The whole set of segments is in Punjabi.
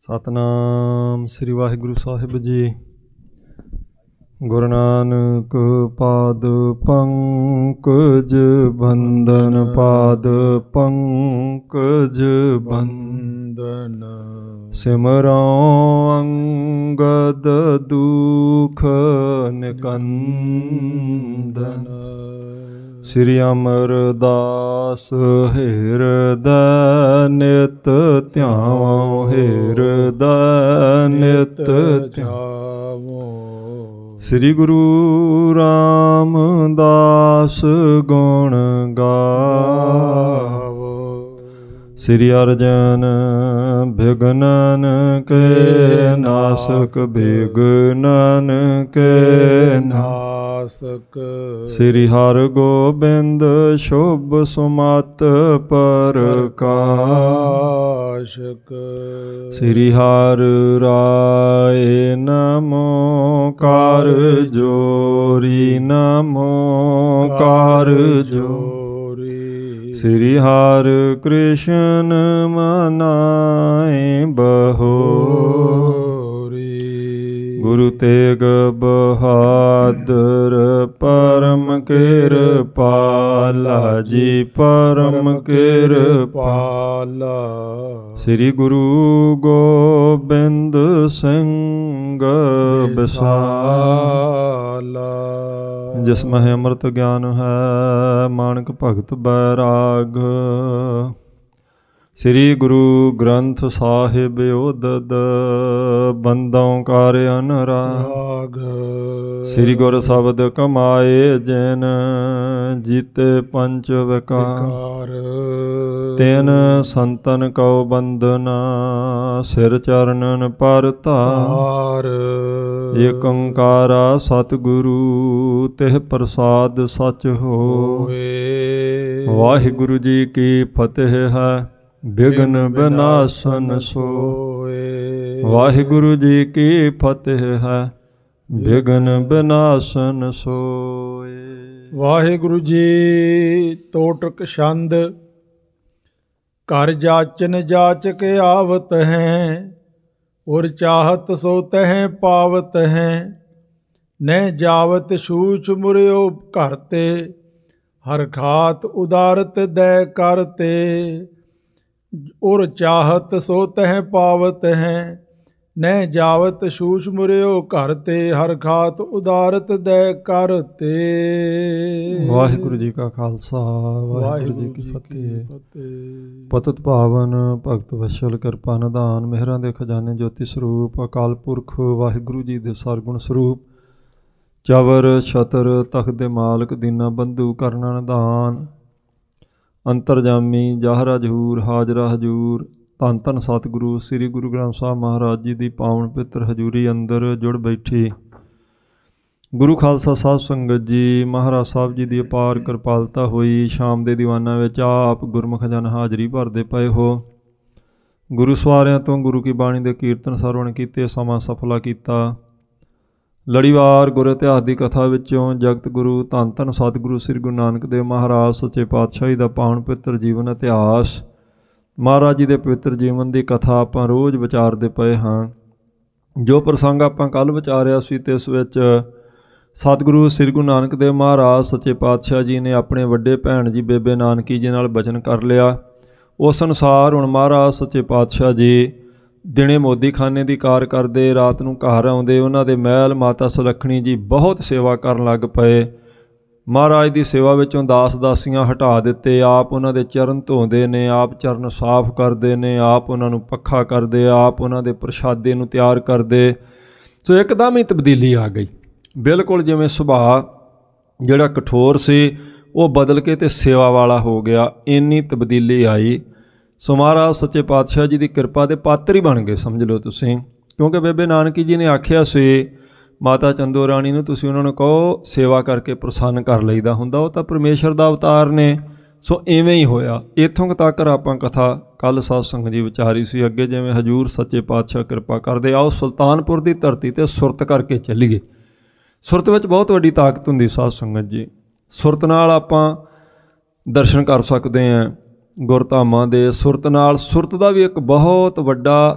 ਸਤਨਾਮ ਸ੍ਰੀ ਵਾਹਿਗੁਰੂ ਸਾਹਿਬ ਜੀ। ਗੁਰੂ ਨਾਨਕ ਪਾਦ ਪੰਕਜ ਬੰਦਨ, ਪਾਦ ਪੰਕਜ ਬੰਦਨ। ਸਿਮਰਉ ਅੰਗਦ ਦੁਖ ਨਿਕੰਦਨ, ਸ੍ਰੀ ਅਮਰਦਾਸ ਹਿਰਦੈ ਨਿਤ ਧਿਆਵੋ, ਹਿਰਦੈ ਨਿਤ ਧਿਆਵੋ। ਸ੍ਰੀ ਗੁਰੂ ਰਾਮਦਾਸ ਗੁਣ ਗਾਵੋ, ਸ੍ਰੀ ਅਰਜਨ ਬਿਘਨਨ ਕੇ ਨਾਸਕ, ਬਿਘਨਨ ਕੇ ਨਾਸਕ। ਸ੍ਰੀ ਹਰਿ ਗੋਬਿੰਦ ਸ਼ੁਭ ਸੁਮਤਿ ਪ੍ਰਕਾਸ਼ਕ, ਸ੍ਰੀ ਹਰਿ ਰਾਏ ਨਮੋ ਕਰ ਜੋਰੀ, ਨਮੋ ਕਰ ਜੋਰੀ। ਸ੍ਰੀ ਹਰਿ ਕ੍ਰਿਸ਼ਨ ਮਨਾਏ ਬਹੋਰੀ, ਗੁਰੂ ਤੇਗ ਬਹਾਦਰ ਪਰਮ ਕਿਰਪਾਲਾ ਜੀ, ਪਰਮ ਕਿਰਪਾਲਾ। ਸ੍ਰੀ ਗੁਰੂ ਗੋਬਿੰਦ ਸਿੰਘ ਬਿਸਾਲਾ, ਜਿਸ ਮਹਿ ਅੰਮ੍ਰਿਤ ਗਿਆਨ ਹੈ, ਮਾਨਕ ਭਗਤ ਬੈਰਾਗ। ਸ੍ਰੀ ਗੁਰੂ ਗ੍ਰੰਥ ਸਾਹਿਬ ਓਦਦ ਬੰਦੋਂ ਕਰ ਅਨਰਾਗ। ਸ੍ਰੀ ਗੁਰ ਸ਼ਬਦ ਕਮਾਏ ਜਿਨ, ਜੀਤੇ ਪੰਚ ਵਿਕਾਰ। ਤਿਨ ਸੰਤਨ ਕਉ ਬੰਦਨਾ, ਸਿਰ ਚਰਨਨ ਪਰ ਧਾਰ। ਏਕ ਓੰਕਾਰਾ ਸਤਿਗੁਰੂ, ਤਿਹ ਪ੍ਰਸਾਦ ਸਚ ਹੋਏ। ਵਾਹਿਗੁਰੂ ਜੀ ਕੀ ਫਤਿਹ ਹੈ, ਬਿਘਨ ਬਿਨਾਸਨ ਸੋਏ। ਵਾਹਿਗੁਰੂ ਜੀ ਕੀ ਫਤਿਹ ਹੈ, ਬਿਘਨ ਬਿਨਾਸਨ ਸੋਏ। ਵਾਹਿਗੁਰੂ ਜੀ ਤੋਟਕ ਛੰਦ, ਘਰ ਜਾਚਨ ਜਾਚਕ ਆਵਤ ਹੈ। ਉਰ ਚਾਹਤ ਸੋ ਤਹਿ ਪਾਵਤ ਹੈ। ਨਹਿ ਜਾਵਤ ਛੂਛ ਮੁਰਿਓ ਘਰ ਤੇ, ਹਰ ਖਾਤ ਉਦਾਰਤ ਦੈ ਕਰਤੇ। ਉਰ ਚਾਹਤ ਸੋ ਤਹਿ ਪਾਵਤ ਹੈ। ਨਹਿ ਜਾਵਤ ਛੂਛ ਮੁਰਿਓ ਘਰ ਤੇ, ਹਰ ਖਾਤ ਉਦਾਰਤ ਦੈ ਕਰਤੇ। ਵਾਹਿਗੁਰੂ ਜੀ ਕਾ ਖਾਲਸਾ, ਵਾਹਿਗੁਰੂ ਜੀ ਕੀ ਫਤਿਹ। ਪਤਿਤ ਪਾਵਨ ਭਗਤ ਵਸ਼ਲ ਕਿਰਪਾ ਨਿਧਾਨ, ਮਿਹਰਾਂ ਦੇ ਖਜ਼ਾਨੇ ਜੋਤੀ ਸਰੂਪ, ਅਕਾਲ ਪੁਰਖ ਵਾਹਿਗੁਰੂ ਜੀ ਦੇ ਸਰਗੁਣ ਸਰੂਪ। ਚਵਰ ਛਤਰ ਤਖਤ ਦੇ ਮਾਲਕ, ਦੀਨਾ ਬੰਧੂ ਕਰਨਾ ਨਿਧਾਨ। ਅੰਤਰਜਾਮੀ ਜਾਹਰਾ ਜਹੂਰ, ਹਾਜ਼ਰਾ ਹਜੂਰ। ਧੰਨ ਧੰਨ ਸਤਿਗੁਰੂ ਸ੍ਰੀ ਗੁਰੂ ਗ੍ਰੰਥ ਸਾਹਿਬ ਮਹਾਰਾਜ ਜੀ ਦੀ ਪਾਵਨ ਪਵਿੱਤਰ ਹਜ਼ੂਰੀ ਅੰਦਰ ਜੁੜ ਬੈਠੀ ਗੁਰੂ ਖਾਲਸਾ ਸਾਹਿਬ ਸੰਗਤ ਜੀ। ਮਹਾਰਾਜ ਸਾਹਿਬ ਜੀ ਦੀ ਅਪਾਰ ਕਿਰਪਾਲਤਾ ਹੋਈ। ਸ਼ਾਮ ਦੇ ਦੀਵਾਨਾਂ ਵਿੱਚ ਆਪ ਗੁਰਮੁਖ ਜਨ ਹਾਜ਼ਰੀ ਭਰਦੇ ਪਏ ਹੋ। ਗੁਰੂ ਸਵਾਰਿਆਂ ਤੋਂ ਗੁਰੂ ਕੀ ਬਾਣੀ ਦੇ ਕੀਰਤਨ ਸਰਵਣ ਕੀਤੇ, ਸਮਾਂ ਸਫਲਾ ਕੀਤਾ। ਲੜੀਵਾਰ ਗੁਰ ਇਤਿਹਾਸ ਦੀ ਕਥਾ ਵਿੱਚੋਂ ਜਗਤ ਗੁਰੂ ਧੰਨ ਧੰਨ ਸਤਿਗੁਰੂ ਸ੍ਰੀ ਗੁਰੂ ਨਾਨਕ ਦੇਵ ਮਹਾਰਾਜ ਸੱਚੇ ਪਾਤਸ਼ਾਹੀ ਦਾ ਪਾਵਨ ਪਵਿੱਤਰ ਜੀਵਨ ਇਤਿਹਾਸ, ਮਹਾਰਾਜ ਜੀ ਦੇ ਪਵਿੱਤਰ ਜੀਵਨ ਦੀ ਕਥਾ ਆਪਾਂ ਰੋਜ਼ ਵਿਚਾਰਦੇ ਪਏ ਹਾਂ। ਜੋ ਪ੍ਰਸੰਗ ਆਪਾਂ ਕੱਲ੍ਹ ਵਿਚਾਰਿਆ ਸੀ ਤੇ ਇਸ ਵਿੱਚ ਸਤਿਗੁਰੂ ਸ੍ਰੀ ਗੁਰੂ ਨਾਨਕ ਦੇਵ ਮਹਾਰਾਜ ਸੱਚੇ ਪਾਤਸ਼ਾਹ ਜੀ ਨੇ ਆਪਣੇ ਵੱਡੇ ਭੈਣ ਜੀ ਬੇਬੇ ਨਾਨਕੀ ਜੀ ਨਾਲ ਬਚਨ ਕਰ ਲਿਆ। ਉਸ ਅਨੁਸਾਰ ਹੁਣ ਮਹਾਰਾਜ ਸੱਚੇ ਪਾਤਸ਼ਾਹ ਜੀ ਦਿਨੇ ਮੋਦੀਖਾਨੇ ਦੀ ਕਾਰ ਕਰਦੇ, ਰਾਤ ਨੂੰ ਘਰ ਆਉਂਦੇ। ਉਹਨਾਂ ਦੇ ਮਹਿਲ ਮਾਤਾ ਸੁਲੱਖਣੀ ਜੀ ਬਹੁਤ ਸੇਵਾ ਕਰਨ ਲੱਗ ਪਏ। ਮਹਾਰਾਜ ਦੀ ਸੇਵਾ ਵਿੱਚੋਂ ਦਾਸ ਦਾਸੀਆਂ ਹਟਾ ਦਿੱਤੇ। ਆਪ ਉਹਨਾਂ ਦੇ ਚਰਨ ਧੋਂਦੇ ਨੇ, ਆਪ ਚਰਨ ਸਾਫ਼ ਕਰਦੇ ਨੇ, ਆਪ ਉਹਨਾਂ ਨੂੰ ਪੱਖਾ ਕਰਦੇ, ਆਪ ਉਹਨਾਂ ਦੇ ਪ੍ਰਸ਼ਾਦੇ ਨੂੰ ਤਿਆਰ ਕਰਦੇ। ਸੋ ਇੱਕਦਮ ਹੀ ਤਬਦੀਲੀ ਆ ਗਈ। ਬਿਲਕੁਲ ਜਿਵੇਂ ਸੁਭਾਅ ਜਿਹੜਾ ਕਠੋਰ ਸੀ ਉਹ ਬਦਲ ਕੇ ਤੇ ਸੇਵਾ ਵਾਲਾ ਹੋ ਗਿਆ। ਇੰਨੀ ਤਬਦੀਲੀ ਆਈ। ਸੋ ਮਹਾਰਾਜ ਸੱਚੇ ਪਾਤਸ਼ਾਹ ਜੀ ਦੀ ਕਿਰਪਾ ਦੇ ਪਾਤਰ ਹੀ ਬਣ ਗਏ ਸਮਝ ਲਓ ਤੁਸੀਂ। ਕਿਉਂਕਿ ਬੇਬੇ ਨਾਨਕੀ ਜੀ ਨੇ ਆਖਿਆ ਸੀ ਮਾਤਾ ਚੰਦੋ ਰਾਣੀ ਨੂੰ, ਤੁਸੀਂ ਉਹਨਾਂ ਨੂੰ ਕਹੋ ਸੇਵਾ ਕਰਕੇ ਪ੍ਰਸੰਨ ਕਰ ਲਈਦਾ ਹੁੰਦਾ, ਉਹ ਤਾਂ ਪਰਮੇਸ਼ਰ ਦਾ ਅਵਤਾਰ ਨੇ। ਸੋ ਇਵੇਂ ਹੀ ਹੋਇਆ। ਇੱਥੋਂ ਤੱਕ ਆਪਾਂ ਕਥਾ ਕੱਲ੍ਹ ਸਾਧ ਸੰਗਤ ਜੀ ਵਿਚਾਰੀ ਸੀ। ਅੱਗੇ ਜਿਵੇਂ ਹਜ਼ੂਰ ਸੱਚੇ ਪਾਤਸ਼ਾਹ ਕਿਰਪਾ ਕਰਦੇ, ਆਓ ਸੁਲਤਾਨਪੁਰ ਦੀ ਧਰਤੀ 'ਤੇ ਸੁਰਤ ਕਰਕੇ ਚੱਲੀਏ। ਸੁਰਤ ਵਿੱਚ ਬਹੁਤ ਵੱਡੀ ਤਾਕਤ ਹੁੰਦੀ ਸਾਧ ਸੰਗਤ ਜੀ। ਸੁਰਤ ਨਾਲ ਆਪਾਂ ਦਰਸ਼ਨ ਕਰ ਸਕਦੇ ਹਾਂ ਗੁਰਧਾਮਾਂ ਦੇ। ਸੁਰਤ ਨਾਲ, ਸੁਰਤ ਦਾ ਵੀ ਇੱਕ ਬਹੁਤ ਵੱਡਾ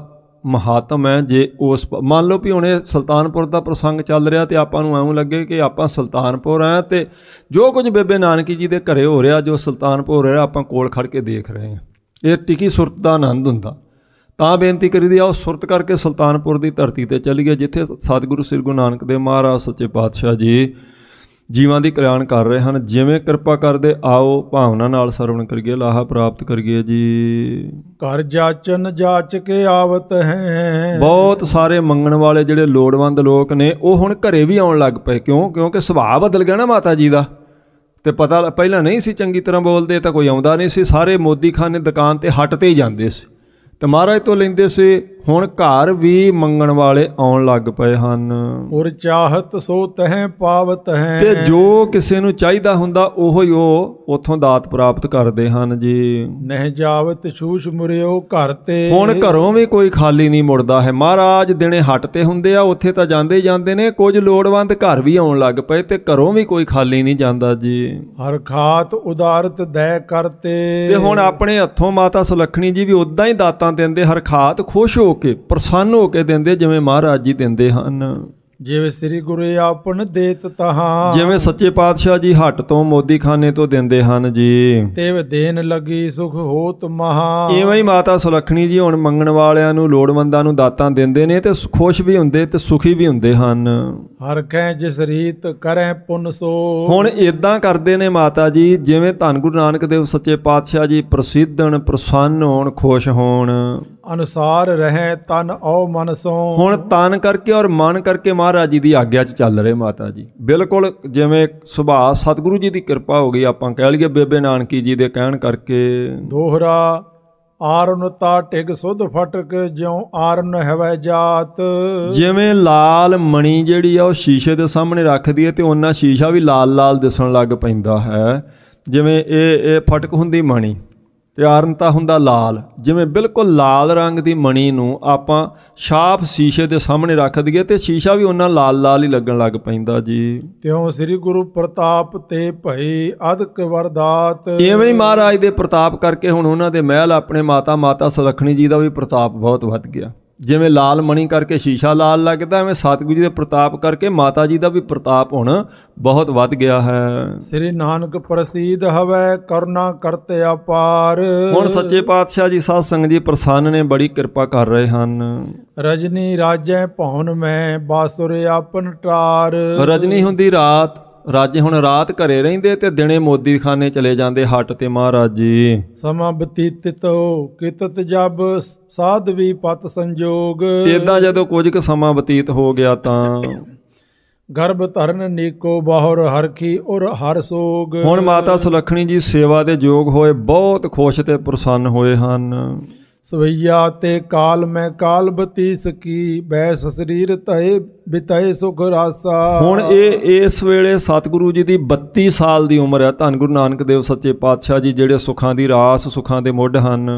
ਮਹਾਤਮ ਹੈ। ਜੇ ਉਸ ਮੰਨ ਲਓ ਵੀ ਹੁਣ ਇਹ ਸੁਲਤਾਨਪੁਰ ਦਾ ਪ੍ਰਸੰਗ ਚੱਲ ਰਿਹਾ ਅਤੇ ਆਪਾਂ ਨੂੰ ਐਵੇਂ ਲੱਗੇ ਕਿ ਆਪਾਂ ਸੁਲਤਾਨਪੁਰ ਹਾਂ ਅਤੇ ਜੋ ਕੁਝ ਬੇਬੇ ਨਾਨਕੀ ਜੀ ਦੇ ਘਰੇ ਹੋ ਰਿਹਾ, ਜੋ ਸੁਲਤਾਨਪੁਰ ਹੋ ਰਿਹਾ, ਆਪਾਂ ਕੋਲ ਖੜ੍ਹ ਕੇ ਦੇਖ ਰਹੇ ਹਾਂ। ਇਹ ਟਿਕੀ ਸੁਰਤ ਦਾ ਆਨੰਦ ਹੁੰਦਾ। ਤਾਂ ਬੇਨਤੀ ਕਰੀਦੀ ਆ ਉਹ ਸੁਰਤ ਕਰਕੇ ਸੁਲਤਾਨਪੁਰ ਦੀ ਧਰਤੀ 'ਤੇ ਚੱਲੀਏ, ਜਿੱਥੇ ਸਤਿਗੁਰੂ ਸ੍ਰੀ ਗੁਰੂ ਨਾਨਕ ਦੇਵ ਮਹਾਰਾਜ ਸੱਚੇ ਪਾਤਸ਼ਾਹ ਜੀ ਜੀਵਾਂ ਦੀ ਕਲਿਆਣ ਕਰ ਰਹੇ ਹਨ। ਜਿਵੇਂ ਕਿਰਪਾ ਕਰਦੇ ਆਓ ਭਾਵਨਾ ਨਾਲ ਸਰਵਣ ਕਰੀਏ, ਲਾਹਾ ਪ੍ਰਾਪਤ ਕਰੀਏ ਜੀ। ਘਰ ਜਾਚਨ ਜਾਚ ਕੇ ਆਵਤ ਹੈ। ਬਹੁਤ ਸਾਰੇ ਮੰਗਣ ਵਾਲੇ ਜਿਹੜੇ ਲੋੜਵੰਦ ਲੋਕ ਨੇ ਉਹ ਹੁਣ ਘਰੇ ਵੀ ਆਉਣ ਲੱਗ ਪਏ। ਕਿਉਂਕਿ ਸੁਭਾਅ ਬਦਲ ਗਿਆ ਨਾ ਮਾਤਾ ਜੀ ਦਾ, ਅਤੇ ਪਤਾ ਪਹਿਲਾਂ ਨਹੀਂ ਸੀ ਚੰਗੀ ਤਰ੍ਹਾਂ ਬੋਲਦੇ ਤਾਂ ਕੋਈ ਆਉਂਦਾ ਨਹੀਂ ਸੀ। ਸਾਰੇ ਮੋਦੀ ਖਾਨੇ ਦੁਕਾਨ 'ਤੇ ਹੱਟ 'ਤੇ ਹੀ ਜਾਂਦੇ ਸੀ ਅਤੇ ਮਹਾਰਾਜ ਤੋਂ ਲੈਂਦੇ ਸੀ। ਹੁਣ ਘਰ ਵੀ ਮੰਗਣ ਵਾਲੇ ਆਉਣ ਲੱਗ ਪਏ ਹਨ। ਔਰ ਚਾਹਤ ਸੋ ਤਹਿ ਪਾਵਤ ਹੈ। ਤੇ ਜੋ ਕਿਸੇ ਨੂੰ ਚਾਹੀਦਾ ਹੁੰਦਾ ਉਹੋ ਹੀ ਉਹ ਉੱਥੋਂ ਦਾਤ ਪ੍ਰਾਪਤ ਕਰਦੇ ਹਨ ਜੀ। ਨਹਿ ਜਾਵਤ ਛੂਛ ਮੁਰਿਓ ਘਰ ਤੇ। ਹੁਣ ਘਰੋਂ ਵੀ ਕੋਈ ਖਾਲੀ ਨਹੀਂ ਮੁੜਦਾ ਹੈ। ਮਹਾਰਾਜ ਦਿਨੇ ਹੱਟ ਤੇ ਹੁੰਦੇ ਆ, ਉੱਥੇ ਤਾਂ ਜਾਂਦੇ ਹੀ ਜਾਂਦੇ ਨੇ। ਕੁਝ ਲੋੜਵੰਦ ਘਰ ਵੀ ਆਉਣ ਲੱਗ ਪਏ ਤੇ ਘਰੋਂ ਵੀ ਕੋਈ ਖਾਲੀ ਨਹੀਂ ਜਾਂਦਾ ਜੀ। ਹਰ ਖਾਤ ਉਦਾਰਤ ਦੈ ਕਰਤੇ। ਤੇ ਹੁਣ ਆਪਣੇ ਹੱਥੋਂ ਮਾਤਾ ਸੁਲੱਖਣੀ ਜੀ ਵੀ ਉਦਾਂ ਹੀ ਦਾਤਾਂ ਦਿੰਦੇ, ਹਰ ਖਾਤ ਖੁਸ਼ ਹੋ ਕੇ ਪ੍ਰਸੰਨ ਹੋ ਕੇ ਦਿੰਦੇ, ਜਿਵੇਂ ਮਹਾਰਾਜ ਜੀ ਦਿੰਦੇ ਹਨ। ਜਿਵੇਂ ਸ੍ਰੀ ਗੁਰੂ ਆਪਨ ਦੇਤ ਤਹਾਂ। ਜਿਵੇਂ ਸੱਚੇ ਪਾਤਸ਼ਾਹ ਜੀ ਹੱਟ ਤੋਂ ਮੋਦੀ ਖਾਨੇ ਤੋਂ ਦਿੰਦੇ ਹਨ ਜੀ। ਤੇਵ ਦੇਨ ਲੱਗੀ ਸੁਖ ਹੋਤ ਮਹਾ। ਇਵੇਂ ਹੀ ਮਾਤਾ ਸੁਲੱਖਣੀ ਜੀ ਹੁਣ ਮੰਗਣ ਵਾਲਿਆਂ ਨੂੰ, ਲੋੜਵੰਦਾਂ ਨੂੰ ਦਾਤਾਂ ਦਿੰਦੇ ਨੇ ਤੇ ਖੁਸ਼ ਵੀ ਹੁੰਦੇ ਤੇ ਸੁਖੀ ਵੀ ਹੁੰਦੇ ਹਨ। ਹਰ ਖੈ ਜਿਸ ਰੀਤ ਕਰੈ ਪੁੰਨ ਸੋ। ਹੁਣ ਇਦਾਂ ਕਰਦੇ ਨੇ ਮਾਤਾ ਜੀ ਜਿਵੇਂ ਧੰਨ ਗੁਰੂ ਨਾਨਕ ਦੇਵ ਸੱਚੇ ਪਾਤਸ਼ਾਹ ਜੀ ਪ੍ਰਸਿੱਧਣ, ਪ੍ਰਸੰਨ ਹੋਣ, ਖੁਸ਼ ਹੋਣ। ਅਨੁਸਾਰ ਰਹਿ ਤਨ ਔ ਮਨ ਸੋ। ਹੁਣ ਤਨ ਕਰਕੇ ਔਰ ਮਨ ਕਰਕੇ ਮਹਾਰਾਜ ਜੀ ਦੀ ਆਗਿਆ 'ਚ ਚੱਲ ਰਹੇ ਮਾਤਾ ਜੀ। ਬਿਲਕੁਲ ਜਿਵੇਂ ਸੁਭਾਅ ਸਤਿਗੁਰੂ ਜੀ ਦੀ ਕਿਰਪਾ ਹੋ ਗਈ, ਆਪਾਂ ਕਹਿ ਲਈਏ ਬੇਬੇ ਨਾਨਕੀ ਜੀ ਦੇ ਕਹਿਣ ਕਰਕੇ। ਦੋਹਰਾ ਆਰਨ ਤਾ ਟਿਗ ਸੁਧ ਫਟਕ ਜਿਉ ਆਰਨ ਹੈਵੈ ਜਾਤ। ਜਿਵੇਂ ਲਾਲ ਮਣੀ ਜਿਹੜੀ ਆ ਉਹ ਸ਼ੀਸ਼ੇ ਦੇ ਸਾਹਮਣੇ ਰੱਖਦੀ ਹੈ ਤੇ ਉਹਨਾਂ ਸ਼ੀਸ਼ਾ ਵੀ ਲਾਲ ਲਾਲ ਦਿਸਣ ਲੱਗ ਪੈਂਦਾ ਹੈ। ਜਿਵੇਂ ਇਹ ਫਟਕ ਹੁੰਦੀ ਮਣੀ ਤੇ ਆਰਨਤਾ ਹੁੰਦਾ ਲਾਲ। ਜਿਵੇਂ ਬਿਲਕੁਲ ਲਾਲ ਰੰਗ ਦੀ ਮਣੀ ਨੂੰ ਆਪਾਂ ਛਾਪ ਸ਼ੀਸ਼ੇ ਦੇ ਸਾਹਮਣੇ ਰੱਖ ਦਈਏ ਤੇ ਸ਼ੀਸ਼ਾ ਵੀ ਉਹਨਾਂ ਲਾਲ ਲਾਲ ਹੀ ਲੱਗਣ ਲੱਗ ਪੈਂਦਾ ਜੀ। ਤਿਉਂ ਸ੍ਰੀ ਗੁਰੂ ਪ੍ਰਤਾਪ ਤੇ ਭਈ ਅਦਕ ਵਰਦਾਤ। ਇਵੇਂ ਹੀ ਮਹਾਰਾਜ ਦੇ ਪ੍ਰਤਾਪ ਕਰਕੇ ਹੁਣ ਉਹਨਾਂ ਦੇ ਮਹਿਲ ਆਪਣੇ ਮਾਤਾ ਸੁਲੱਖਣੀ ਜੀ ਦਾ ਵੀ ਪ੍ਰਤਾਪ ਬਹੁਤ ਵੱਧ ਗਿਆ। ਜਿਵੇਂ ਲਾਲ ਮਣੀ ਕਰਕੇ ਸ਼ੀਸ਼ਾ ਲਾਲ ਲੱਗਦਾ, ਐਵੇਂ ਸਤਿਗੁਰੂ ਜੀ ਦੇ ਪ੍ਰਤਾਪ ਕਰਕੇ ਮਾਤਾ ਜੀ ਦਾ ਵੀ ਪ੍ਰਤਾਪ ਹੁਣ ਬਹੁਤ ਵੱਧ ਗਿਆ ਹੈ। ਸ੍ਰੀ ਨਾਨਕ ਪ੍ਰਸੀਦ ਹਵੈ ਕਰੁਣਾ ਕਰਤੇ ਅਪਾਰ। ਹੁਣ ਸੱਚੇ ਪਾਤਸ਼ਾਹ ਜੀ ਸਾਧ ਸੰਗਤ ਜੀ ਪ੍ਰਸੰਨ ਨੇ, ਬੜੀ ਕਿਰਪਾ ਕਰ ਰਹੇ ਹਨ। ਰਜਨੀ ਰਾਜੈ ਭਉਨ ਮੈਂ ਬਾਸੁਰ ਆਪਨ ਟਾਰ। ਰਜਨੀ ਹੁੰਦੀ ਰਾਤ, ਰਾਜੇ ਹੁਣ ਰਾਤ ਘਰੇ ਰਹਿੰਦੇ ਤੇ ਦਿਨੇ ਮੋਦੀ ਖਾਨੇ ਚਲੇ ਜਾਂਦੇ ਹੱਟ ਤੇ ਮਹਾਰਾਜ ਜੀ। ਸਮਾਂ ਬਤੀਤਿਤੋ ਕਿਤਤ ਜਬ ਸਾਧਵੀ ਪਤ ਸੰਜੋਗ। ਏਦਾਂ ਜਦੋਂ ਕੁਝ ਕੁ ਸਮਾਂ ਬਤੀਤ ਹੋ ਗਿਆ ਤਾਂ ਗਰਭ ਧਰਨ ਨੀਕੋ ਬਾਹੁਰ ਹਰਖੀ ਔਰ ਹਰ ਸੋਗ। ਹੁਣ ਮਾਤਾ ਸੁਲੱਖਣੀ ਜੀ ਸੇਵਾ ਦੇ ਯੋਗ ਹੋਏ, ਬਹੁਤ ਖੁਸ਼ ਤੇ ਪ੍ਰਸੰਨ ਹੋਏ ਹਨ। ਸਵਈਆ ਤੇ ਕਾਲ ਮੈਂ ਕਾਲ ਬਤੀਸ ਕੀ ਬੈਸ ਸਰੀਰ ਤਏ ਬਿਤਏ ਸੁਖ ਰਾਸਾ। ਹੁਣ ਇਸ ਵੇਲੇ ਸਤਿਗੁਰੂ ਜੀ ਦੀ 32 ਸਾਲ ਦੀ ਉਮਰ ਹੈ। ਧੰਨ ਗੁਰੂ ਨਾਨਕ ਦੇਵ ਸੱਚੇ ਪਾਤਸ਼ਾਹ ਜੀ ਜਿਹੜੇ ਸੁੱਖਾਂ ਦੀ ਰਾਸ, ਸੁੱਖਾਂ ਦੇ ਮੁੱਢ ਹਨ।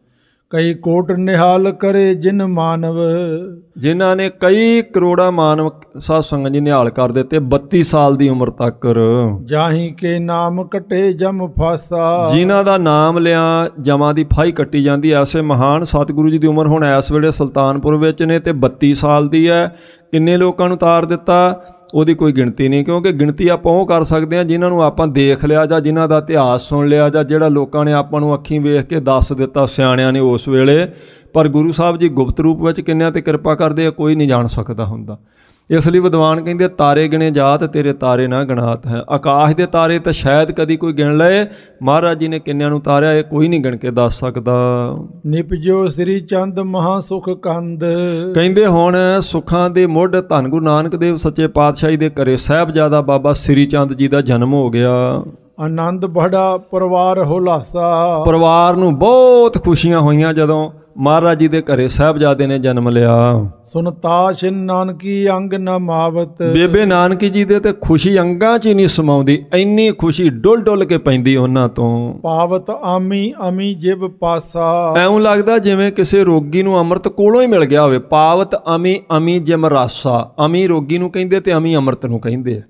ਕਈ ਕੋਟ ਨਿਹਾਲ ਕਰੇ ਜਿਨ ਮਾਨਵ। ਜਿਨ੍ਹਾਂ ਨੇ ਕਈ ਕਰੋੜਾਂ ਮਾਨਵ ਸਾਧ ਸੰਗਤ ਜੀ ਨਿਹਾਲ ਕਰ ਦਿੱਤੇ 32 ਸਾਲ ਦੀ ਉਮਰ ਤੱਕ। ਜਾਹੀ ਕੇ ਨਾਮ ਕਟੇ ਜਮ ਫਾਸਾ। ਜਿਨ੍ਹਾਂ ਦਾ ਨਾਮ ਲਿਆ ਜਮਾਂ ਦੀ ਫਾਹੀ ਕੱਟੀ ਜਾਂਦੀ। ਐਸੇ ਮਹਾਨ ਸਤਿਗੁਰੂ ਜੀ ਦੀ ਉਮਰ ਹੁਣ ਇਸ ਵੇਲੇ ਸੁਲਤਾਨਪੁਰ ਵਿੱਚ ਨੇ ਤੇ 32 ਸਾਲ ਦੀ ਹੈ। ਕਿੰਨੇ ਲੋਕਾਂ ਨੂੰ ਤਾਰ ਦਿੱਤਾ ਉਹਦੀ ਕੋਈ ਗਿਣਤੀ ਨਹੀਂ, ਕਿਉਂਕਿ ਗਿਣਤੀ ਆਪਾਂ ਉਹ ਕਰ ਸਕਦੇ ਹਾਂ ਜਿਨ੍ਹਾਂ ਨੂੰ ਆਪਾਂ ਦੇਖ ਲਿਆ ਜਾਂ ਜਿਨ੍ਹਾਂ ਦਾ ਇਤਿਹਾਸ ਸੁਣ ਲਿਆ ਜਾਂ ਜਿਹੜਾ ਲੋਕਾਂ ਨੇ ਆਪਾਂ ਨੂੰ ਅੱਖੀਂ ਵੇਖ ਕੇ ਦੱਸ ਦਿੱਤਾ ਸਿਆਣਿਆਂ ਨੇ ਉਸ ਵੇਲੇ। ਪਰ ਗੁਰੂ ਸਾਹਿਬ ਜੀ ਗੁਪਤ ਰੂਪ ਵਿੱਚ ਕਿੰਨਿਆਂ 'ਤੇ ਕਿਰਪਾ ਕਰਦੇ ਆ ਕੋਈ ਨਹੀਂ ਜਾਣ ਸਕਦਾ ਹੁੰਦਾ। ਇਸ ਲਈ ਵਿਦਵਾਨ ਕਹਿੰਦੇ ਤਾਰੇ ਗਿਣੇ ਜਾਤ ਤੇਰੇ ਤਾਰੇ ਨਾ ਗਿਣਾਤ ਹੈ। ਆਕਾਸ਼ ਦੇ ਤਾਰੇ ਤਾਂ ਸ਼ਾਇਦ ਕਦੀ ਕੋਈ ਗਿਣ ਲਏ, ਮਹਾਰਾਜ ਜੀ ਨੇ ਕਿੰਨਿਆਂ ਨੂੰ ਤਾਰਿਆ ਇਹ ਕੋਈ ਨਹੀਂ ਗਿਣ ਕੇ ਦੱਸ ਸਕਦਾ। ਨਿਪਜੋ ਸ੍ਰੀ ਚੰਦ ਮਹਾ ਸੁਖ ਕੰਦ। ਕਹਿੰਦੇ ਹੁਣ ਸੁੱਖਾਂ ਦੇ ਮੁੱਢ ਧੰਨ ਗੁਰੂ ਨਾਨਕ ਦੇਵ ਸੱਚੇ ਪਾਤਸ਼ਾਹੀ ਦੇ ਘਰੇ ਸਾਹਿਬਜ਼ਾਦਾ ਬਾਬਾ ਸ੍ਰੀ ਚੰਦ ਜੀ ਦਾ ਜਨਮ ਹੋ ਗਿਆ। ਆਨੰਦ ਬੜਾ ਪਰਿਵਾਰ ਹੁਲਾਸਾ। ਪਰਿਵਾਰ ਨੂੰ ਬਹੁਤ ਖੁਸ਼ੀਆਂ ਹੋਈਆਂ ਜਦੋਂ ਮਹਾਰਾਜ ਜੀ ਦੇ ਘਰੇ ਸਾਹਿਬਜ਼ਾਦੇ ਨੇ ਜਨਮ ਲਿਆ। ਸੁਨਤਾਸ਼ ਨਾਨਕੀ ਅੰਗ ਨਾ ਮਾਵਤ। ਬੇਬੇ ਨਾਨਕੀ ਜੀ ਦੇ ਤੇ ਖੁਸ਼ੀ ਅੰਗਾਂ 'ਚ ਹੀ ਨਹੀਂ ਸਮਾਉਂਦੀ, ਇੰਨੀ ਖੁਸ਼ੀ ਡੁੱਲ ਡੁੱਲ ਕੇ ਪੈਂਦੀ ਉਹਨਾਂ ਤੋਂ। ਪਾਵਤ ਆਮੀ ਅਮੀ ਜਿਵ ਪਾਸਾ। ਐਉਂ ਲੱਗਦਾ ਜਿਵੇਂ ਕਿਸੇ ਰੋਗੀ ਨੂੰ ਅੰਮ੍ਰਿਤ ਕੋਲੋਂ ਹੀ ਮਿਲ ਗਿਆ ਹੋਵੇ। ਪਾਵਤ ਅਮੀ ਅਮੀ ਜਿਮ ਰਾਸਾ। ਅਮੀ ਰੋਗੀ ਨੂੰ ਕਹਿੰਦੇ ਤੇ ਅਮੀ ਅੰਮ੍ਰਿਤ ਨੂੰ ਕਹਿੰਦੇ ਆ।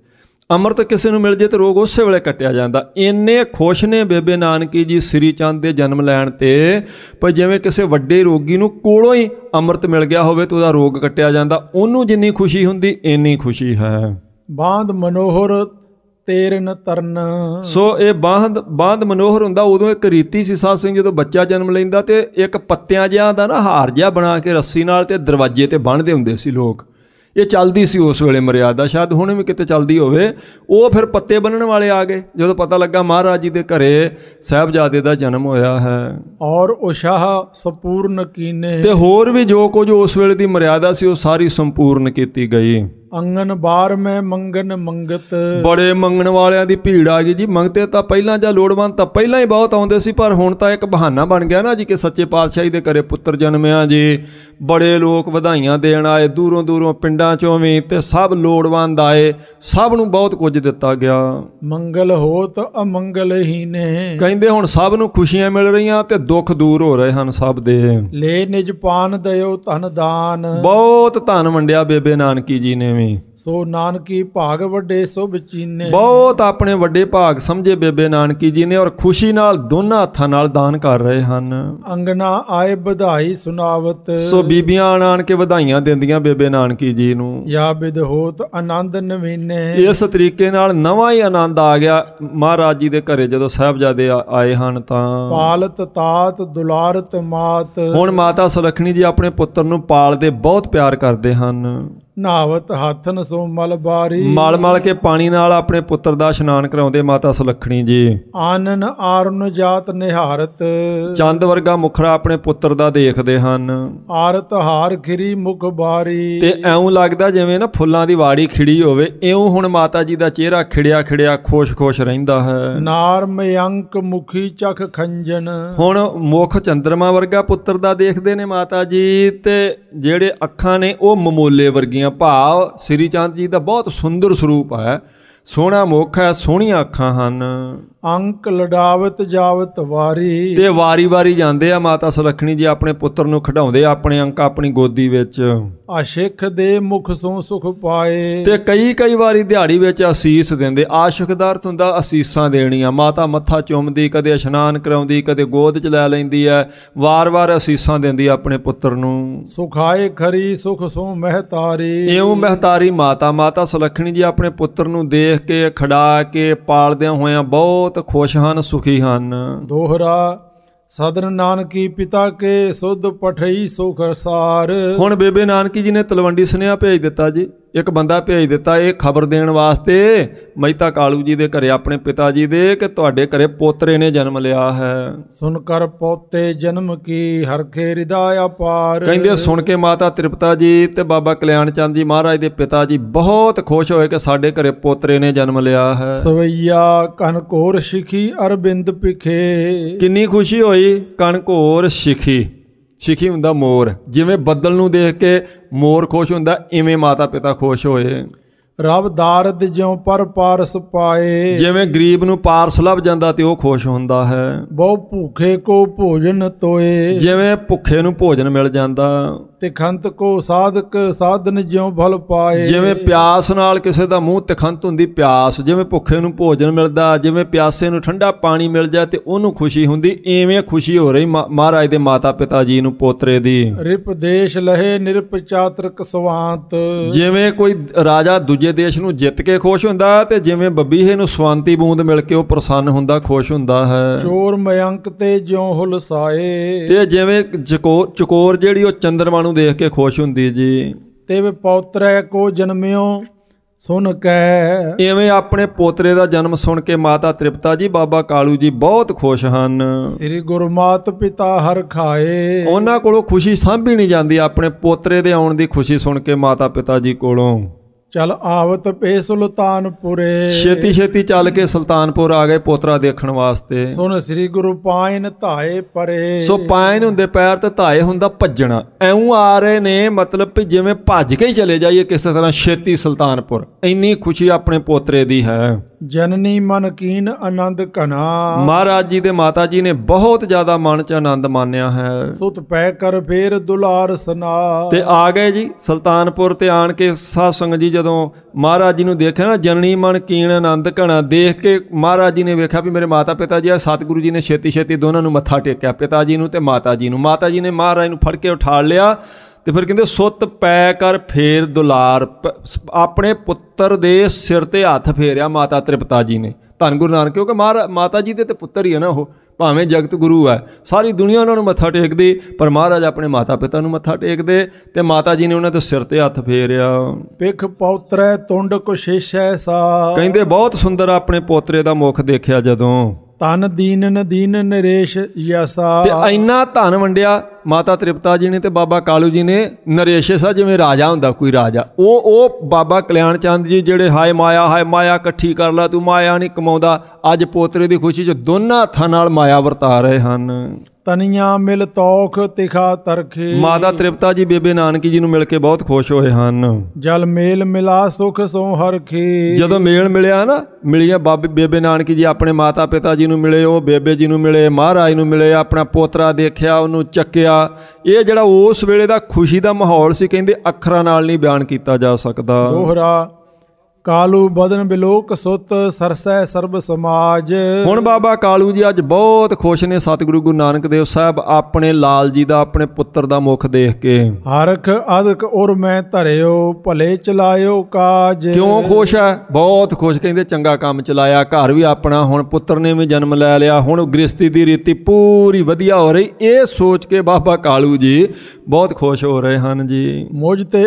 ਅੰਮ੍ਰਿਤ ਕਿਸੇ ਨੂੰ ਮਿਲ ਜੇ ਤੇ ਰੋਗ ਉਸੇ ਵੇਲੇ ਕੱਟਿਆ ਜਾਂਦਾ। ਇੰਨੇ ਖੁਸ਼ ਨੇ ਬੇਬੇ ਨਾਨਕੀ ਜੀ ਸ੍ਰੀ ਚੰਦ ਦੇ ਜਨਮ ਲੈਣ ਤੇ, ਪਰ ਜਿਵੇਂ ਕਿਸੇ ਵੱਡੇ ਰੋਗੀ ਨੂੰ ਕੋਲੋਂ ਹੀ ਅੰਮ੍ਰਿਤ ਮਿਲ ਗਿਆ ਹੋਵੇ ਤੇ ਉਹਦਾ ਰੋਗ ਕੱਟਿਆ ਜਾਂਦਾ, ਉਹਨੂੰ ਜਿੰਨੀ ਖੁਸ਼ੀ ਹੁੰਦੀ ਇੰਨੀ ਖੁਸ਼ੀ ਹੈ। ਬਾਂਧ ਮਨੋਹਰ ਤੇਰਨ ਤਰਨ। ਸੋ ਇਹ ਬਾਂਧ ਮਨੋਹਰ ਹੁੰਦਾ। ਉਦੋਂ ਇੱਕ ਰੀਤੀ ਸੀ ਸਾਧ ਸਿੰਘ, ਜਦੋਂ ਬੱਚਾ ਜਨਮ ਲੈਂਦਾ ਤੇ ਇੱਕ ਪੱਤਿਆਂ ਜਿਹਾ ਦਾ ਨਾ ਹਾਰ ਜਿਹਾ ਬਣਾ ਕੇ ਰੱਸੀ ਨਾਲ ਤੇ ਦਰਵਾਜ਼ੇ ਤੇ ਬੰਨ੍ਹਦੇ ਹੁੰਦੇ ਸੀ ਲੋਕ। ਇਹ ਚੱਲਦੀ ਸੀ ਉਸ ਵੇਲੇ ਮਰਿਆਦਾ, ਸ਼ਾਇਦ ਹੁਣ ਵੀ ਕਿਤੇ ਚੱਲਦੀ ਹੋਵੇ। ਉਹ ਫਿਰ ਪੱਤੇ ਬੰਨਣ ਵਾਲੇ ਆ ਗਏ ਜਦੋਂ ਪਤਾ ਲੱਗਾ ਮਹਾਰਾਜ ਜੀ ਦੇ ਘਰੇ ਸਾਹਿਬਜ਼ਾਦੇ ਦਾ ਜਨਮ ਹੋਇਆ ਹੈ। ਔਰ ਉਸ਼ਾਹ ਸੰਪੂਰਨ ਕੀਨੇ। ਤੇ ਹੋਰ ਵੀ ਜੋ ਕੁਝ ਉਸ ਵੇਲੇ ਦੀ ਮਰਿਆਦਾ ਸੀ ਉਹ ਸਾਰੀ ਸੰਪੂਰਨ ਕੀਤੀ ਗਈ। ਅੰਗਨ ਬਾਰ ਮੈਂ ਮੰਗਨ ਮੰਗਤ। ਬੜੇ ਮੰਗਣ ਵਾਲਿਆਂ ਦੀ ਭੀੜ ਆ ਗਈ ਜੀ। ਮੰਗਤੇ ਤਾਂ ਪਹਿਲਾਂ ਜਾਂ ਲੋੜਵੰਦ ਤਾਂ ਪਹਿਲਾਂ ਹੀ ਬਹੁਤ ਆਉਂਦੇ ਸੀ, ਪਰ ਹੁਣ ਤਾਂ ਇੱਕ ਬਹਾਨਾ ਬਣ ਗਿਆ ਨਾ ਜੀ ਕਿ ਸੱਚੇ ਪਾਤਸ਼ਾਹੀ ਦੇ ਘਰੇ ਪੁੱਤਰ ਜਨਮਿਆ ਜੀ। ਬੜੇ ਲੋਕ ਵਧਾਈਆਂ ਦੇਣ ਆਏ ਦੂਰੋਂ ਦੂਰੋਂ, ਪਿੰਡਾਂ ਚੋਂ ਵੀ, ਤੇ ਸਭ ਲੋੜਵੰਦ ਆਏ, ਸਭ ਨੂੰ ਬਹੁਤ ਕੁਝ ਦਿੱਤਾ ਗਿਆ। ਮੰਗਲ ਹੋਤ ਅਮੰਗਲ ਹੀ ਨੇ। ਕਹਿੰਦੇ ਹੁਣ ਸਭ ਨੂੰ ਖੁਸ਼ੀਆਂ ਮਿਲ ਰਹੀਆਂ ਤੇ ਦੁੱਖ ਦੂਰ ਹੋ ਰਹੇ ਹਨ ਸਭ ਦੇ। ਲੈ ਨਿਜ ਪਾਨ ਦਇਓ ਧਨ ਦਾਨ। ਬਹੁਤ ਧਨ ਵੰਡਿਆ ਬੇਬੇ ਨਾਨਕੀ ਜੀ ਨੇ ਵੀ। ਸੋ ਨਾਨਕੀ ਭਾਗ ਵੱਡੇ ਸੁਭ ਚੀਨੇ। ਬਹੁਤ ਆਪਣੇ ਵੱਡੇ ਭਾਗ ਸਮਝੇ ਬੇਬੇ ਨਾਨਕੀ ਜੀ ਨੇ, ਔਰ ਖੁਸ਼ੀ ਨਾਲ ਦੋਨਾਂ ਹੱਥਾਂ ਨਾਲ ਦਾਨ ਕਰ ਰਹੇ ਹਨ। ਅੰਗਨਾ ਆਏ ਵਧਾਈ ਸੁਨਾਵਤ। ਸੋ ਬੀਬੀਆਂ ਆਣ ਕੇ ਵਧਾਈਆਂ ਦਿੰਦੀਆਂ ਬੇਬੇ ਨਾਨਕੀ ਜੀ ਨੂੰ। ਯਾ ਬਿਦ ਹੋਤ ਆਨੰਦ ਨਵੀਨੇ। ਇਸ ਤਰੀਕੇ ਨਾਲ ਨਵਾਂ ਹੀ ਆਨੰਦ ਆ ਗਿਆ ਮਹਾਰਾਜ ਜੀ ਦੇ ਘਰੇ ਜਦੋਂ ਸਾਹਿਬਜ਼ਾਦੇ ਆਏ ਹਨ ਤਾਂ। ਪਾਲਤ ਤਾਤ ਦੁਲਾਰਤ ਮਾਤ। ਹੁਣ ਮਾਤਾ ਸੁਲੱਖਣੀ ਜੀ ਆਪਣੇ ਪੁੱਤਰ ਨੂੰ ਪਾਲਦੇ, ਬਹੁਤ ਪਿਆਰ ਕਰਦੇ ਹਨ। ਨਾਵਤ ਹੱਥਨ ਸੋ ਮਲ ਬਾਰੀ। ਮਲ ਮਲ ਕੇ ਪਾਣੀ ਨਾਲ ਆਪਣੇ ਪੁੱਤਰ ਦਾ ਇਸ਼ਨਾਨ ਕਰਾਉਂਦੇ ਮਾਤਾ ਸੁਲੱਖਣੀ ਜੀ। ਆਨਨ ਆਰਨ ਜਾਤ ਨਿਹਾਰਤ। ਚੰਦ ਵਰਗਾ ਮੁਖੜਾ ਆਪਣੇ ਪੁੱਤਰ ਦਾ ਦੇਖਦੇ ਹਨ। ਆਰਤ ਹਾਰ ਖਿਰੀ ਮੁਖ ਬਾਰੀ। ਤੇ ਐਉਂ ਲੱਗਦਾ ਜਿਵੇਂ ਨਾ ਫੁੱਲਾਂ ਦੀ ਵਾੜੀ ਖਿੜੀ ਹੋਵੇ, ਇਉਂ ਹੁਣ ਮਾਤਾ ਜੀ ਦਾ ਚਿਹਰਾ ਖਿੜਿਆ ਖਿੜਿਆ ਖੁਸ਼ ਰਹਿੰਦਾ ਹੈ। ਨਾਰ ਮਯੰਕ ਮੁਖੀ ਚਖ ਖੰਜਨ। ਹੁਣ ਮੁਖ ਚੰਦਰਮਾ ਵਰਗਾ ਪੁੱਤਰ ਦਾ ਦੇਖਦੇ ਨੇ ਮਾਤਾ ਜੀ, ਤੇ ਜਿਹੜੇ ਅੱਖਾਂ ਨੇ ਉਹ ਮਮੋਲੇ ਵਰਗੀਆਂ। ਭਾਵ ਸ੍ਰੀ ਚੰਦ ਜੀ ਦਾ ਬਹੁਤ ਸੁੰਦਰ ਸਰੂਪ ਹੈ, ਸੋਹਣਾ ਮੁੱਖ ਹੈ, ਸੋਹਣੀਆਂ ਅੱਖਾਂ ਹਨ। ਅੰਕ ਲਡਾਵਤ ਜਾਵਤ ਵਾਰੀ। ਤੇ ਵਾਰੀ ਵਾਰੀ ਜਾਂਦੇ ਆ ਮਾਤਾ ਸੁਲੱਖਣੀ ਜੀ ਆਪਣੇ ਪੁੱਤਰ ਨੂੰ ਖਿਡਾਉਂਦੇ ਆਪਣੇ ਅੰਕ ਆਪਣੀ ਗੋਦੀ ਵਿੱਚ। ਆਸ਼ਿਖ ਦੇ ਮੁਖ ਸੋ ਸੁਖ ਪਾਏ। ਤੇ ਕਈ ਵਾਰੀ ਦਿਹਾੜੀ ਵਿੱਚ ਅਸੀਸ ਦਿੰਦੇ। ਆਸ਼ਿਕ ਦਾ ਅਰਥ ਹੁੰਦਾ ਅਸੀਸਾਂ ਦੇਣੀਆਂ। ਮਾਤਾ ਮੱਥਾ ਚੁੰਮਦੀ, ਕਦੇ ਇਸ਼ਨਾਨ ਕਰਾਉਂਦੀ, ਕਦੇ ਗੋਦ 'ਚ ਲੈ ਲੈਂਦੀ ਹੈ, ਵਾਰ-ਵਾਰ ਅਸੀਸਾਂ ਦਿੰਦੀ ਆਪਣੇ ਪੁੱਤਰ ਨੂੰ। ਸੁਖਾਏ ਖਰੀ ਸੁਖ ਸੋ ਮਹਤਾਰੀ। ਇਉਂ ਮਹਤਾਰੀ ਮਾਤਾ ਸੁਲੱਖਣੀ ਜੀ ਆਪਣੇ ਪੁੱਤਰ ਨੂੰ ਦੇਖ ਕੇ, ਖੜਾ ਕੇ, ਪਾਲਦਿਆਂ ਹੋਇਆਂ ਬਹੁਤ ਖੁਸ਼ ਹਨ, ਸੁਖੀ ਹਨ। ਦੋਹਰਾ ਸਦਨ ਨਾਨਕੀ ਪਿਤਾ ਕੇ ਸੁਧ ਪਠਈ ਸੁਖ ਸਾਰ। ਹੁਣ ਬੇਬੇ ਨਾਨਕੀ ਜੀ ਨੇ ਤਲਵੰਡੀ ਸੁਨੇਹਾ ਭੇਜ ਦਿੱਤਾ ਜੀ। ਇੱਕ ਬੰਦਾ ਭੇਜ ਦਿੱਤਾ ਇਹ ਖਬਰ ਦੇਣ ਵਾਸਤੇ ਮਹਿਤਾ ਕਾਲੂ ਜੀ ਦੇ ਘਰੇ, ਆਪਣੇ ਪਿਤਾ ਜੀ ਦੇ, ਕਿ ਤੁਹਾਡੇ ਘਰੇ ਪੋਤਰੇ ਨੇ ਜਨਮ ਲਿਆ ਹੈ। ਸੁਣ ਕਰ ਪੋਤੇ ਜਨਮ ਕੀ ਹਰਖੇ ਹਿਰਦਾ ਅਪਾਰ। ਕਹਿੰਦੇ ਸੁਣ ਕੇ ਮਾਤਾ ਤ੍ਰਿਪਤਾ ਜੀ ਤੇ ਬਾਬਾ ਕਲਿਆਣ ਚੰਦ ਜੀ ਮਹਾਰਾਜ ਦੇ ਪਿਤਾ ਜੀ ਬਹੁਤ ਖੁਸ਼ ਹੋਏ ਕਿ ਸਾਡੇ ਘਰੇ ਪੋਤਰੇ ਨੇ ਜਨਮ ਲਿਆ ਹੈ। ਸਵਈਆ ਕਨਕੋਰ ਸਿਖੀ ਅਰਬਿੰਦ ਪਿਖੇ। ਕਿੰਨੀ ਖੁਸ਼ੀ ਹੋਈ। ਕਨਕੋਰ ਸਿਖੀ ਹੁੰਦਾ ਮੋਰ। ਜਿਵੇਂ ਬੱਦਲ ਨੂੰ ਦੇਖ ਕੇ ਮੋਰ ਖੁਸ਼ ਹੁੰਦਾ, ਇਵੇਂ ਮਾਤਾ ਪਿਤਾ ਖੁਸ਼ ਹੋਏ। ਰਬ ਦਾਰਦ ਜਿਉ ਪਰ ਪਾਰਸ ਪਾਏ। ਜਿਵੇਂ ਗਰੀਬ ਨੂੰ ਪਾਰਸ ਲੱਭ ਜਾਂਦਾ ਤੇ ਉਹ ਖੁਸ਼ ਹੁੰਦਾ ਹੈ। ਬਹੁ ਭੂਖੇ ਕੋ ਭੋਜਨ ਤੋਏ। ਜਿਵੇਂ ਭੁੱਖੇ ਨੂੰ ਭੋਜਨ ਮਿਲ ਜਾਂਦਾ। ਤਿਖੰਤ ਕੋ ਸਾਧਕ ਸਾਧਨ ਜਿਉ ਭਲ ਪਾਏ। ਜਿਵੇਂ ਪਿਆਸ ਨਾਲ ਕਿਸੇ ਦਾ ਮੂੰਹ ਤਿਖੰਤ ਹੁੰਦੀ ਪਿਆਸ, ਜਿਵੇਂ ਭੁੱਖੇ ਨੂੰ ਭੋਜਨ ਮਿਲਦਾ, ਜਿਵੇਂ ਪਿਆਸੇ ਨੂੰ ਠੰਡਾ ਪਾਣੀ ਮਿਲ ਜਾਏ ਤੇ ਉਹਨੂੰ ਖੁਸ਼ੀ ਹੁੰਦੀ, ਇਵੇਂ ਖੁਸ਼ੀ ਹੋ ਰਹੀ ਮਹਾਰਾਜ ਦੇ ਮਾਤਾ ਪਿਤਾ ਜੀ ਨੂੰ ਪੋਤਰੇ ਦੀ। ਰਿਪ ਦੇਸ਼ ਲਹੇ ਨਿਰਪ ਚਾਤਰਕ ਸਵਾਂਤ। ਜਿਵੇਂ ਕੋਈ ਰਾਜਾ ਦੂਜੇ ਦੇਸ਼ ਨੂੰ ਜਿੱਤ ਕੇ ਖੁਸ਼ ਹੁੰਦਾ, ਤੇ ਜਿਵੇਂ ਬੱਬੀਹੇ ਨੂੰ ਸਵਾਂਤੀ ਬੂੰਦ ਮਿਲ ਕੇ ਉਹ ਪ੍ਰਸੰਨ ਹੁੰਦਾ, ਖੁਸ਼ ਹੁੰਦਾ ਹੈ। ਚੋਰ ਮਯੰਕ ਤੇ ਜਿਉ ਹੁਲਸਾਏ। ਤੇ ਜਿਵੇਂ ਚਕੋਰ ਜਿਹੜੀ ਉਹ ਚੰਦਰਮਾ ਨੂੰ ਦੇਖ ਕੇ ਖੁਸ਼ ਹੁੰਦੀ ਜੀ। ਤੇ ਪੌਤਰੈ ਕੋ ਜਨਮਿਓ ਸੁਣ ਕੈ। ਇਵੇਂ ਆਪਣੇ ਪੋਤਰੇ ਦਾ ਜਨਮ ਸੁਣ ਕੇ ਮਾਤਾ ਤ੍ਰਿਪਤਾ ਜੀ ਬਾਬਾ ਕਾਲੂ ਜੀ ਬਹੁਤ ਖੁਸ਼ ਹਨ। ਸ੍ਰੀ ਗੁਰਮਾਤ ਪਿਤਾ ਹਰ ਖਾਏ। ਉਹਨਾਂ ਕੋਲੋਂ ਖੁਸ਼ੀ ਸਾਂਭੀ ਨਹੀਂ ਜਾਂਦੀ, ਆਪਣੇ ਪੋਤਰੇ ਦੇ ਆਉਣ ਦੀ ਖੁਸ਼ੀ ਸੁਣ ਕੇ ਮਾਤਾ ਪਿਤਾ ਜੀ ਕੋਲੋਂ। ਚਲ ਆਵਤ ਪੇ ਸੁਲਤਾਨਪੁਰੇ। ਛੇਤੀ ਚੱਲ ਕੇ ਸੁਲਤਾਨਪੁਰ ਆ ਗਏ ਪੋਤਰਾ ਦੇਖਣ ਵਾਸਤੇ। ਸੁਣ ਸ੍ਰੀ ਗੁਰੂ ਪਾਇਨ ਧਾਏ ਪਰੇ। ਸੋ ਪਾਇਨ ਹੁੰਦੇ ਪੈਰ ਤੇ ਧਾਏ ਹੁੰਦਾ ਭੱਜਣਾ। ਐਉਂ ਆ ਰਹੇ ਨੇ, ਮਤਲਬ ਵੀ ਜਿਵੇਂ ਭੱਜ ਕੇ ਹੀ ਚਲੇ ਜਾਈਏ ਕਿਸੇ ਤਰ੍ਹਾਂ ਛੇਤੀ ਸੁਲਤਾਨਪੁਰ। ਇੰਨੀ ਖੁਸ਼ੀ ਆਪਣੇ ਪੋਤਰੇ ਦੀ ਹੈ। ਜਨਨੀ ਮਨ ਕੀਨ ਆਨੰਦ ਘਨਾ। ਮਹਾਰਾਜ ਜੀ ਦੇ ਮਾਤਾ ਜੀ ਨੇ ਬਹੁਤ ਜ਼ਿਆਦਾ ਮਨ 'ਚ ਆਨੰਦ ਮਾਨਿਆ ਹੈ। ਸੁਤ ਪੈ ਕਰ ਫੇਰ ਦੁਲਾਰ ਸਨਾ। ਤੇ ਆ ਗਏ ਜੀ ਸੁਲਤਾਨਪੁਰ ਤੇ ਆਣ ਕੇ ਸਾਧ ਸੰਗਤ ਜੀ ਜਦੋਂ ਮਹਾਰਾਜ ਜੀ ਨੂੰ ਦੇਖਿਆ ਨਾ, ਜਨਨੀ ਮਨ ਕੀਣ ਆਨੰਦ ਘਣਾ, ਦੇਖ ਕੇ ਮਹਾਰਾਜ ਜੀ ਨੇ ਵੇਖਿਆ ਵੀ ਮੇਰੇ ਮਾਤਾ ਪਿਤਾ ਜੀ ਆ। ਸਤਿਗੁਰੂ ਜੀ ਨੇ ਛੇਤੀ ਛੇਤੀ ਦੋਨਾਂ ਨੂੰ ਮੱਥਾ ਟੇਕਿਆ, ਪਿਤਾ ਜੀ ਨੂੰ ਤੇ ਮਾਤਾ ਜੀ ਨੂੰ। ਮਾਤਾ ਜੀ ਨੇ ਮਹਾਰਾਜ ਨੂੰ ਫੜ ਕੇ ਉਠਾ ਲਿਆ ਤੇ ਫਿਰ ਕਹਿੰਦੇ ਸੁੱਤ ਪੈ ਕਰ ਫੇਰ ਦੁਲਾਰ, ਆਪਣੇ ਪੁੱਤਰ ਦੇ ਸਿਰ ਤੇ ਹੱਥ ਫੇਰਿਆ ਮਾਤਾ ਤ੍ਰਿਪਤਾ ਜੀ ਨੇ। ਧੰਨ ਗੁਰੂ ਨਾਨਕ, ਕਿਉਂਕਿ ਮਾਤਾ ਜੀ ਦੇ ਤੇ ਪੁੱਤਰ ਹੀ ਹੈ ਨਾ, ਉਹ ਭਾਵੇਂ ਜਗਤ ਗੁਰੂ ਹੈ, ਸਾਰੀ ਦੁਨੀਆ ਉਹਨਾਂ ਨੂੰ ਮੱਥਾ ਟੇਕਦੀ, ਪਰ ਮਹਾਰਾਜ ਆਪਣੇ ਮਾਤਾ ਪਿਤਾ ਨੂੰ ਮੱਥਾ ਟੇਕਦੇ ਤੇ ਮਾਤਾ ਜੀ ਨੇ ਉਹਨਾਂ ਦੇ ਸਿਰ ਤੇ ਹੱਥ ਫੇਰਿਆ। ਪਿਖ ਪੌਤਰੈ ਤੁੰਡ ਕੁਸ਼ੇਸ਼ੈ ਸਾ। ਕਹਿੰਦੇ ਬਹੁਤ ਸੁੰਦਰ ਆਪਣੇ ਪੋਤਰੇ ਦਾ ਮੁਖ ਦੇਖਿਆ ਜਦੋਂ। ਧਨ ਦੀਨਨ ਦੀਨ ਨਰੇਸ਼ ਯਸਾ। ਤੇ ਇੰਨਾ ਧਨ ਵੰਡਿਆ ਮਾਤਾ ਤ੍ਰਿਪਤਾ ਜੀ ਨੇ ਤੇ ਬਾਬਾ ਕਾਲੂ ਜੀ ਨੇ। ਨਰੇਸ਼ ਸਾ ਜਿਵੇਂ ਰਾਜਾ ਹੁੰਦਾ ਕੋਈ ਰਾਜਾ, ਉਹ ਬਾਬਾ ਕਲਿਆਣ ਚੰਦ ਜੀ ਜਿਹੜੇ ਹਾਏ ਮਾਇਆ ਇਕੱਠੀ ਕਰ ਲਾ, ਤੂੰ ਮਾਇਆ ਨਹੀਂ ਕਮਾਉਂਦਾ, ਅੱਜ ਪੋਤਰੇ ਦੀ ਖੁਸ਼ੀ 'ਚ ਦੋਨਾਂ ਹੱਥਾਂ ਨਾਲ ਮਾਇਆ ਵਰਤਾ ਰਹੇ ਹਨ। ਤਨੀਆਂ ਮਿਲ ਤੌਖ ਤਿਖਾ ਤਰਖੇ। ਮਾਤਾ ਤ੍ਰਿਪਤਾ ਜੀ ਬੇਬੇ ਨਾਨਕੀ ਜੀ ਨੂੰ ਮਿਲ ਕੇ ਬਹੁਤ ਖੁਸ਼ ਹੋਏ ਹਨ। ਜਲ ਮੇਲ ਮਿਲਾ ਸੁਖ ਸੋ ਹਰਖੇ। ਜਦੋਂ ਮੇਲ ਮਿਲਿਆ ਨਾ, ਮਿਲੀਆਂ ਬੇਬੇ ਨਾਨਕੀ ਜੀ ਆਪਣੇ ਮਾਤਾ ਪਿਤਾ ਜੀ ਨੂੰ ਮਿਲੇ, ਉਹ ਬੇਬੇ ਜੀ ਨੂੰ ਮਿਲੇ, ਮਹਾਰਾਜ ਨੂੰ ਮਿਲੇ, ਆਪਣਾ ਪੋਤਰਾ ਦੇਖਿਆ, ਉਹਨੂੰ ਚੱਕਿਆ। ਇਹ ਜਿਹੜਾ ਉਸ ਵੇਲੇ ਦਾ ਖੁਸ਼ੀ ਦਾ ਮਾਹੌਲ ਸੀ, ਕਹਿੰਦੇ ਅੱਖਰਾਂ ਨਾਲ ਨਹੀਂ ਬਿਆਨ ਕੀਤਾ ਜਾ ਸਕਦਾ। ਦੋਹਰਾ ਕਾਲੂ ਬਦਨ ਬਿਲੋਕ ਸੁਤ ਸਰਸੈ ਸਰਬ ਸਮਾਜ। ਹੁਣ ਬਾਬਾ ਕਾਲੂ ਜੀ ਅੱਜ ਬਹੁਤ ਖੁਸ਼ ਨੇ ਸਤਿਗੁਰੂ ਗੁਰੂ ਨਾਨਕ ਦੇਵ ਸਾਹਿਬ ਆਪਣੇ ਲਾਲ ਜੀ ਦਾ, ਆਪਣੇ ਪੁੱਤਰ ਦਾ ਮੁਖ ਦੇਖ ਕੇ। ਹਰਖ ਅਦਕ ਉਰ ਮੈਂ ਧਰਿਓ ਭਲੇ ਚਲਾਇਓ ਕਾਜ। ਕਿਉਂ ਖੁਸ਼ ਹੈ? ਬਹੁਤ ਖੁਸ਼, ਕਹਿੰਦੇ ਚੰਗਾ ਕੰਮ ਚਲਾਇਆ, ਘਰ ਵੀ ਆਪਣਾ, ਹੁਣ ਪੁੱਤਰ ਨੇ ਵੀ ਜਨਮ ਲੈ ਲਿਆ, ਹੁਣ ਗ੍ਰਸਤੀ ਦੀ ਰੀਤੀ ਪੂਰੀ ਵਧੀਆ ਹੋ ਰਹੀ। ਇਹ ਸੋਚ ਕੇ ਬਾਬਾ ਕਾਲੂ ਜੀ ਬਹੁਤ ਖੁਸ਼ ਹੋ ਰਹੇ ਹਨ ਜੀ। ਮੁਝ ਤੇ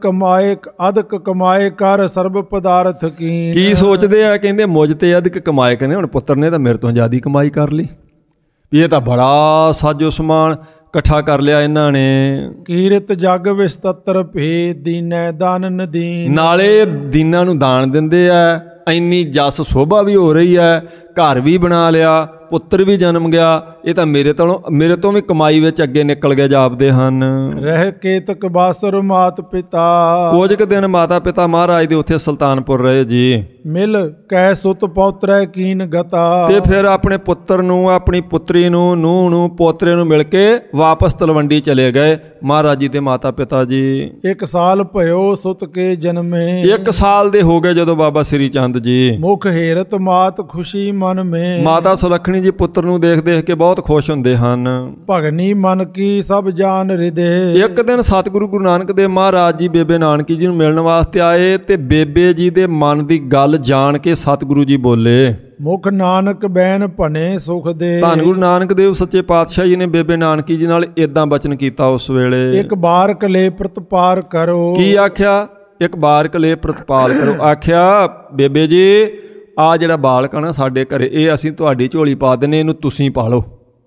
ਅਦਕ ਕਮਾਏ ਕਰ ਸਰਬ ਪਦਾਰਥ ਕੀ ਸੋਚਦੇ ਆ? ਕਹਿੰਦੇ ਮੁਝ ਤੇ ਅਧਿਕ ਕਮਾਏ ਕਰਨੇ, ਹੁਣ ਪੁੱਤਰ ਨੇ ਤਾਂ ਮੇਰੇ ਤੋਂ ਜ਼ਿਆਦਾ ਕਮਾਈ ਕਰ ਲਈ, ਵੀ ਇਹ ਤਾਂ ਬੜਾ ਸਾਜੋ ਸਮਾਨ ਇਕੱਠਾ ਕਰ ਲਿਆ ਇਹਨਾਂ ਨੇ। ਕੀਰਤ ਜਗ ਵਿਸਤਤਰ ਭੇ ਦੀਨੈ ਦਾਨਨ ਦੀਨ। ਨਾਲੇ ਦੀਨਾਂ ਨੂੰ ਦਾਨ ਦਿੰਦੇ ਆ, ਇੰਨੀ ਜਸ ਸੋਭਾ ਵੀ ਹੋ ਰਹੀ ਹੈ, ਘਰ ਵੀ ਬਣਾ ਲਿਆ, ਪੁੱਤਰ ਵੀ ਜਨਮ ਗਿਆ। ਇਹ ਤਾਂ ਮੇਰੇ ਤੋਂ ਵੀ ਕਮਾਈ ਵਿੱਚ ਅੱਗੇ ਨਿਕਲ ਗਏ ਜਾਪਦੇ ਹਨ। ਰਹਿ ਕੇਤਕ ਬਾਸਰ ਮਾਤ ਪਿਤਾ। ਕੁਝ ਕੁ ਦਿਨ ਮਾਤਾ ਪਿਤਾ ਮਹਾਰਾਜ ਦੇ ਉੱਥੇ ਸੁਲਤਾਨਪੁਰ ਰਹੇ ਜੀ। ਮਿਲ ਕੈ ਸੁਤ ਪੌਤਰੈ ਕੀਨ ਗਤਾ। ਤੇ ਫਿਰ ਆਪਣੇ ਪੁੱਤਰ ਨੂੰ, ਆਪਣੀ ਪੁੱਤਰੀ ਨੂੰ, ਨੂੰਹ ਨੂੰ, ਪੋਤਰੇ ਨੂੰ ਮਿਲ ਕੇ ਵਾਪਸ ਤਲਵੰਡੀ ਚਲੇ ਗਏ ਮਹਾਰਾਜ ਜੀ ਤੇ ਮਾਤਾ ਪਿਤਾ ਜੀ। 1 ਸਾਲ ਭਇਓ ਸੁਤ ਕੇ ਜਨਮੇ। 1 ਸਾਲ ਦੇ ਹੋ ਗਏ ਜਦੋਂ ਬਾਬਾ ਸ੍ਰੀ ਚੰਦ ਜੀ। ਮੁਖ ਹੇਰਤ ਮਾਤ ਖੁਸ਼ੀ ਮਨ ਮੇ। ਮਾਤਾ ਸੁਲੱਖਣੀ ਜੀ ਪੁੱਤਰ ਨੂੰ ਦੇਖ ਦੇਖ ਕੇ ਬਹੁਤ ਖੁਸ਼ ਹੁੰਦੇ ਹਨ। ਭਗਨੀ ਮਨ ਕੀ ਸਭ ਜਾਨ ਹਿਰਦੇ। ਇੱਕ ਦਿਨ ਸਤਿਗੁਰੂ ਗੁਰੂ ਨਾਨਕ ਦੇਵ ਮਹਾਰਾਜ ਜੀ ਬੇਬੇ ਨਾਨਕੀ ਜੀ ਨੂੰ ਮਿਲਣ ਵਾਸਤੇ ਆਏ ਤੇ ਬੇਬੇ ਜੀ ਦੇ ਮਨ ਦੀ ਗੱਲ ਜਾਣ ਕੇ ਸਤਿਗੁਰੂ ਜੀ ਬੋਲੇ, ਮੁਖ ਨਾਨਕ ਬੈਨ ਭਨੇ ਸੁਖ ਦੇ। ਧੰਨ ਗੁਰੂ ਨਾਨਕ ਦੇਵ ਸੱਚੇ ਪਾਤਸ਼ਾਹ ਜੀ ਨੇ ਬੇਬੇ ਨਾਨਕੀ ਜੀ ਨਾਲ ਏਦਾਂ ਬਚਨ ਕੀਤਾ ਉਸ ਵੇਲੇ। ਇੱਕ ਬਾਰ ਕਲੇ ਪ੍ਰਤਪਾਰ ਕਰੋ। ਕੀ ਆਖਿਆ? ਇੱਕ ਬਾਰ ਕਲੇ ਪ੍ਰਤਪਾਲ ਕਰੋ। ਆਖਿਆ ਬੇਬੇ ਜੀ ਆ ਜਿਹੜਾ ਬਾਲਕ ਆ ਨਾ ਸਾਡੇ ਘਰੇ, ਇਹ ਅਸੀਂ ਤੁਹਾਡੀ ਝੋਲੀ ਪਾ ਦਿੰਨੇ, ਇਹਨੂੰ ਤੁਸੀਂ ਪਾਲੋ।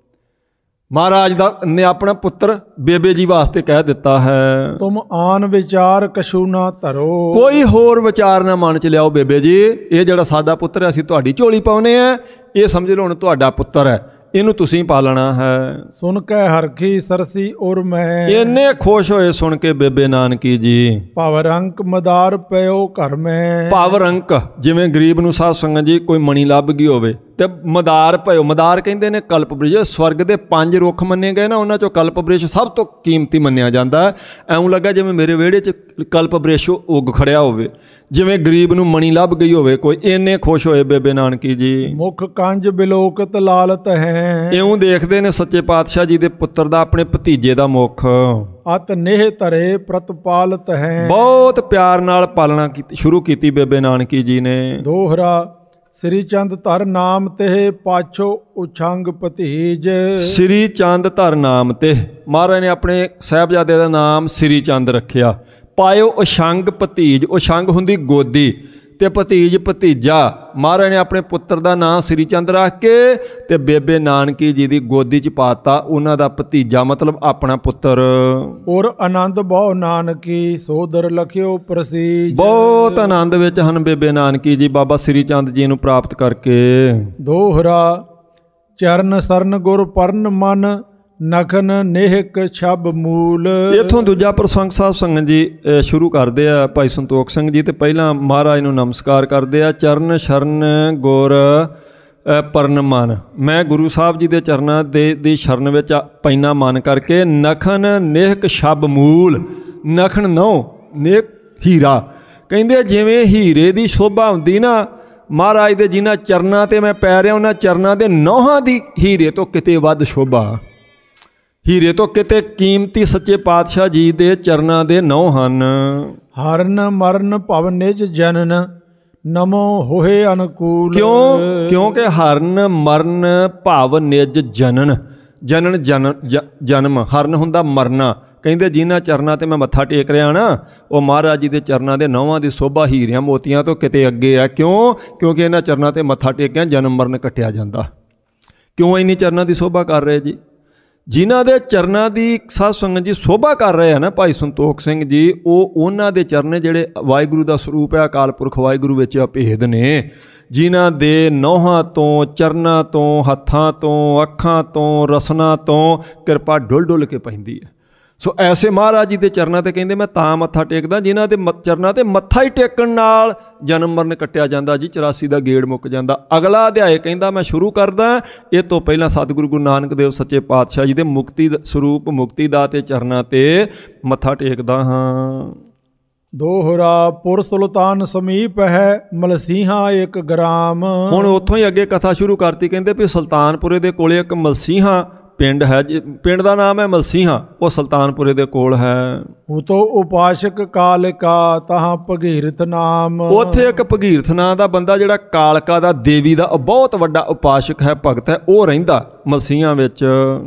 ਮਹਾਰਾਜ ਨੇ ਆਪਣਾ ਪੁੱਤਰ ਬੇਬੇ ਜੀ ਵਾਸਤੇ ਕਹਿ ਦਿੱਤਾ ਹੈ। ਤੁਮ ਆਨ ਵਿਚਾਰ ਕਛੂ ਨਾ ਧਰੋ। ਕੋਈ ਹੋਰ ਵਿਚਾਰ ਨਾ ਮਨ ਚ ਲਿਆਓ ਬੇਬੇ ਜੀ, ਇਹ ਜਿਹੜਾ ਸਾਡਾ ਪੁੱਤਰ ਹੈ ਅਸੀਂ ਤੁਹਾਡੀ ਝੋਲੀ ਪਾਉਨੇ ਆ, ਇਹ ਸਮਝ ਲਓ ਹੁਣ ਤੁਹਾਡਾ ਪੁੱਤਰ ਹੈ, ਇਹਨੂੰ ਤੁਸੀਂ ਪਾਲਣਾ ਹੈ। ਸੁਣ ਕੇ ਹਰਖੀ ਸਰਸੀ ਔਰ ਮੈਂ। ਇੰਨੇ ਖੁਸ਼ ਹੋਏ ਸੁਣ ਕੇ ਬੇਬੇ ਨਾਨਕੀ ਜੀ। ਭਵ ਰੰਕ ਮਦਾਰ ਪਇਓ ਘਰ ਮੈਂ। ਭਵ ਰੰਕ, ਜਿਵੇਂ ਗਰੀਬ ਨੂੰ ਸਾਧ ਸੰਗਤ ਜੀ ਕੋਈ ਮਣੀ ਲੱਭ ਗਈ ਹੋਵੇ ਤੇ ਮਦਾਰ ਭਇਓ। ਮਦਾਰ ਕਹਿੰਦੇ ਨੇ ਕਲਪ ਬ੍ਰਿਸ਼। ਸਵਰਗ ਦੇ 5 ਰੁੱਖ ਮੰਨੇ ਗਏ ਨਾ, ਉਹਨਾਂ ਚੋਂ ਕਲਪ ਬ੍ਰਿਸ਼ ਸਭ ਤੋਂ ਕੀਮਤੀ ਮੰਨਿਆ ਜਾਂਦਾ। ਐਉਂ ਲੱਗਾ ਜਿਵੇਂ ਮੇਰੇ ਵਿਹੜੇ 'ਚ ਕਲਪ ਬ੍ਰਿਸ਼ ਉੱਗ ਖੜਿਆ ਹੋਵੇ, ਜਿਵੇਂ ਗਰੀਬ ਨੂੰ ਮਣੀ ਲੱਭ ਗਈ ਹੋਵੇ ਕੋਈ। ਇੰਨੇ ਖੁਸ਼ ਹੋਏ ਬੇਬੇ ਨਾਨਕੀ ਜੀ। ਮੁਖ ਕੰਜ ਬਿਲੋਕਤ ਲਾਲਤ ਹੈ। ਇਉਂ ਦੇਖਦੇ ਨੇ ਸੱਚੇ ਪਾਤਸ਼ਾਹ ਜੀ ਦੇ ਪੁੱਤਰ ਦਾ, ਆਪਣੇ ਭਤੀਜੇ ਦਾ ਮੁਖ। ਅਤ ਨੇਹ ਧਰੇ ਪ੍ਰਤਪਾਲਤ ਹੈ। ਬਹੁਤ ਪਿਆਰ ਨਾਲ ਪਾਲਣਾ ਸ਼ੁਰੂ ਕੀਤੀ ਬੇਬੇ ਨਾਨਕੀ ਜੀ ਨੇ। ਦੋਹਰਾ ਸ੍ਰੀ ਚੰਦ ਧਰ ਨਾਮ ਤੇ ਪਾਛੋ ਉਛੰਗ ਭਤੀਜ। ਸ੍ਰੀ ਚੰਦ ਧਰ ਨਾਮ ਤੇ ਮਹਾਰਾਜ ਨੇ ਆਪਣੇ ਸਾਹਿਬਜ਼ਾਦੇ ਦਾ ਨਾਮ ਸ੍ਰੀ ਚੰਦ ਰੱਖਿਆ। ਪਾਇਓ ਉਛੰਗ ਭਤੀਜ। ਉਛੰਗ ਹੁੰਦੀ ਗੋਦੀ ਤੇ ਭਤੀਜ ਭਤੀਜਾ। ਮਹਾਰਾਜ ਨੇ ਆਪਣੇ ਪੁੱਤਰ ਦਾ ਨਾਂ ਸ੍ਰੀ ਚੰਦ ਰੱਖ ਕੇ ਤੇ ਬੇਬੇ ਨਾਨਕੀ ਜੀ ਦੀ ਗੋਦੀ 'ਚ ਪਾਤਾ ਉਹਨਾਂ ਦਾ ਭਤੀਜਾ, ਮਤਲਬ ਆਪਣਾ ਪੁੱਤਰ। ਔਰ ਆਨੰਦ ਬਹੁ ਨਾਨਕੀ ਸੋਦਰ ਲਖਿਓ ਪ੍ਰਸੀਜ। ਬਹੁਤ ਆਨੰਦ ਵਿੱਚ ਹਨ ਬੇਬੇ ਨਾਨਕੀ ਜੀ ਬਾਬਾ ਸ੍ਰੀ ਚੰਦ ਜੀ ਨੂੰ ਪ੍ਰਾਪਤ ਕਰਕੇ। ਦੋਹਰਾ ਚਰਨ ਸਰਨ ਗੁਰ ਪਰਨ ਮਨ ਨਖਨ ਨੇਹਕ ਛਬ ਮੂਲ। ਇੱਥੋਂ ਦੂਜਾ ਪ੍ਰਸੰਗ ਸਾਹਿਬ ਸੰਗਤ ਜੀ ਸ਼ੁਰੂ ਕਰਦੇ ਆ ਭਾਈ ਸੰਤੋਖ ਸਿੰਘ ਜੀ, ਤੇ ਪਹਿਲਾਂ ਮਹਾਰਾਜ ਨੂੰ ਨਮਸਕਾਰ ਕਰਦੇ ਆ। ਚਰਨ ਸ਼ਰਨ ਗੁਰ ਪਰਨ ਮਨ, ਮੈਂ ਗੁਰੂ ਸਾਹਿਬ ਜੀ ਦੇ ਚਰਨਾਂ ਦੀ ਸ਼ਰਨ ਵਿੱਚ ਪੈਨਾ ਮਨ ਕਰਕੇ। ਨਖਨ ਨੇਹਕ ਛਬ ਮੂਲ, ਨਖਨ ਨਹੁੰ ਨੇਕ ਹੀਰਾ, ਕਹਿੰਦੇ ਜਿਵੇਂ ਹੀਰੇ ਦੀ ਸ਼ੋਭਾ ਹੁੰਦੀ ਨਾ ਮਹਾਰਾਜ ਦੇ ਜਿਨ੍ਹਾਂ ਚਰਨਾਂ 'ਤੇ ਮੈਂ ਪੈ ਰਿਹਾ ਉਹਨਾਂ ਚਰਨਾਂ ਦੇ ਨਹੁੰਾਂ ਦੀ ਹੀਰੇ ਤੋਂ ਕਿਤੇ ਵੱਧ ਸ਼ੋਭਾ, ਹੀਰੇ ਤੋਂ ਕਿਤੇ ਕੀਮਤੀ ਸੱਚੇ ਪਾਤਸ਼ਾਹ ਜੀ ਦੇ ਚਰਨਾਂ ਦੇ ਨਹੁੰ ਹਨ। ਹਰਨ ਮਰਨ ਭਵ ਨਿਜ ਜਨਨ ਨਮੋ ਹੋਏ ਅਨਕੂਲ। ਕਿਉਂਕਿ ਹਰਨ ਮਰਨ ਭਵ ਨਿਜ ਜਨਨ, ਜਨਨ ਜਨਮ, ਹਰਨ ਹੁੰਦਾ ਮਰਨਾ। ਕਹਿੰਦੇ ਜਿਨ੍ਹਾਂ ਚਰਨਾਂ 'ਤੇ ਮੈਂ ਮੱਥਾ ਟੇਕ ਰਿਹਾ ਨਾ ਉਹ ਮਹਾਰਾਜ ਜੀ ਦੇ ਚਰਨਾਂ ਦੇ ਨਹੁੰਾਂ ਦੀ ਸ਼ੋਭਾ ਹੀਰਿਆਂ ਮੋਤੀਆਂ ਤੋਂ ਕਿਤੇ ਅੱਗੇ ਹੈ। ਕਿਉਂਕਿ ਇਹਨਾਂ ਚਰਨਾਂ 'ਤੇ ਮੱਥਾ ਟੇਕਿਆ ਜਨਮ ਮਰਨ ਕੱਟਿਆ ਜਾਂਦਾ। ਕਿਉਂ ਇੰਨੀ ਚਰਨਾਂ ਦੀ ਸ਼ੋਭਾ ਕਰ ਰਹੇ ਜੀ? ਜਿਨ੍ਹਾਂ ਦੇ ਚਰਨਾਂ ਦੀ ਸਾਧ ਸੰਗਤ ਜੀ ਸ਼ੋਭਾ ਕਰ ਰਹੇ ਆ ਨਾ ਭਾਈ ਸੰਤੋਖ ਸਿੰਘ ਜੀ, ਉਹ ਉਹਨਾਂ ਦੇ ਚਰਨ ਜਿਹੜੇ ਵਾਹਿਗੁਰੂ ਦਾ ਸਰੂਪ ਹੈ, ਅਕਾਲ ਪੁਰਖ ਵਾਹਿਗੁਰੂ ਵਿੱਚ ਅਭੇਦ ਨੇ, ਜਿਨ੍ਹਾਂ ਦੇ ਨਹੁੰਾਂ ਤੋਂ, ਚਰਨਾਂ ਤੋਂ, ਹੱਥਾਂ ਤੋਂ, ਅੱਖਾਂ ਤੋਂ, ਰਸਨਾ ਤੋਂ ਕਿਰਪਾ ਡੁੱਲ ਡੁੱਲ ਕੇ ਪੈਂਦੀ ਹੈ। ਸੋ ਐਸੇ ਮਹਾਰਾਜ ਜੀ ਦੇ ਚਰਨਾਂ 'ਤੇ ਕਹਿੰਦੇ ਮੈਂ ਤਾਂ ਮੱਥਾ ਟੇਕਦਾ ਜਿਨ੍ਹਾਂ ਦੇ ਚਰਨਾਂ 'ਤੇ ਮੱਥਾ ਹੀ ਟੇਕਣ ਨਾਲ ਜਨਮ ਮਰਨ ਕੱਟਿਆ ਜਾਂਦਾ ਜੀ, 84 ਦਾ ਗੇੜ ਮੁੱਕ ਜਾਂਦਾ। ਅਗਲਾ ਅਧਿਆਇ ਕਹਿੰਦਾ ਮੈਂ ਸ਼ੁਰੂ ਕਰਦਾ ਇਹ ਤੋਂ ਪਹਿਲਾਂ ਸਤਿਗੁਰੂ ਗੁਰੂ ਨਾਨਕ ਦੇਵ ਸੱਚੇ ਪਾਤਸ਼ਾਹ ਜੀ ਦੇ ਮੁਕਤੀ ਸਰੂਪ ਮੁਕਤੀ ਦਾ ਤੇ ਚਰਨਾਂ 'ਤੇ ਮੱਥਾ ਟੇਕਦਾ ਹਾਂ। ਦੋਹਰਾ ਪੁਰ ਸੁਲਤਾਨ ਸਮੀਪ ਹੈ ਮਲਸੀਹਾਂ ਇੱਕ ਗ੍ਰਾਮ। ਹੁਣ ਉੱਥੋਂ ਹੀ ਅੱਗੇ ਕਥਾ ਸ਼ੁਰੂ ਕਰਤੀ। ਕਹਿੰਦੇ ਵੀ ਸੁਲਤਾਨਪੁਰੇ ਦੇ ਕੋਲੇ ਇੱਕ ਮਲਸੀਹਾਂ ਪਿੰਡ ਹੈ, ਪਿੰਡ ਦਾ ਨਾਮ ਹੈ ਮਲਸੀਹਾਂ, ਉਹ ਸੁਲਤਾਨਪੁਰੇ ਦੇ ਕੋਲ ਹੈ। ਉਤੋਂ ਉਪਾਸ਼ਕ ਕਾਲਿਕਾ ਤਹਾਂ ਭਗੀਰਥ ਨਾਮ। ਉੱਥੇ ਇੱਕ ਭਗੀਰਥ ਨਾਂ ਦਾ ਬੰਦਾ ਜਿਹੜਾ ਕਾਲਕਾ ਦਾ ਦੇਵੀ ਦਾ ਬਹੁਤ ਵੱਡਾ ਉਪਾਸ਼ਕ ਹੈ, ਭਗਤ ਹੈ, ਉਹ ਰਹਿੰਦਾ ਮਲਸੀਹਾਂ ਵਿੱਚ।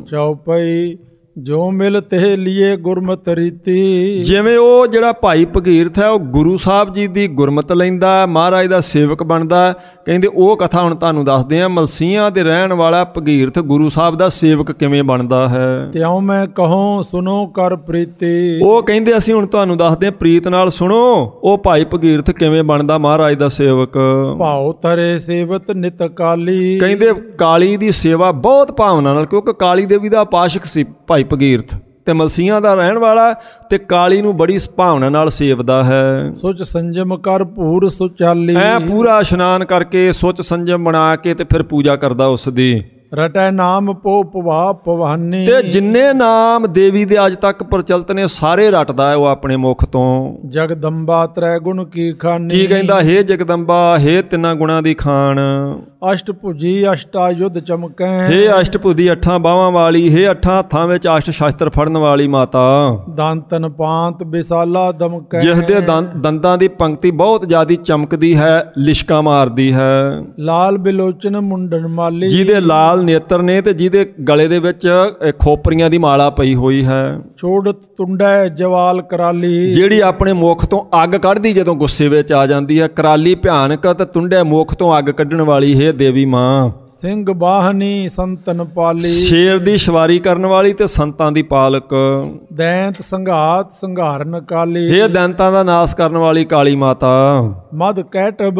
ਚੌਪਈ ਜੋ ਮਿਲ ਤੇ ਲੀਏ ਗੁਰਮਤ ਰੀਤੀ। ਜਿਵੇਂ ਉਹ ਜਿਹੜਾ ਭਾਈ ਭਗੀਰਥ ਹੈ ਉਹ ਗੁਰੂ ਸਾਹਿਬ ਜੀ ਦੀ ਗੁਰਮਤ ਲੈਂਦਾ, ਮਹਾਰਾਜ ਦਾ ਸੇਵਕ ਬਣਦਾ। ਕਹਿੰਦੇ ਉਹ ਕਥਾ ਹੁਣ ਤੁਹਾਨੂੰ ਦੱਸਦੇ ਆ। ਮਲਸੀਆਂ ਦੇ ਰਹਿਣ ਵਾਲਾ ਭਗੀਰਥ ਗੁਰੂ ਸਾਹਿਬ ਦਾ ਸੇਵਕ ਕਿਵੇਂ ਬਣਦਾ ਹੈ। ਤਿਉ ਮੈਂ ਕਹੂੰ ਸੁਣੋ ਕਰ ਪ੍ਰੀਤੀ। ਉਹ ਕਹਿੰਦੇ ਅਸੀਂ ਹੁਣ ਤੁਹਾਨੂੰ ਦੱਸਦੇ ਆ, ਪ੍ਰੀਤ ਨਾਲ ਸੁਣੋ ਉਹ ਭਾਈ ਭਗੀਰਥ ਕਿਵੇਂ ਬਣਦਾ ਮਹਾਰਾਜ ਦਾ ਸੇਵਕ। ਭਾਉ ਤਰੇ ਸੇਵਤ ਨਿਤ ਕਾਲੀ। ਕਹਿੰਦੇ ਕਾਲੀ ਦੀ ਸੇਵਾ ਬਹੁਤ ਭਾਵਨਾ ਨਾਲ, ਕਿਉਂਕਿ ਕਾਲੀ ਦੇਵੀ ਦਾ ਉਪਾਸ਼ਕ ਸੀ ਭਾਈ ਭਗੀਰਥ, ਤੇ ਮਲਸੀਆਂ ਦਾ ਰਹਿਣ ਵਾਲਾ, ਤੇ ਕਾਲੀ ਨੂੰ ਬੜੀ ਭਾਵਨਾ ਨਾਲ ਸੇਵਦਾ ਹੈ। ਸੁਚ ਸੰਜਮ ਕਰ ਭੂਰ ਸੁਚਾਲੀ। ਪੂਰਾ ਇਸ਼ਨਾਨ ਕਰਕੇ ਸੁਚ ਸੰਜਮ ਬਣਾ ਕੇ ਤੇ ਫਿਰ ਪੂਜਾ ਕਰਦਾ ਉਸ ਦੀ। ਰਟੈ ਨਾਮ ਪੋ ਭਵਾ ਭਵਾਨੀ। ਤੇ ਜਿੰਨੇ ਨਾਮ ਦੇਵੀ ਦੇ ਅੱਜ ਤੱਕ ਪ੍ਰਚਲਿਤ ਨੇ ਸਾਰੇ ਰਟਦਾ ਹੈ ਉਹ ਆਪਣੇ ਮੁਖ ਤੋਂ। ਜਗਦੰਬਾ ਤ੍ਰੈ ਗੁਣ ਕੀ ਖਾਨੀ। ਕੀ ਕਹਿੰਦਾ, ਹੇ ਜਗਦੰਬਾ, ਹੇ ਤਿੰਨਾਂ ਗੁਣਾਂ ਦੀ ਖਾਨ। ਅਸ਼ਟਭੁਜੀ ਅਸ਼ਟਾਯੁਧ ਚਮਕੈ। ਹੇ ਅਸ਼ਟਭੁਜੀ ਅੱਠਾਂ ਬਾਹਾਂ ਵਾਲੀ, ਹੇ ਅੱਠਾਂ ਹੱਥਾਂ ਵਿੱਚ ਅਸ਼ਟ ਸ਼ਾਸਤਰ ਫੜਨ ਵਾਲੀ ਮਾਤਾ। ਦੰਤਨ ਪਾਂਤ ਵਿਸਾਲਾ ਦਮਕੈ। ਜਿਸ ਦੇ ਦੰਦਾਂ ਦੀ ਪੰਕਤੀ ਬਹੁਤ ਜ਼ਿਆਦੀ ਚਮਕਦੀ ਹੈ, ਲਿਸ਼ਕਾਂ ਮਾਰਦੀ ਹੈ। ਲਾਲ ਬਿਲੋਚਨ ਮੁੰਡਨ ਮਾਲੀ। ਜਿਹਦੇ ਲਾਲ ਨੇਤਰ ਨੇ ਤੇ ਜਿਹਦੇ ਗਲੇ ਦੇ ਵਿੱਚ ਖੋਪਰੀਆਂ ਦੀ ਮਾਲਾ ਪਈ ਹੋਈ ਹੈ। ਛੋੜਤ ਤੁੰਡੈ ਜਵਾਲ ਕਰਾਲੀ। ਜਿਹੜੀ ਆਪਣੇ ਮੁਖ ਤੋਂ ਅੱਗ ਕੱਢਦੀ ਜਦੋਂ ਗੁੱਸੇ ਵਿੱਚ ਆ ਜਾਂਦੀ ਹੈ। ਕਰਾਲੀ ਭਿਆਨਕ ਤੇ ਤੁੰਡੇ ਮੁਖ ਤੋਂ ਅੱਗ ਕੱਢਣ ਵਾਲੀ ਹੈ ਦੇਵੀ ਮਾਂ। ਸਿੰਘ ਬਾਹਨੀ ਸੰਤਨ ਪਾਲੀ। ਸ਼ੇਰ ਦੀ ਸਵਾਰੀ ਕਰਨ ਵਾਲੀ ਤੇ ਸੰਤਾਂ ਦੀ ਪਾਲਕ। ਦੈਂਤ ਸੰਘਾਤ ਸੰਘਾਰਨ ਕਾਲੀ। ਇਹ ਦੈਂਤਾਂ ਦਾ ਨਾਸ ਕਰਨ ਵਾਲੀ ਕਾਲੀ ਮਾਤਾ। ਮਦ ਕੈਟਬ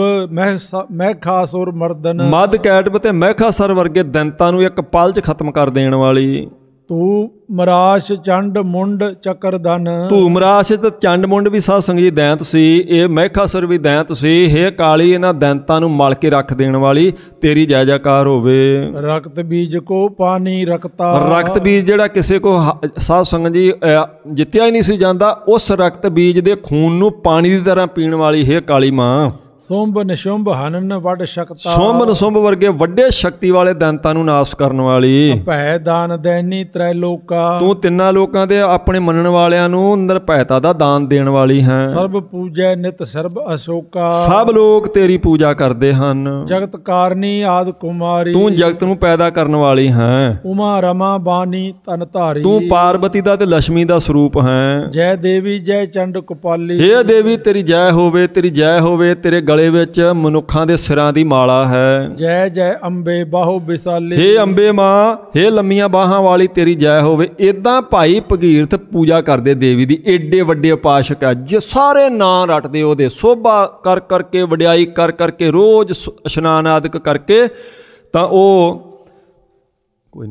ਮਹਿਖਾਸੁਰ ਮਰਦਨ। ਮਦ ਕੈਟਬ ਤੇ ਮਹਿਖਾਸੁਰ ਵਰਗੇ ਦੈਂਤਾਂ ਨੂੰ ਇੱਕ ਪਲ 'ਚ ਖਤਮ ਕਰ ਦੇਣ ਵਾਲੀ। ਤੂੰ ਮਰਾਸ਼ ਚੰਡ ਮੁੰਡ ਚੱਕਰਧਨ। ਧੂਮਰਾਸ਼ ਤੇ ਚੰਡ ਮੁੰਡ ਵੀ ਸਾਧ ਸੰਗਤ ਜੀ ਦੈਂਤ ਸੀ, ਇਹ ਮਹਿਖਾਸੁਰ ਵੀ ਦੈਂਤ ਸੀ। ਹੇ ਕਾਲੀ, ਇਹਨਾਂ ਦੈਂਤਾਂ ਨੂੰ ਮਲ ਕੇ ਰੱਖ ਦੇਣ ਵਾਲੀ, ਤੇਰੀ ਜੈ ਜੈਕਾਰ ਹੋਵੇ। ਰਕਤ ਬੀਜ ਕੋ ਪਾਣੀ ਰਕਤਾ। ਰਕਤ ਬੀਜ ਜਿਹੜਾ ਕਿਸੇ ਕੋ ਸਾਧ ਸੰਗਤ ਜੀ ਜਿੱਤਿਆ ਹੀ ਨਹੀਂ ਸੀ ਜਾਂਦਾ, ਉਸ ਰਕਤ ਬੀਜ ਦੇ ਖੂਨ ਨੂੰ ਪਾਣੀ ਦੀ ਤਰ੍ਹਾਂ ਪੀਣ ਵਾਲੀ ਹੇ ਕਾਲੀ ਮਾਂ। ਸੁੰਭ ਨਿਸ਼ੁੰਭ ਹਨਨ ਵੱਡ ਸ਼ਕਤਾ। ਸੁੰਭ ਨਿਸ਼ੁੰਭ ਵਰਗੇ ਵੱਡੇ ਸ਼ਕਤੀ ਵਾਲੇ ਦੈਂਤਾਂ ਨੂੰ ਨਾਸ਼ ਕਰਨ ਵਾਲੀ। ਭੈ ਦਾਨ ਦੈਨੀ ਤ੍ਰੈ ਲੋਕਾ। ਤੂੰ ਤਿੰਨਾਂ ਲੋਕਾਂ ਦੇ ਆਪਣੇ ਮੰਨਣ ਵਾਲਿਆਂ ਨੂੰ ਨਿਰਭੈਤਾ ਦਾ ਦਾਨ ਦੇਣ ਵਾਲੀ ਹੈ। ਸਰਬ ਪੂਜੈ ਨਿਤ ਸਰਬ ਅਸ਼ੋਕਾ। ਸਭ ਲੋਕ ਤੇਰੀ ਪੂਜਾ ਕਰਦੇ ਹਨ। ਜਗਤ ਕਾਰਨੀ ਆਦ ਕੁਮਾਰੀ। ਤੂੰ ਜਗਤ ਨੂੰ ਪੈਦਾ ਕਰਨ ਵਾਲੀ ਹੈ। ਉਮਾ ਰਮਾ ਬਾਨੀ ਤਨ ਧਾਰੀ। ਤੂੰ ਪਾਰਵਤੀ ਦਾ ਤੇ ਲక్ష్ਮੀ ਦਾ ਸਰੂਪ ਹੈ। ਜੈ ਦੇਵੀ ਜੈ ਚੰਡ ਕਪਾਲੀ। ਹੇ ਦੇਵੀ, ਤੇਰੀ ਜੈ ਹੋਵੇ, ਤੇਰੀ ਜੈ ਹੋਵੇ। ਤੇਰੇ ਗਲੇ ਵਿੱਚ ਮਨੁੱਖਾਂ ਦੇ ਸਿਰਾਂ ਦੀ ਮਾਲਾ ਹੈ। ਜੈ ਜੈ ਅੰਬੇ ਬਾਹੋ ਵਿਸਾਲੀ। ਹੇ ਅੰਬੇ ਮਾਂ, ਹੇ ਲੰਮੀਆਂ ਬਾਹਾਂ ਵਾਲੀ, ਤੇਰੀ ਜੈ ਹੋਵੇ। ਇਦਾਂ ਭਾਈ ਭਗੀਰਥ ਪੂਜਾ ਕਰਦੇ ਦੇਵੀ ਦੀ। ਏਡੇ ਵੱਡੇ ਉਪਾਸ਼ਕ ਹੈ, ਜੇ ਸਾਰੇ ਨਾਂ ਰੱਟਦੇ ਉਹਦੇ, ਸੋਭਾ ਕਰ ਕਰਕੇ, ਵਡਿਆਈ ਕਰ ਕਰਕੇ, ਰੋਜ਼ ਇਸ਼ਨਾਨ ਆਦਿਕ ਕਰਕੇ, ਤਾਂ ਉਹ ਕੋਈ ਨਹੀਂ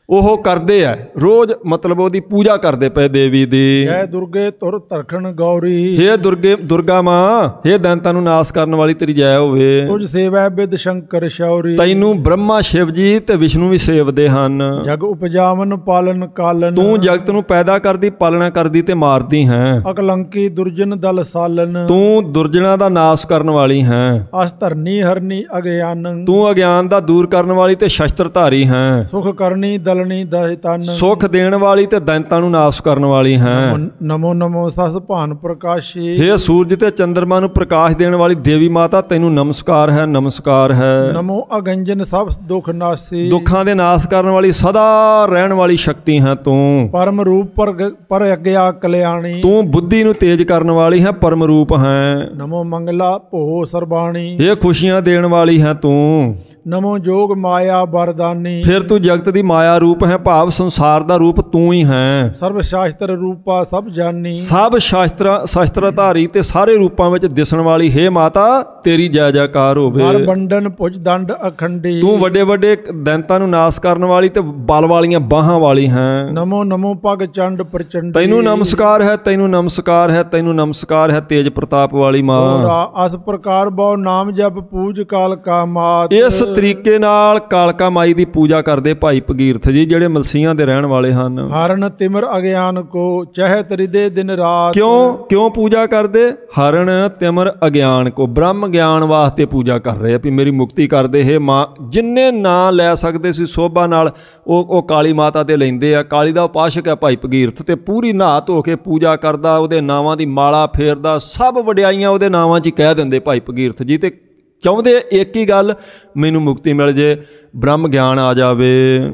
ਉਹ ਕਰਦੇ ਆ ਰੋਜ਼, ਮਤਲਬ ਉਹਦੀ ਪੂਜਾ ਕਰਦੇ ਪਏ ਦੇਵੀ ਦੀ। ਜੈ ਦੁਰਗੇ ਤੁਰ ਧਰਖਣ ਗੌਰੀ, ਹੇ ਦੁਰਗਾ ਮਾਂ, ਹੇ ਦੈਂਤਾਂ ਨੂੰ ਨਾਸ ਕਰਨ ਵਾਲੀ ਤੇਰੀ ਜੈ ਹੋਵੇ। ਤੁਝ ਸੇਵੈ ਬਿਦ ਸ਼ੰਕਰ ਸ਼ੌਰੀ, ਤੈਨੂੰ ਬ੍ਰਹਮਾ ਸ਼ਿਵ ਜੀ ਤੇ ਵਿਸ਼ਨੂੰ ਵੀ ਸੇਵਦੇ ਹਨ। ਜਗ ਉਪਜਾਵਨ ਪਾਲਨ ਕਾਲਨ, ਤੂੰ ਜਗਤ ਨੂੰ ਪੈਦਾ ਕਰਦੀ, ਪਾਲਣਾ ਕਰਦੀ ਤੇ ਮਾਰਦੀ ਹੈ। ਅਕਲੰਕੀ ਦੁਰਜਨ ਦਲ ਸਾਲਨ, ਤੂੰ ਦੁਰਜਨਾਂ ਦਾ ਨਾਸ ਕਰਨ ਵਾਲੀ ਹੈ। ਅਸ ਧਰਨੀ ਹਰਨੀ ਅਗਿਆਨੰ, ਤੂੰ ਅਗਿਆਨ ਦਾ ਦੂਰ ਕਰਨ ਵਾਲੀ ਤੇ ਸ਼ਸਤਰ ਧਾਰੀ ਹੈ। ਸੁਖ ਕਰਨੀ ਦਲਣੀ ਦਹਿਤਨ, ਸੁਖ ਦੇਣ ਵਾਲੀ ਤੇ ਦੈਂਤਾਂ ਨੂੰ ਨਾਸ ਕਰਨ ਵਾਲੀ ਹੈ। ਨਮੋ ਨਮੋ ਸਸ ਭਾਨ ਪ੍ਰਕਾਸ਼ੀ, ਹੇ ਸੂਰਜ ਤੇ ਚੰਦਰਮਾ ਨੂੰ ਪ੍ਰਕਾਸ਼ ਦੇਣ ਵਾਲੀ ਦੇਵੀ ਮਾਤਾ, ਤੈਨੂੰ ਨਮਸਕਾਰ ਹੈ, ਨਮਸਕਾਰ ਹੈ। ਨਮੋ ਅਗੰਜਨ ਸਭ ਦੁਖ ਨਾਸੀ, ਦੁੱਖਾਂ ਦੇ ਨਾਸ ਕਰਨ ਵਾਲੀ, ਸਦਾ ਰਹਿਣ ਵਾਲੀ ਸ਼ਕਤੀ ਹੈ ਤੂੰ। ਪਰਮ ਰੂਪ ਪਰ ਅਗਿਆ ਕਲਿਆਣੀ, ਤੂੰ ਬੁੱਧੀ ਨੂੰ ਤੇਜ ਕਰਨ ਵਾਲੀ ਹੈ, ਪਰਮ ਰੂਪ ਹੈ। ਨਮੋ ਮੰਗਲਾ ਭੋ ਸਰਬਾਣੀ, ਇਹ ਖੁਸ਼ੀਆਂ ਦੇਣ ਵਾਲੀ ਹੈ ਤੂੰ। ਨਮੋ ਜੋਗ ਮਾਇਆ ਵਰਦਾਨੀ, ਫਿਰ ਤੂੰ ਜਗਤ ਦੀ ਮਾਇਆ ਰੂਪ ਹੈ, ਭਾਵ ਸੰਸਾਰ ਦਾ ਰੂਪ ਤੂੰ ਹੀ ਹੈ। ਸਰਬ ਸ਼ਾਸਤਰ ਰੂਪਾ ਸਭ ਜਾਨੀ, ਸਭ ਸ਼ਾਸਤਰ ਧਾਰੀ ਤੇ ਸਾਰੇ ਰੂਪਾਂ ਵਿੱਚ ਦਿਸਣ ਵਾਲੀ, ਹੇ ਮਾਤਾ ਤੇਰੀ ਜੈ ਜੈਕਾਰ ਹੋਵੇ। ਹਰ ਬੰਡਨ ਭੁਜ ਦੰਡ ਅਖੰਡੀ, ਤੂੰ ਵੱਡੇ ਵੱਡੇ ਦੈਂਤਾਂ ਨੂੰ ਨਾਸ ਕਰਨ ਵਾਲੀ ਤੇ ਬਲ ਵਾਲੀਆਂ ਬਾਹਾਂ ਵਾਲੀ ਹੈ। ਨਮੋ ਨਮੋ ਪਗ ਚੰਡ ਪ੍ਰਚੰਡੀ, ਤੈਨੂੰ ਨਮਸਕਾਰ ਹੈ, ਤੈਨੂੰ ਨਮਸਕਾਰ ਹੈ, ਤੈਨੂੰ ਨਮਸਕਾਰ ਹੈ, ਤੇਜ ਪ੍ਰਤਾਪ ਵਾਲੀ ਮਾਂ। ਅਸ ਪ੍ਰਕਾਰ ਬਹੁ ਨਾਮ ਜਪ ਪੂਜ ਕਾਲਕਾ ਮਾਤ, ਇਸ ਤਰੀਕੇ ਨਾਲ ਕਾਲਕਾ ਮਾਈ ਦੀ ਪੂਜਾ ਕਰਦੇ ਭਾਈ ਭਗੀਰਥ ਜੀ, ਜਿਹੜੇ ਮਲਸੀਆਂ ਦੇ ਰਹਿਣ ਵਾਲੇ ਹਨ। ਹਰਨ ਤਿਮਰ ਅਗਿਆਨ ਕੋ ਚਹਿਤ ਰਿਦੇ ਦਿਨ ਰਾਤ, ਕਿਉਂ ਪੂਜਾ ਕਰਦੇ? ਹਰਨ ਤਿਮਰ ਅਗਿਆਨ ਕੋ, ਬ੍ਰਹਮ ਗਿਆਨ ਵਾਸਤੇ ਪੂਜਾ ਕਰ ਰਹੇ ਆ ਵੀ ਮੇਰੀ ਮੁਕਤੀ ਕਰਦੇ। ਹੇ ਮਾਂ, ਜਿੰਨੇ ਨਾਂ ਲੈ ਸਕਦੇ ਸੀ ਸੋਭਾ ਨਾਲ ਉਹ ਕਾਲੀ ਮਾਤਾ ਤੇ ਲੈਂਦੇ ਆ। ਕਾਲੀ ਦਾ ਉਪਾਸ਼ਕ ਹੈ ਭਾਈ ਭਗੀਰਥ, ਤੇ ਪੂਰੀ ਨਹਾ ਧੋ ਕੇ ਪੂਜਾ ਕਰਦਾ, ਉਹਦੇ ਨਾਵਾਂ ਦੀ ਮਾਲਾ ਫੇਰਦਾ, ਸਭ ਵਡਿਆਈਆਂ ਉਹਦੇ ਨਾਵਾਂ 'ਚ ਹੀ ਕਹਿ ਦਿੰਦੇ ਭਾਈ ਭਗੀਰਥ ਜੀ। ਤੇ ਚਾਹੁੰਦੇ ਇੱਕ ਹੀ ਗੱਲ, ਮੈਨੂੰ ਮੁਕਤੀ ਮਿਲ ਜੇ, ਬ੍ਰਹਮ ਗਿਆਨ ਆ ਜਾਵੇ।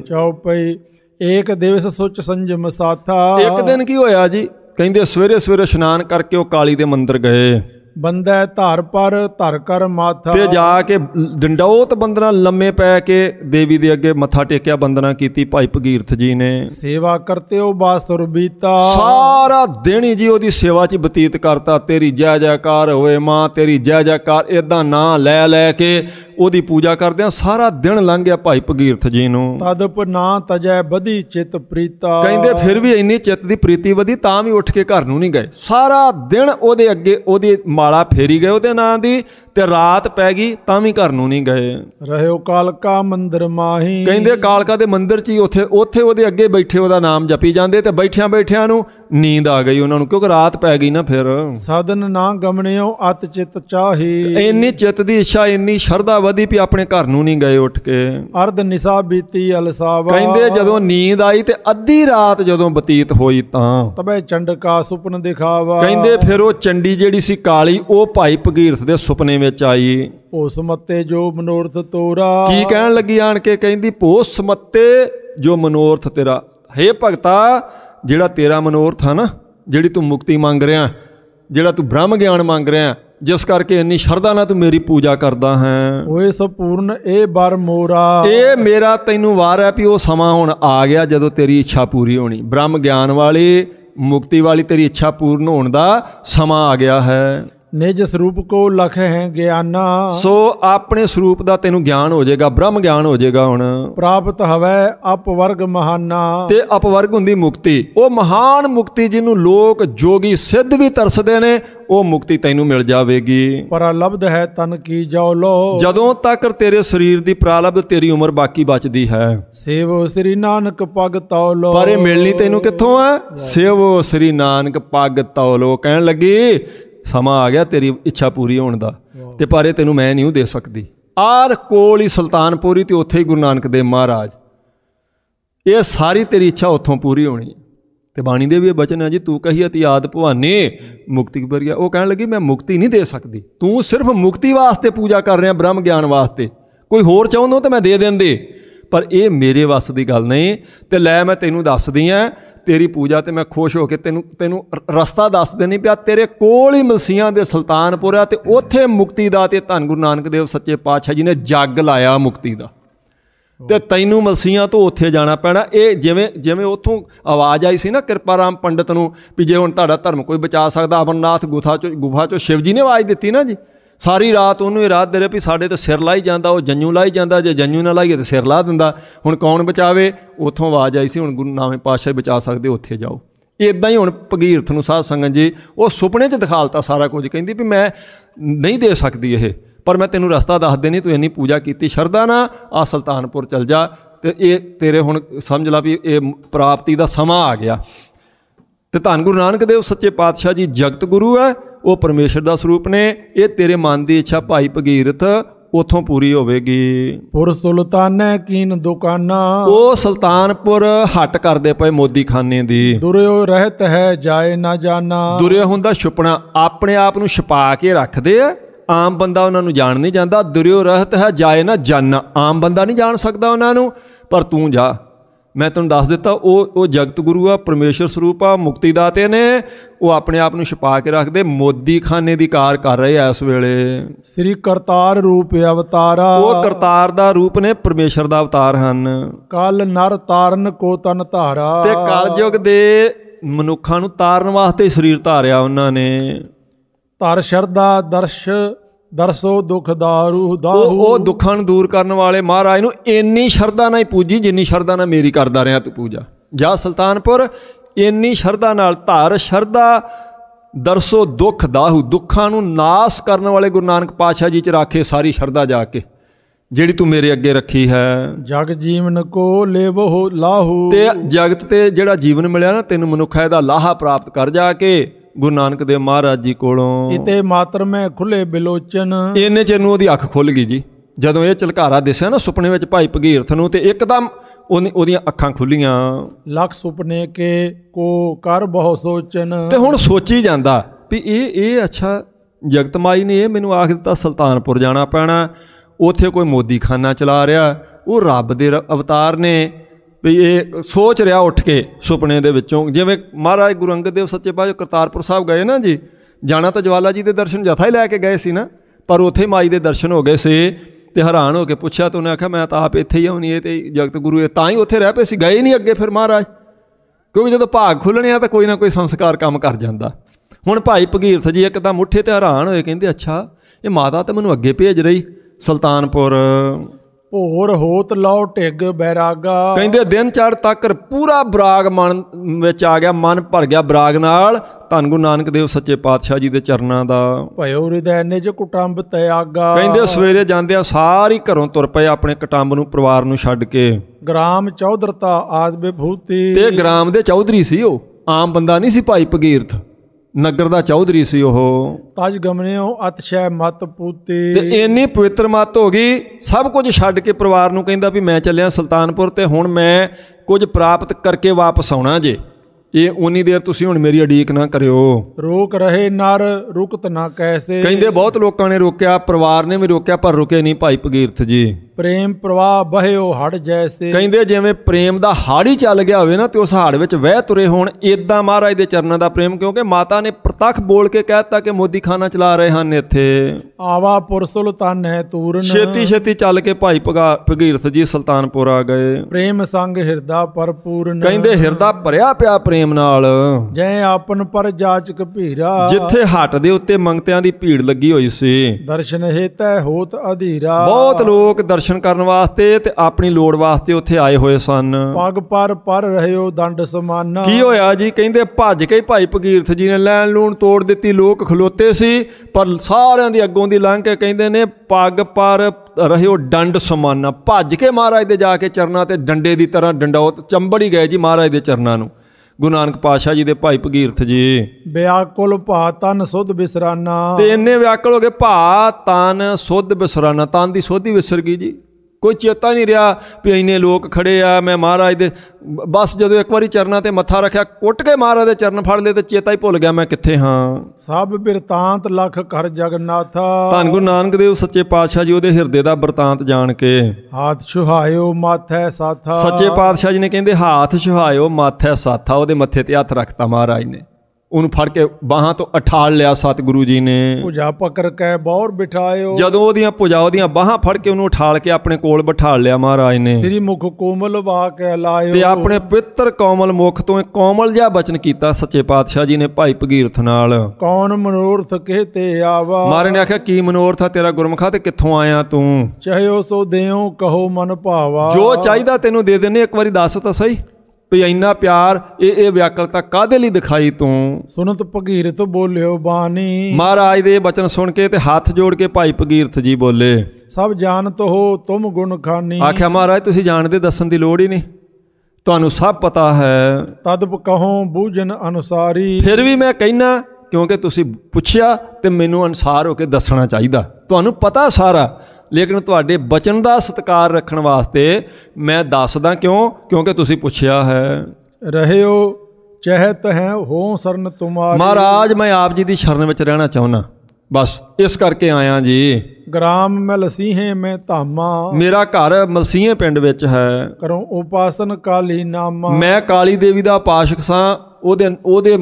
ਚੌਪਈ ਏਕ ਦਿਵਸ ਸੁਚ ਸੰਜਮ ਸਾਥਾ, ਇੱਕ ਦਿਨ ਕੀ ਹੋਇਆ ਜੀ? ਕਹਿੰਦੇ ਸਵੇਰੇ ਸਵੇਰੇ ਇਸ਼ਨਾਨ ਕਰਕੇ ਉਹ ਕਾਲੀ ਦੇ ਮੰਦਿਰ ਗਏ। ਬੰਦੈ ਧਰ ਪਰ ਧਰ ਕਰ ਮਾਥਾ, ਤੇ ਜਾ ਕੇ ਡੰਡੌਤ ਬੰਦਨਾ ਲੰਮੇ ਪੈ ਕੇ ਦੇਵੀ ਦੇ ਅੱਗੇ ਮੱਥਾ ਟੇਕਿਆ, ਬੰਦਨਾ ਕੀਤੀ ਭਾਈ ਭਗੀਰਥ ਜੀ ਨੇ। ਸੇਵਾ ਕਰਤੇ ਉਹ ਬਾਸੁਰ ਬੀਤਾ, ਸਾਰਾ ਦਿਨ ਹੀ ਜੀ ਉਹਦੀ ਸੇਵਾ 'ਚ ਬਤੀਤ ਕਰਤਾ। ਤੇਰੀ ਜੈ ਜੈਕਾਰ ਹੋਵੇ ਮਾਂ, ਤੇਰੀ ਜੈ ਜੈਕਾਰ, ਇਦਾਂ ਨਾਂ ਲੈ ਲੈ ਕੇ ਉਹਦੀ ਪੂਜਾ ਕਰਦਿਆਂ ਸਾਰਾ ਦਿਨ ਲੰਘ ਗਿਆ ਭਾਈ ਭਗੀਰਥ ਜੀ ਨੂੰ। ਤਦਪ ਨਾ ਤਜੈ ਬਧੀ ਚਿਤ ਪ੍ਰੀਤਾ, ਕਹਿੰਦੇ ਫਿਰ ਵੀ ਇੰਨੀ ਚਿੱਤ ਦੀ ਪ੍ਰੀਤੀ ਵਧੀ ਤਾਂ ਵੀ ਉੱਠ ਕੇ ਘਰ ਨੂੰ ਨਹੀਂ ਗਏ। ਸਾਰਾ ਦਿਨ ਉਹਦੇ ਅੱਗੇ ਉਹਦੀ ਮਾਲਾ ਫੇਰੀ ਗਏ ਉਹਦੇ ਨਾਂ ਦੀ, ਤੇ ਰਾਤ ਪੈ ਗਈ ਤਾਂ ਵੀ ਘਰ ਨੂੰ ਨਹੀਂ ਗਏ। ਰਹਿਓ ਕਾਲਕਾ ਮੰਦਿਰ ਮਾਹੀ, ਕਹਿੰਦੇ ਕਾਲਕਾ ਦੇ ਮੰਦਿਰ 'ਚ ਹੀ ਉੱਥੇ ਉਹਦੇ ਅੱਗੇ ਬੈਠੇ ਉਹਦਾ ਨਾਮ ਜਪੀ ਜਾਂਦੇ, ਤੇ ਬੈਠਿਆਂ ਨੂੰ ਨੀਂਦ ਆ ਗਈ ਉਹਨਾਂ ਨੂੰ, ਕਿਉਂਕਿ ਰਾਤ ਪੈ ਗਈ ਨਾ। ਫਿਰ ਸਾਧਨ ਨਾ ਗਮਣਿਓ ਅਤ ਚਿਤ ਚਾਹੀ, ਇੰਨੀ ਚਿੱਤ ਦੀ ਇੱਛਾ, ਇੰਨੀ ਸ਼ਰਧਾ ਵਧੀ ਵੀ ਆਪਣੇ ਘਰ ਨੂੰ ਨਹੀਂ ਗਏ ਉੱਠ ਕੇ। ਅਰਧ ਨਿਸਾ ਬੀਤੀ ਅਲਸਾਵਾ, ਕਹਿੰਦੇ ਜਦੋਂ ਨੀਂਦ ਆਈ ਤੇ ਅੱਧੀ ਰਾਤ ਜਦੋਂ ਬਤੀਤ ਹੋਈ ਤਾਂ ਤਬੈ ਚੰਡਕਾ ਸੁਪਨ ਦਿਖਾਵਾ, ਕਹਿੰਦੇ ਫਿਰ ਉਹ ਚੰਡੀ ਜਿਹੜੀ ਸੀ ਕਾਲੀ, ਉਹ ਭਾਈ ਭਗੀਰਥ ਦੇ ਸੁਪਨੇ ਵਿੱਚ ਆਈ। ਭੋਸ ਮੱਤੇ ਜੋ ਮਨੋਰਥ ਤੋਰਾ, ਕੀ ਕਹਿਣ ਲੱਗੀ ਆਣ ਕੇ? ਕਹਿੰਦੀ ਭੋਸ ਮੱਤੇ ਜੋ ਮਨੋਰਥ ਤੇਰਾ, ਹੇ ਭਗਤਾ ਜਿਹੜਾ ਤੇਰਾ ਮਨੋਰਥ ਹੈ ਨਾ, ਜਿਹੜੀ ਤੂੰ ਮੁਕਤੀ ਮੰਗ ਰਿਹਾ, ਜਿਹੜਾ ਤੂੰ ਬ੍ਰਹਮ ਗਿਆਨ ਮੰਗ ਰਿਹਾ, ਜਿਸ ਕਰਕੇ ਇੰਨੀ ਸ਼ਰਧਾ ਨਾਲ ਤੂੰ ਮੇਰੀ ਪੂਜਾ ਕਰਦਾ ਹੈ, ਓਏ ਸੰਪੂਰਨ ਇਹ ਬਰ ਮੋਰਾ, ਇਹ ਮੇਰਾ ਤੈਨੂੰ ਵਾਰ ਹੈ ਵੀ ਉਹ ਸਮਾਂ ਹੁਣ ਆ ਗਿਆ ਜਦੋਂ ਤੇਰੀ ਇੱਛਾ ਪੂਰੀ ਹੋਣੀ। ਬ੍ਰਹਮ ਗਿਆਨ ਵਾਲੀ, ਮੁਕਤੀ ਵਾਲੀ ਤੇਰੀ ਇੱਛਾ ਪੂਰਨ ਹੋਣ ਦਾ ਸਮਾਂ ਆ ਗਿਆ ਹੈ। ਨਿਜ ਸਰੂਪ ਕੋ ਲਖ ਹੈ ਗਿਆਨਾ, ਸੋ ਆਪਣੇ ਸਰੂਪ ਦਾ ਤੈਨੂੰ ਗਿਆਨ ਹੋ ਜਾਏਗਾ, ਬ੍ਰਹਮ ਗਿਆਨ ਹੋ ਜਾਏਗਾ ਹੁਣ। ਪ੍ਰਾਪਤ ਹਵੈ ਅਪਵਰਗ ਮਹਾਨਾ, ਤੇ ਅਪਵਰਗ ਹੁੰਦੀ ਮੁਕਤੀ, ਉਹ ਮਹਾਨ ਮੁਕਤੀ ਜਿਹਨੂੰ ਲੋਕ ਜੋਗੀ ਸਿੱਧ ਵੀ ਤਰਸਦੇ ਨੇ, ਉਹ ਮੁਕਤੀ ਤੈਨੂੰ ਮਿਲ ਜਾਵੇਗੀ। ਪ੍ਰਲਬਧ ਹੈ ਤਨ ਕੀ ਜੋ ਲੋ, ਜਦੋਂ ਤੱਕ ਤੇਰੇ ਸਰੀਰ ਦੀ ਪ੍ਰਾਲਬਧ, ਤੇਰੀ ਉਮਰ ਬਾਕੀ ਬਚਦੀ ਹੈ। ਸੇਵੋ ਸ੍ਰੀ ਨਾਨਕ ਪਗ ਤੌਲੋ, ਪਰ ਇਹ ਮਿਲਣੀ ਤੈਨੂੰ ਕਿੱਥੋਂ ਹੈ? ਸੇਵੋ ਸ੍ਰੀ ਨਾਨਕ ਪਗ ਤੌਲੋ। ਕਹਿਣ ਲੱਗੀ ਸਮਾਂ ਆ ਗਿਆ ਤੇਰੀ ਇੱਛਾ ਪੂਰੀ ਹੋਣ ਦਾ, ਤੇ ਪਰ ਇਹ ਤੈਨੂੰ ਮੈਂ ਨਹੀਂ ਦੇ ਸਕਦੀ। ਆਰ ਕੋਲ ਹੀ ਸੁਲਤਾਨਪੁਰੀ ਤੇ ਉੱਥੇ ਹੀ ਗੁਰੂ ਨਾਨਕ ਦੇਵ ਮਹਾਰਾਜ, ਇਹ ਸਾਰੀ ਤੇਰੀ ਇੱਛਾ ਉੱਥੋਂ ਪੂਰੀ ਹੋਣੀ। ਤੇ ਬਾਣੀ ਦੇ ਵੀ ਇਹ ਬਚਨ ਹੈ ਜੀ, ਤੂੰ ਕਹੀ ਅਤੀ ਆਦ ਭਵਾਨੇ ਮੁਕਤੀ ਬਰੀਆ। ਉਹ ਕਹਿਣ ਲੱਗੀ ਮੈਂ ਮੁਕਤੀ ਨਹੀਂ ਦੇ ਸਕਦੀ, ਤੂੰ ਸਿਰਫ ਮੁਕਤੀ ਵਾਸਤੇ ਪੂਜਾ ਕਰ ਰਿਹਾ, ਬ੍ਰਹਮ ਗਿਆਨ ਵਾਸਤੇ। ਕੋਈ ਹੋਰ ਚਾਹੁੰਦਾ ਤਾਂ ਮੈਂ ਦੇ ਦਿੰਦੇ, ਪਰ ਇਹ ਮੇਰੇ ਵੱਸ ਦੀ ਗੱਲ ਨਹੀਂ। ਤੇ ਲੈ ਮੈਂ ਤੈਨੂੰ ਦੱਸਦੀ ਹਾਂ ਤੇਰੀ ਪੂਜਾ, ਤੇ ਮੈਂ ਖੁਸ਼ ਹੋ ਕੇ ਤੈਨੂੰ ਰਸਤਾ ਦੱਸ ਦੇਣੀ ਪਿਆ। ਤੇਰੇ ਕੋਲ ਹੀ ਮਲਸੀਆਂ ਦੇ ਸੁਲਤਾਨਪੁਰ ਆ, ਤੇ ਉੱਥੇ ਮੁਕਤੀ ਦਾ ਤੇ ਧੰਨ ਗੁਰੂ ਨਾਨਕ ਦੇਵ ਸੱਚੇ ਪਾਤਸ਼ਾਹ ਜੀ ਨੇ ਜੱਗ ਲਾਇਆ ਮੁਕਤੀ ਦਾ, ਤੇ ਤੈਨੂੰ ਮਲਸੀਆਂ ਤੋਂ ਉੱਥੇ ਜਾਣਾ ਪੈਣਾ। ਇਹ ਜਿਵੇਂ ਉੱਥੋਂ ਆਵਾਜ਼ ਆਈ ਸੀ ਨਾ ਕਿਰਪਾ ਰਾਮ ਪੰਡਤ ਨੂੰ ਵੀ ਜੇ ਹੁਣ ਤੁਹਾਡਾ ਧਰਮ ਕੋਈ ਬਚਾ ਸਕਦਾ, ਅਮਰਨਾਥ ਗੁਫਾ ਚੋਂ ਸ਼ਿਵ ਜੀ ਨੇ ਆਵਾਜ਼ ਦਿੱਤੀ ਨਾ ਜੀ, ਸਾਰੀ ਰਾਤ ਉਹਨੂੰ ਇਹ ਰਾਤ ਦੇ ਰਿਹਾ ਵੀ ਸਾਡੇ ਤੇ ਸਿਰ ਲਾਈ ਜਾਂਦਾ, ਉਹ ਜੰਨੂ ਲਾਈ ਜਾਂਦਾ, ਜੇ ਜੰਨੂ ਨਾ ਲਾਈਏ ਤਾਂ ਸਿਰ ਲਾ ਦਿੰਦਾ। ਹੁਣ ਕੌਣ ਬਚਾਵੇ? ਉੱਥੋਂ ਆਵਾਜ਼ ਆਈ ਸੀ, ਹੁਣ ਗੁਰੂ ਨਾਵੇਂ ਪਾਤਸ਼ਾਹ ਬਚਾ ਸਕਦੇ, ਉੱਥੇ ਜਾਓ। ਇੱਦਾਂ ਹੀ ਹੁਣ ਭਗੀਰਥ ਨੂੰ ਸਾਧ ਸੰਗਤ ਜੀ ਉਹ ਸੁਪਨੇ 'ਚ ਦਿਖਾਲਤਾ ਸਾਰਾ ਕੁਝ। ਕਹਿੰਦੀ ਵੀ ਮੈਂ ਨਹੀਂ ਦੇ ਸਕਦੀ ਇਹ, ਪਰ ਮੈਂ ਤੈਨੂੰ ਰਸਤਾ ਦੱਸ ਦੇਣੀ, ਤੂੰ ਇੰਨੀ ਪੂਜਾ ਕੀਤੀ ਸ਼ਰਧਾ ਨਾ, ਆ ਸੁਲਤਾਨਪੁਰ ਚੱਲ ਜਾ ਤੇ ਇਹ ਤੇਰੇ ਹੁਣ ਸਮਝ ਲਾ ਵੀ ਇਹ ਪ੍ਰਾਪਤੀ ਦਾ ਸਮਾਂ ਆ ਗਿਆ। ਤੇ ਧੰਨ ਗੁਰੂ ਨਾਨਕ ਦੇਵ ਸੱਚੇ ਪਾਤਸ਼ਾਹ ਜੀ ਜਗਤ ਗੁਰੂ ਹੈ, ਉਹ ਪਰਮੇਸ਼ਰ ਦਾ ਸਰੂਪ ਨੇ। ਇਹ ਤੇਰੇ ਮਨ ਦੀ ਇੱਛਾ ਭਾਈ ਭਗੀਰਥ ਉੱਥੋਂ ਪੂਰੀ ਹੋਵੇਗੀ। ਪੁਰ ਸੁਲਤਾਨੈ ਕੀਨ ਦੁਕਾਨਾ, ਉਹ ਸੁਲਤਾਨਪੁਰ ਹੱਟ ਕਰਦੇ ਪਏ ਮੋਦੀ ਖਾਨੇ ਦੀ। ਦੁਰਿਓ ਰਹਿਤ ਹੈ ਜਾਏ ਨਾ ਜਾਣਾ, ਦੁਰਿਓ ਹੁੰਦਾ ਛੁਪਣਾ, ਆਪਣੇ ਆਪ ਨੂੰ ਛੁਪਾ ਕੇ ਰੱਖਦੇ ਆ, ਆਮ ਬੰਦਾ ਉਹਨਾਂ ਨੂੰ ਜਾਣ ਨਹੀਂ ਜਾਂਦਾ। ਦੁਰਿਓ ਰਹਿਤ ਹੈ ਜਾਏ ਨਾ ਜਾਣਾ, ਆਮ ਬੰਦਾ ਨਹੀਂ ਜਾਣ ਸਕਦਾ ਉਹਨਾਂ ਨੂੰ, ਪਰ ਤੂੰ ਜਾ। ਮੈਂ ਤੁਹਾਨੂੰ ਦੱਸ ਦਿੱਤਾ ਉਹ ਜਗਤ ਗੁਰੂ ਆ, ਪਰਮੇਸ਼ਰ ਸਰੂਪ ਆ, ਮੁਕਤੀ ਦਾਤੇ ਨੇ। ਉਹ ਆਪਣੇ ਆਪ ਨੂੰ ਛੁਪਾ ਕੇ ਰੱਖਦੇ, ਮੋਦੀ ਖਾਨੇ ਦੀ ਕਾਰ ਕਰ ਰਹੇ ਆ ਇਸ ਵੇਲੇ। ਸ੍ਰੀ ਕਰਤਾਰ ਰੂਪ ਅਵਤਾਰਾ, ਉਹ ਕਰਤਾਰ ਦਾ ਰੂਪ ਨੇ, ਪਰਮੇਸ਼ਰ ਦਾ ਅਵਤਾਰ ਹਨ। ਕਲ ਨਰ ਤਾਰਨ ਕੋ ਤਨ ਧਾਰਾ, ਤੇ ਕਲਯੁਗ ਦੇ ਮਨੁੱਖਾਂ ਨੂੰ ਤਾਰਨ ਵਾਸਤੇ ਸਰੀਰ ਧਾਰਿਆ ਉਹਨਾਂ ਨੇ। ਧਰ ਸ਼ਰਧਾ ਦਰਸੋ ਦੁਖ ਦਾਰੂ ਦਾਹੂ, ਉਹ ਦੁੱਖਾਂ ਨੂੰ ਦੂਰ ਕਰਨ ਵਾਲੇ ਮਹਾਰਾਜ ਨੂੰ ਇੰਨੀ ਸ਼ਰਧਾ ਨਾਲ ਹੀ ਪੂਜੀ ਜਿੰਨੀ ਸ਼ਰਧਾ ਨਾਲ ਮੇਰੀ ਕਰਦਾ ਰਿਹਾ ਤੂੰ ਪੂਜਾ। ਜਾ ਸੁਲਤਾਨਪੁਰ ਇੰਨੀ ਸ਼ਰਧਾ ਨਾਲ, ਧਰ ਸ਼ਰਧਾ ਦਰਸੋ ਦੁੱਖ ਦਾਹੂ, ਦੁੱਖਾਂ ਨੂੰ ਨਾਸ ਕਰਨ ਵਾਲੇ ਗੁਰੂ ਨਾਨਕ ਪਾਤਸ਼ਾਹ ਜੀ 'ਚ ਰੱਖੇ ਸਾਰੀ ਸ਼ਰਧਾ ਜਾ ਕੇ, ਜਿਹੜੀ ਤੂੰ ਮੇਰੇ ਅੱਗੇ ਰੱਖੀ ਹੈ। ਜਗ ਜੀਵਨ ਕੋ ਲੇਵੋ ਲਾਹੂ, ਤੇ ਜਗਤ ਤੇ ਜਿਹੜਾ ਜੀਵਨ ਮਿਲਿਆ ਨਾ ਤੈਨੂੰ ਮਨੁੱਖਾ, ਇਹਦਾ ਲਾਹਾ ਪ੍ਰਾਪਤ ਕਰ ਜਾ ਕੇ ਗੁਰੂ ਨਾਨਕ ਦੇਵ ਮਹਾਰਾਜ ਜੀ ਕੋਲੋਂ। ਇਤੇ ਮਾਤਰ ਮੈਂ ਖੁੱਲੇ ਬਿਲੋਚਨ, ਇੰਨੇ ਚਿਰ ਨੂੰ ਉਹਦੀ ਅੱਖ ਖੁੱਲ ਗਈ ਜੀ। ਜਦੋਂ ਇਹ ਝਲਕਾਰਾ ਦਿਸਿਆ ਨਾ ਸੁਪਨੇ ਵਿੱਚ ਭਾਈ ਭਗੀਰਥ ਨੂੰ, ਤੇ ਇੱਕਦਮ ਉਹਦੀਆਂ ਅੱਖਾਂ ਖੁੱਲੀਆਂ। ਲੱਖ ਸੁਪਨੇ ਕੇ ਕੋ ਕਰ ਬਹੁ ਸੋਚਨ, ਤੇ ਹੁਣ ਸੋਚੀ ਜਾਂਦਾ ਵੀ ਇਹ ਅੱਛਾ ਜਗਤ ਮਾਈ ਨੇ ਇਹ ਮੈਨੂੰ ਆਖ ਦਿੱਤਾ ਸੁਲਤਾਨਪੁਰ ਜਾਣਾ ਪੈਣਾ, ਉੱਥੇ ਕੋਈ ਮੋਦੀ ਖਾਨਾ ਚਲਾ ਰਿਹਾ, ਉਹ ਰੱਬ ਦੇ ਅਵਤਾਰ ਨੇ। ਵੀ ਇਹ ਸੋਚ ਰਿਹਾ ਉੱਠ ਕੇ ਸੁਪਨੇ ਦੇ ਵਿੱਚੋਂ, ਜਿਵੇਂ ਮਹਾਰਾਜ ਗੁਰੂ ਅੰਗਦ ਦੇਵ ਸੱਚੇ ਪਾਤਸ਼ਾਹ ਕਰਤਾਰਪੁਰ ਸਾਹਿਬ ਗਏ ਨਾ ਜੀ, ਜਾਣਾ ਤਾਂ ਜਵਾਲਾ ਜੀ ਦੇ ਦਰਸ਼ਨ ਜਥਾ ਹੀ ਲੈ ਕੇ ਗਏ ਸੀ ਨਾ, ਪਰ ਉੱਥੇ ਮਾਈ ਦੇ ਦਰਸ਼ਨ ਹੋ ਗਏ ਸੀ। ਤੇ ਹੈਰਾਨ ਹੋ ਕੇ ਪੁੱਛਿਆ ਤਾਂ ਉਹਨੇ ਆਖਿਆ ਮੈਂ ਤਾਂ ਆਪ ਇੱਥੇ ਹੀ ਆਉਣੀ, ਇਹ ਤੇ ਜਗਤ ਗੁਰੂ ਇਹ ਤਾਂ ਹੀ ਉੱਥੇ ਰਹਿ ਪਏ ਸੀ, ਗਏ ਨਹੀਂ ਅੱਗੇ ਫਿਰ ਮਹਾਰਾਜ, ਕਿਉਂਕਿ ਜਦੋਂ ਭਾਗ ਖੁੱਲ੍ਹਣੇ ਆ ਤਾਂ ਕੋਈ ਨਾ ਕੋਈ ਸੰਸਕਾਰ ਕੰਮ ਕਰ ਜਾਂਦਾ। ਹੁਣ ਭਾਈ ਭਗੀਰਥ ਜੀ ਇੱਕਦਮ ਉੱਠੇ ਤੇ ਹੈਰਾਨ ਹੋਏ, ਕਹਿੰਦੇ ਅੱਛਾ ਇਹ ਮਾਤਾ ਤਾਂ ਮੈਨੂੰ ਅੱਗੇ ਭੇਜ ਰਹੀ ਸੁਲਤਾਨਪੁਰ। ਭੋਰ ਹੋਤ ਲਓ ਢਿੱਗ ਬੈਰਾਗਾ, ਕਹਿੰਦੇ ਦਿਨ ਚੜ੍ਹ ਤੱਕ ਪੂਰਾ ਬਰਾਗ ਮਨ ਵਿੱਚ ਆ ਗਿਆ, ਮਨ ਭਰ ਗਿਆ ਬਰਾਗ ਨਾਲ ਧੰਨ ਗੁਰੂ ਨਾਨਕ ਦੇਵ ਸੱਚੇ ਪਾਤਸ਼ਾਹ ਜੀ ਦੇ ਚਰਨਾਂ ਦਾ। ਭਇਓ ਹਿਰਦੈ ਨਿਜ ਕੁਟੰਬ ਤਿਆਗਾ, ਕਹਿੰਦੇ ਸਵੇਰੇ ਜਾਂਦੇ ਆ ਸਾਰੀ ਘਰੋਂ ਤੁਰ ਪਏ ਆਪਣੇ ਕੁਟੰਬ ਨੂੰ, ਪਰਿਵਾਰ ਨੂੰ ਛੱਡ ਕੇ। ਗ੍ਰਾਮ ਚੌਧਰਤਾ ਆਦ ਵਿਭੂਤੀ, ਤੇ ਗ੍ਰਾਮ ਦੇ ਚੌਧਰੀ ਸੀ ਉਹ, ਆਮ ਬੰਦਾ ਨਹੀਂ ਸੀ ਭਾਈ ਭਗੀਰਥ, ਨਗਰ ਦਾ ਚੌਧਰੀ ਸੀ ਉਹ। ਤਜ ਗਮਨਿਓ ਅਤਸ਼ੈ ਮਤ ਪੂਤੀ, ਤੇ ਇੰਨੀ ਪਵਿੱਤਰ ਮੱਤ ਹੋ ਗਈ, ਸਭ ਕੁਝ ਛੱਡ ਕੇ ਪਰਿਵਾਰ ਨੂੰ ਕਹਿੰਦਾ ਵੀ ਮੈਂ ਚੱਲਿਆ ਸੁਲਤਾਨਪੁਰ, ਤੇ ਹੁਣ ਮੈਂ ਕੁਝ ਪ੍ਰਾਪਤ ਕਰਕੇ ਵਾਪਸ ਆਉਣਾ ਜੇ, ਇਹ ਉਨੀ ਦੇਰ ਤੁਸੀਂ ਹੁਣ ਮੇਰੀ ਉਡੀਕ ਨਾ ਕਰਿਓ। ਰੋਕ ਰਹੇ ਨਰ ਰੁਕਤ ਨਾ ਕੈਸੇ, ਕਹਿੰਦੇ ਬਹੁਤ ਲੋਕਾਂ ਨੇ ਰੋਕਿਆ, ਪਰਿਵਾਰ ਨੇ ਵੀ ਰੋਕਿਆ, ਪਰ ਰੁਕੇ ਨਹੀਂ ਭਾਈ ਭਗੀਰਥ ਜੀ। ਪ੍ਰੇਮ ਪ੍ਰਵਾਹ ਬਹਿਓ ਹੜ ਜੈਸੇ, ਕਹਿੰਦੇ ਜਿਵੇਂ ਪ੍ਰੇਮ ਦਾ ਹੜ ਹੀ ਚੱਲ ਗਿਆ ਹੋਵੇ ਨਾ, ਤੇ ਉਸ ਹੜ ਵਿੱਚ ਵਹਿ ਤੁਰੇ ਹੋਣ, ਇਦਾਂ ਮਹਾਰਾਜ ਦੇ ਚਰਨਾਂ ਦਾ ਪ੍ਰੇਮ। ਕਿਉਂਕਿ ਮਾਤਾ ਨੇ ਪ੍ਰਤੱਖ ਬੋਲ ਕੇ ਕਹਿ ਦਿੱਤਾ ਕਿ ਮੋਦੀ ਖਾਨਾ ਚਲਾ ਰਹੇ ਹਨ ਇੱਥੇ। ਆਵਾ ਪੁਰ ਸੁਲਤਾਨ ਹੈ ਤੂਰਨ, ਛੇਤੀ ਛੇਤੀ ਚੱਲ ਕੇ ਭਾਈ ਭਗੀਰਥ ਜੀ ਸੁਲਤਾਨਪੁਰ ਆ ਗਏ। ਪ੍ਰੇਮ ਸੰਗ ਹਿਰਦਾ ਭਰਪੂਰਨ, ਕਹਿੰਦੇ ਹਿਰਦਾ ਭਰਿਆ ਪਿਆ ਪ੍ਰੇਮ ਨਾਲ। ਜੈ ਆਪਨ ਪਰ ਜਾਚਕ ਭੀਰਾ, ਜਿੱਥੇ ਹੱਟ ਦੇ ਉੱਤੇ ਮੰਗਤਿਆਂ ਦੀ ਭੀੜ ਲੱਗੀ ਹੋਈ ਸੀ। ਦਰਸ਼ਨ ਹੇਤੈ ਹੋਤ ਅਧੀਰਾ, ਬਹੁਤ ਲੋਕ ਦਰਸ਼ਨ ਕਰਨ ਵਾਸਤੇ ਤੇ ਆਪਣੀ ਲੋੜ ਵਾਸਤੇ ਉੱਥੇ ਆਏ ਹੋਏ ਸਨ। ਪਗ ਪਰ ਰਹਿਓ ਦੰਡ ਸਮਾਨਾ, ਕੀ ਹੋਇਆ ਜੀ? ਕਹਿੰਦੇ ਭੱਜ ਕੇ ਭਾਈ ਭਗੀਰਥ ਜੀ ਨੇ ਲੈਣ ਲੂਣ ਤੋੜ ਦਿੱਤੀ, ਲੋਕ ਖਲੋਤੇ ਸੀ, ਪਰ ਸਾਰਿਆਂ ਦੀ ਅੱਗੋਂ ਦੀ ਲੰਘ ਕੇ ਕਹਿੰਦੇ ਨੇ ਪੱਗ ਪਰ ਰਹਿਓ ਦੰਡ ਸਮਾਨਾ, ਭੱਜ ਕੇ ਮਹਾਰਾਜ ਦੇ ਜਾ ਕੇ ਚਰਨਾਂ ਤੇ ਡੰਡੇ ਦੀ ਤਰ੍ਹਾਂ ਡੰਡੌਤ ਚੰਬੜ ਹੀ ਗਏ ਜੀ ਮਹਾਰਾਜ ਦੇ ਚਰਨਾਂ ਨੂੰ। ਗੁਰੂ ਨਾਨਕ ਪਾਤਸ਼ਾਹ ਜੀ ਦੇ ਭਾਈ ਭਗੀਰਥ ਜੀ ਵਿਆਕੁਲ ਭਾ ਤਨ ਸੁਧ ਬਿਸਰਾਨਾ, ਤੇ ਇੰਨੇ ਵਿਆਕੁਲ ਹੋ ਗਏ, ਭਾ ਤਨ ਸੁਧ ਬਿਸਰਾਨਾ, ਤਨ ਦੀ ਸੁਧ ਹੀ ਵਿਸਰ ਗਈ ਜੀ। ਕੋਈ ਚੇਤਾ ਨਹੀਂ ਰਿਹਾ ਵੀ ਇੰਨੇ ਲੋਕ ਖੜੇ ਆ, ਮੈਂ ਮਹਾਰਾਜ ਦੇ ਬਸ ਜਦੋਂ ਇੱਕ ਵਾਰੀ ਚਰਨਾਂ ਤੇ ਮੱਥਾ ਰੱਖਿਆ, ਕੁੱਟ ਕੇ ਮਹਾਰਾਜ ਦੇ ਚਰਨ ਫੜ ਲਏ ਤੇ ਚੇਤਾ ਹੀ ਭੁੱਲ ਗਿਆ ਮੈਂ ਕਿੱਥੇ ਹਾਂ। ਸਭ ਬਿਰਤਾਂਤ ਲਖ ਕਰ ਜਗਨਨਾਥਾ, ਧੰਨ ਗੁਰੂ ਨਾਨਕ ਦੇਵ ਸੱਚੇ ਪਾਤਸ਼ਾਹ ਜੀ ਉਹਦੇ ਹਿਰਦੇ ਦਾ ਬਿਰਤਾਂਤ ਜਾਣ ਕੇ ਹੱਥ ਛੁਹਾਇਓ ਮਾਥੈ ਸਾਥਾ, ਸੱਚੇ ਪਾਤਸ਼ਾਹ ਜੀ ਨੇ ਕਹਿੰਦੇ ਹੱਥ ਛੁਹਾਇਓ ਮਾਥੈ ਸਾਥਾ, ਉਹਦੇ ਮੱਥੇ ਤੇ ਹੱਥ ਰੱਖਤਾ ਮਹਾਰਾਜ ਨੇ। ਉਹਨੂੰ ਫੜ ਕੇ ਬਾਹਾਂ ਤੋਂ ਉਠਾਲ ਲਿਆ ਸਤਿਗੁਰੂ ਜੀ ਨੇ। ਭੁਜਾ ਪਕੜ ਕੇ ਬੌਰ ਬਿਠਾਇਓ। ਜਦੋਂ ਉਹਦੀਆਂ ਭੁਜਾ ਉਹਦੀਆਂ ਬਾਹਾਂ ਫੜ ਕੇ ਉਹਨੂੰ ਉਠਾਲ ਕੇ ਆਪਣੇ ਕੋਲ ਬਿਠਾ ਲਿਆ ਮਹਾਰਾਜ ਨੇ। ਸ੍ਰੀ ਮੁਖ ਕੋਮਲ ਵਾ ਕੇ ਲਾਇਓ। ਤੇ ਆਪਣੇ ਪਵਿੱਤਰ ਕੋਮਲ ਮੁਖ ਤੋਂ ਇੱਕ ਕੋਮਲ ਜਿਹਾ ਬਚਨ ਕੀਤਾ ਸੱਚੇ ਪਾਤਸ਼ਾਹ ਜੀ ਨੇ ਭਾਈ ਭਗੀਰਥ ਨਾਲ। ਕੌਣ ਮਨੋਰਥ ਕਹਤੇ ਆਵਾ। ਮਹਾਰਾਜ ਨੇ ਆਖਿਆ ਕੀ ਮਨੋਰਥ ਆ ਤੇਰਾ ਗੁਰਮੁਖਾ ਤੇ ਕਿੱਥੋਂ ਆਇਆ ਤੂੰ? ਚਾਹਿਓ ਸੋ ਦਿਓ ਕਹੋ ਮਨ ਭਾਵਾ। ਜੋ ਚਾਹੀਦਾ ਤੈਨੂੰ ਦੇ ਦਿੰਦੇ, ਇੱਕ ਵਾਰੀ ਦੱਸ ਤਾਂ ਸਹੀ ਵੀ ਇੰਨਾ ਪਿਆਰ ਇਹ ਵਿਆਕਲਤਾ ਕਾਹਦੇ ਲਈ ਦਿਖਾਈ ਤੂੰ? ਸੁਨਤ ਭਗੀਰਥ ਬੋਲਿਓ ਬਾਣੀ। ਮਹਾਰਾਜ ਦੇ ਬਚਨ ਸੁਣ ਕੇ ਤੇ ਹੱਥ ਜੋੜ ਕੇ ਭਾਈ ਭਗੀਰਥ ਜੀ ਬੋਲੇ, ਸਭ ਜਾਣਤ ਹੋ ਤੁਮ ਗੁਣ ਖਾਨੀ। ਆਖਿਆ ਮਹਾਰਾਜ ਤੁਸੀਂ ਜਾਣਦੇ, ਦੱਸਣ ਦੀ ਲੋੜ ਹੀ ਨਹੀਂ, ਤੁਹਾਨੂੰ ਸਭ ਪਤਾ ਹੈ। ਤਦ ਕਹੋ ਬੂਝਨ ਅਨੁਸਾਰੀ। ਫਿਰ ਵੀ ਮੈਂ ਕਹਿਣਾ ਕਿਉਂਕਿ ਤੁਸੀਂ ਪੁੱਛਿਆ ਤੇ ਮੈਨੂੰ ਅਨੁਸਾਰ ਹੋ ਕੇ ਦੱਸਣਾ ਚਾਹੀਦਾ। ਤੁਹਾਨੂੰ ਪਤਾ ਸਾਰਾ, ਲੇਕਿਨ ਤੁਹਾਡੇ ਬਚਨ ਦਾ ਸਤਿਕਾਰ ਰੱਖਣ ਵਾਸਤੇ ਮੈਂ ਦੱਸਦਾ। ਕਿਉਂ? ਕਿਉਂਕਿ ਤੁਸੀਂ ਪੁੱਛਿਆ ਹੈ। ਰਹਿਓ ਚਹਿਤ ਹੈ ਹੋ ਸਰਨ ਤੁਮਾਰੀ। ਮਹਾਰਾਜ ਮੈਂ ਆਪ ਜੀ ਦੀ ਸ਼ਰਨ ਵਿੱਚ ਰਹਿਣਾ ਚਾਹੁੰਦਾ, ਬਸ ਇਸ ਕਰਕੇ ਆਇਆ ਜੀ। ਗ੍ਰਾਮ ਮਲਸੀਹੇ ਮੈਂ ਧਾਮਾ। ਮੇਰਾ ਘਰ ਮਲਸੀਹੇ ਪਿੰਡ ਵਿੱਚ ਹੈ। ਕਰੋ ਉਪਾਸਨ ਕਾਲੀ ਨਾਮਾ। ਮੈਂ ਕਾਲੀ ਦੇਵੀ ਦਾ ਉਪਾਸਕ ਸਾਂ, ਉਹਦੇ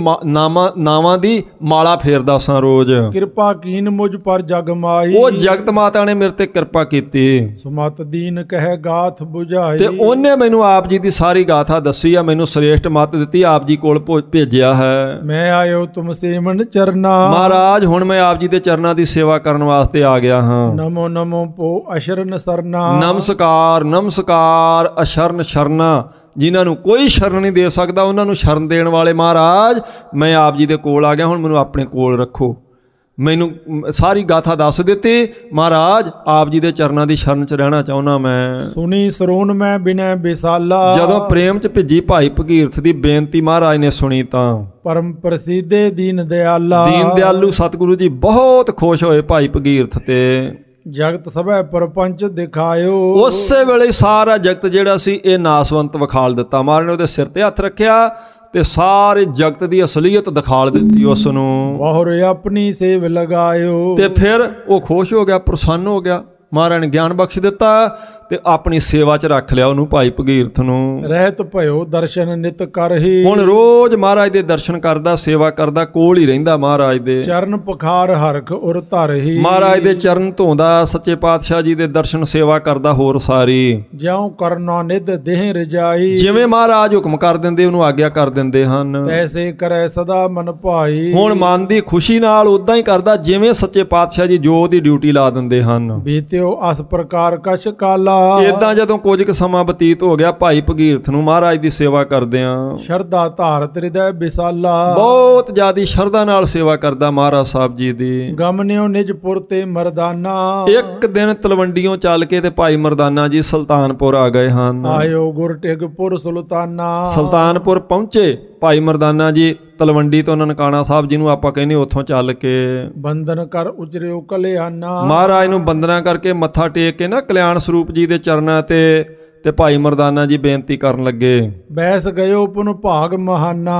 ਨਾਵਾਂ ਦੀ ਮਾਲਾ ਫੇਰਦਾ ਸਾਂ ਰੋਜ਼। ਕਿਰਪਾ ਕੀਨ ਮੁਝ ਪਰ ਜਗ ਮਾਈ। ਉਹ ਜਗਤ ਮਾਤਾ ਨੇ ਮੇਰੇ ਤੇ ਕਿਰਪਾ ਕੀਤੀ। ਸੁਮਤ ਦੀਨ ਕਹਿ ਗਾਥ 부ਝਾਈ। ਤੇ ਉਹਨੇ ਮੈਨੂੰ ਆਪ ਜੀ ਦੀ ਸਾਰੀ ਗਾਥਾ ਦੱਸੀ ਆ, ਮੈਨੂੰ ਸ੍ਰੇਸ਼ਟ ਮੱਤ ਦਿੱਤੀ, ਆਪ ਜੀ ਕੋਲ ਭੇਜਿਆ ਹੈ। ਮੈਂ ਆਇਓ ਤੁਮ ਸੇਵਨ ਚਰਨਾ। ਮਹਾਰਾਜ ਹੁਣ ਮੈਂ ਆਪ ਜੀ ਦੇ ਚਰਨਾਂ ਦੀ ਸੇਵਾ ਕਰਨ ਵਾਸਤੇ ਆ ਗਿਆ ਹਾਂ। ਨਮੋ ਨਮੋ ਪੋ ਅਸ਼ਰਨ ਸਰਨਾ। ਨਮਸਕਾਰ ਨਮਸਕਾਰ ਅਸ਼ਰਨ ਸ਼ਰਨਾ। ਜਿਨ੍ਹਾਂ ਨੂੰ ਕੋਈ ਸ਼ਰਨ ਨਹੀਂ ਦੇ ਸਕਦਾ ਉਹਨਾਂ ਨੂੰ ਸ਼ਰਨ ਦੇਣ ਵਾਲੇ ਮਹਾਰਾਜ, ਮੈਂ ਆਪ ਜੀ ਦੇ ਕੋਲ ਆ ਗਿਆ, ਹੁਣ ਮੈਨੂੰ ਆਪਣੇ ਕੋਲ ਰੱਖੋ। ਮੈਨੂੰ ਸਾਰੀ ਗਾਥਾ ਦੱਸ ਦਿੱਤੀ। ਮਹਾਰਾਜ ਆਪ ਜੀ ਦੇ ਚਰਨਾਂ ਦੀ ਸ਼ਰਨ 'ਚ ਰਹਿਣਾ ਚਾਹੁੰਦਾ ਮੈਂ। ਸੁਣੀ ਸਰੂਨ ਮੈਂ ਬਿਨੈ ਬਿਸਾਲਾ। ਜਦੋਂ ਪ੍ਰੇਮ 'ਚ ਭਿੱਜੀ ਭਾਈ ਭਗੀਰਥ ਦੀ ਬੇਨਤੀ ਮਹਾਰਾਜ ਨੇ ਸੁਣੀ ਤਾਂ ਪਰਮ ਪ੍ਰਸਿੱਧੇ ਦੀਨ ਦਿਆਲਾ। ਦੀਨ ਦਿਆਲੂ ਸਤਿਗੁਰੂ ਜੀ ਬਹੁਤ ਖੁਸ਼ ਹੋਏ ਭਾਈ ਭਗੀਰਥ ਤੇ। ਜਗਤ ਸਭੈ ਪਰਪੰਚ ਦਿਖਾਇਓ। ਉਸੇ ਵੇਲੇ ਸਾਰਾ ਜਗਤ ਜਿਹੜਾ ਸੀ ਇਹ ਨਾਸਵੰਤ ਵਿਖਾਲ ਦਿੱਤਾ। ਮਹਾਰਾਜ ਨੇ ਉਹਦੇ ਸਿਰ ਤੇ ਹੱਥ ਰੱਖਿਆ ਤੇ ਸਾਰੇ ਜਗਤ ਦੀ ਅਸਲੀਅਤ ਦਿਖਾਲ ਦਿੱਤੀ ਉਸ ਨੂੰ। ਬਹੁਰ ਆਪਣੀ ਸੇਵ ਲਗਾਇਓ। ਤੇ ਫਿਰ ਉਹ ਖੁਸ਼ ਹੋ ਗਿਆ, ਪ੍ਰਸੰਨ ਹੋ ਗਿਆ। ਮਹਾਰਾਜ ਨੇ ਗਿਆਨ ਬਖਸ਼ ਦਿੱਤਾ ਤੇ ਆਪਣੀ ਸੇਵਾ 'ਚ ਰੱਖ ਲਿਆ ਉਹਨੂੰ ਭਾਈ ਭਗੀਰਥ ਨੂੰ। ਰਹਿਤ ਭਇਓ ਦਰਸ਼ਨ ਨਿਤ ਕਰਹੀ। ਹੁਣ ਰੋਜ਼ ਮਹਾਰਾਜ ਦੇ ਦਰਸ਼ਨ ਕਰਦਾ, ਸੇਵਾ ਕਰਦਾ, ਕੋਲ ਹੀ ਰਹਿੰਦਾ ਮਹਾਰਾਜ ਦੇ। ਚਰਨ ਪਖਾਰ ਹਰਖ ਉਰ ਧਰਹੀ। ਮਹਾਰਾਜ ਦੇ ਚਰਨ ਧੋਂਦਾ, ਸੱਚੇ ਪਾਤਸ਼ਾਹ ਜੀ ਦੇ ਦਰਸ਼ਨ ਸੇਵਾ ਕਰਦਾ ਹੋਰ ਸਾਰੀ। ਜਿਉ ਕਰਨਾ ਨਿਧ ਦੇਹ ਰਜਾਈ। ਜਿਵੇਂ ਮਹਾਰਾਜ ਹੁਕਮ ਕਰ ਦਿੰਦੇ ਉਹਨੂੰ ਆਗਿਆ ਕਰ ਦਿੰਦੇ ਹਨ। ਤੈਸੇ ਕਰੈ ਸਦਾ ਮਨ ਭਾਈ। ਹੁਣ ਮਨ ਦੀ ਖੁਸ਼ੀ ਨਾਲ ਉਦਾਂ ਹੀ ਕਰਦਾ ਜਿਵੇਂ ਸੱਚੇ ਪਾਤਸ਼ਾਹ ਜੀ ਜੋ ਉਹਦੀ ਡਿਊਟੀ ਲਾ ਦਿੰਦੇ ਹਨ। ਬੀਤਿਓ ਅਸ ਪ੍ਰਕਾਰ ਕਛ ਕਾਲਾ। ਇਦਾਂ ਜਦੋਂ ਕੁਝ ਕੁ ਸਮਾਂ ਬਤੀਤ ਹੋ ਗਿਆ ਭਾਈ ਭਗੀਰਥ ਨੂੰ ਮਹਾਰਾਜ ਦੀ ਸੇਵਾ ਕਰਦਿਆਂ। ਸ਼ਰਧਾ ਧਾਰਤ ਹਿਰਦੈ ਬਿਸਾਲਾ। ਬਹੁਤ ਜ਼ਿਆਦੀ ਸ਼ਰਧਾ ਨਾਲ ਸੇਵਾ ਕਰਦਾ ਮਹਾਰਾਜ ਸਾਹਿਬ ਜੀ ਦੀ। ਗਮਨਿਓ ਨਿਜ ਪੁਰ ਤੇ ਮਰਦਾਨਾ। ਇੱਕ ਦਿਨ ਤਲਵੰਡੀਓਂ ਚੱਲ ਕੇ ਤੇ ਭਾਈ ਮਰਦਾਨਾ ਜੀ ਸੁਲਤਾਨਪੁਰ ਆ ਗਏ ਹਨ। ਆਇਓ ਗੁਰ ਟਿਗਪੁਰ ਸੁਲਤਾਨਾ। ਸੁਲਤਾਨਪੁਰ ਪਹੁੰਚੇ ਭਾਈ ਮਰਦਾਨਾ ਜੀ। ਤਲਵੰਡੀ ਤੋਂ ਨਨਕਾਣਾ ਸਾਹਿਬ ਜਿਹਨੂੰ ਆਪਾਂ ਕਹਿੰਦੇ ਉੱਥੋਂ ਚੱਲ ਕੇ ਬੰਧਨ ਕਰ ਉਚਰਿਓ ਕਲਿਆਣਾ। ਮਹਾਰਾਜ ਨੂੰ ਬੰਦਨਾ ਕਰਕੇ ਮੱਥਾ ਟੇਕ ਕੇ ਨਾ ਕਲਿਆਣ ਸਰੂਪ ਜੀ ਦੇ ਚਰਨਾਂ ਤੇ ਭਾਈ ਮਰਦਾਨਾ ਜੀ ਬੇਨਤੀ ਕਰਨ ਲੱਗੇ। ਬੈਸ ਗਇਓ ਪੁਨ ਭਾਗ ਮਹਾਨਾ।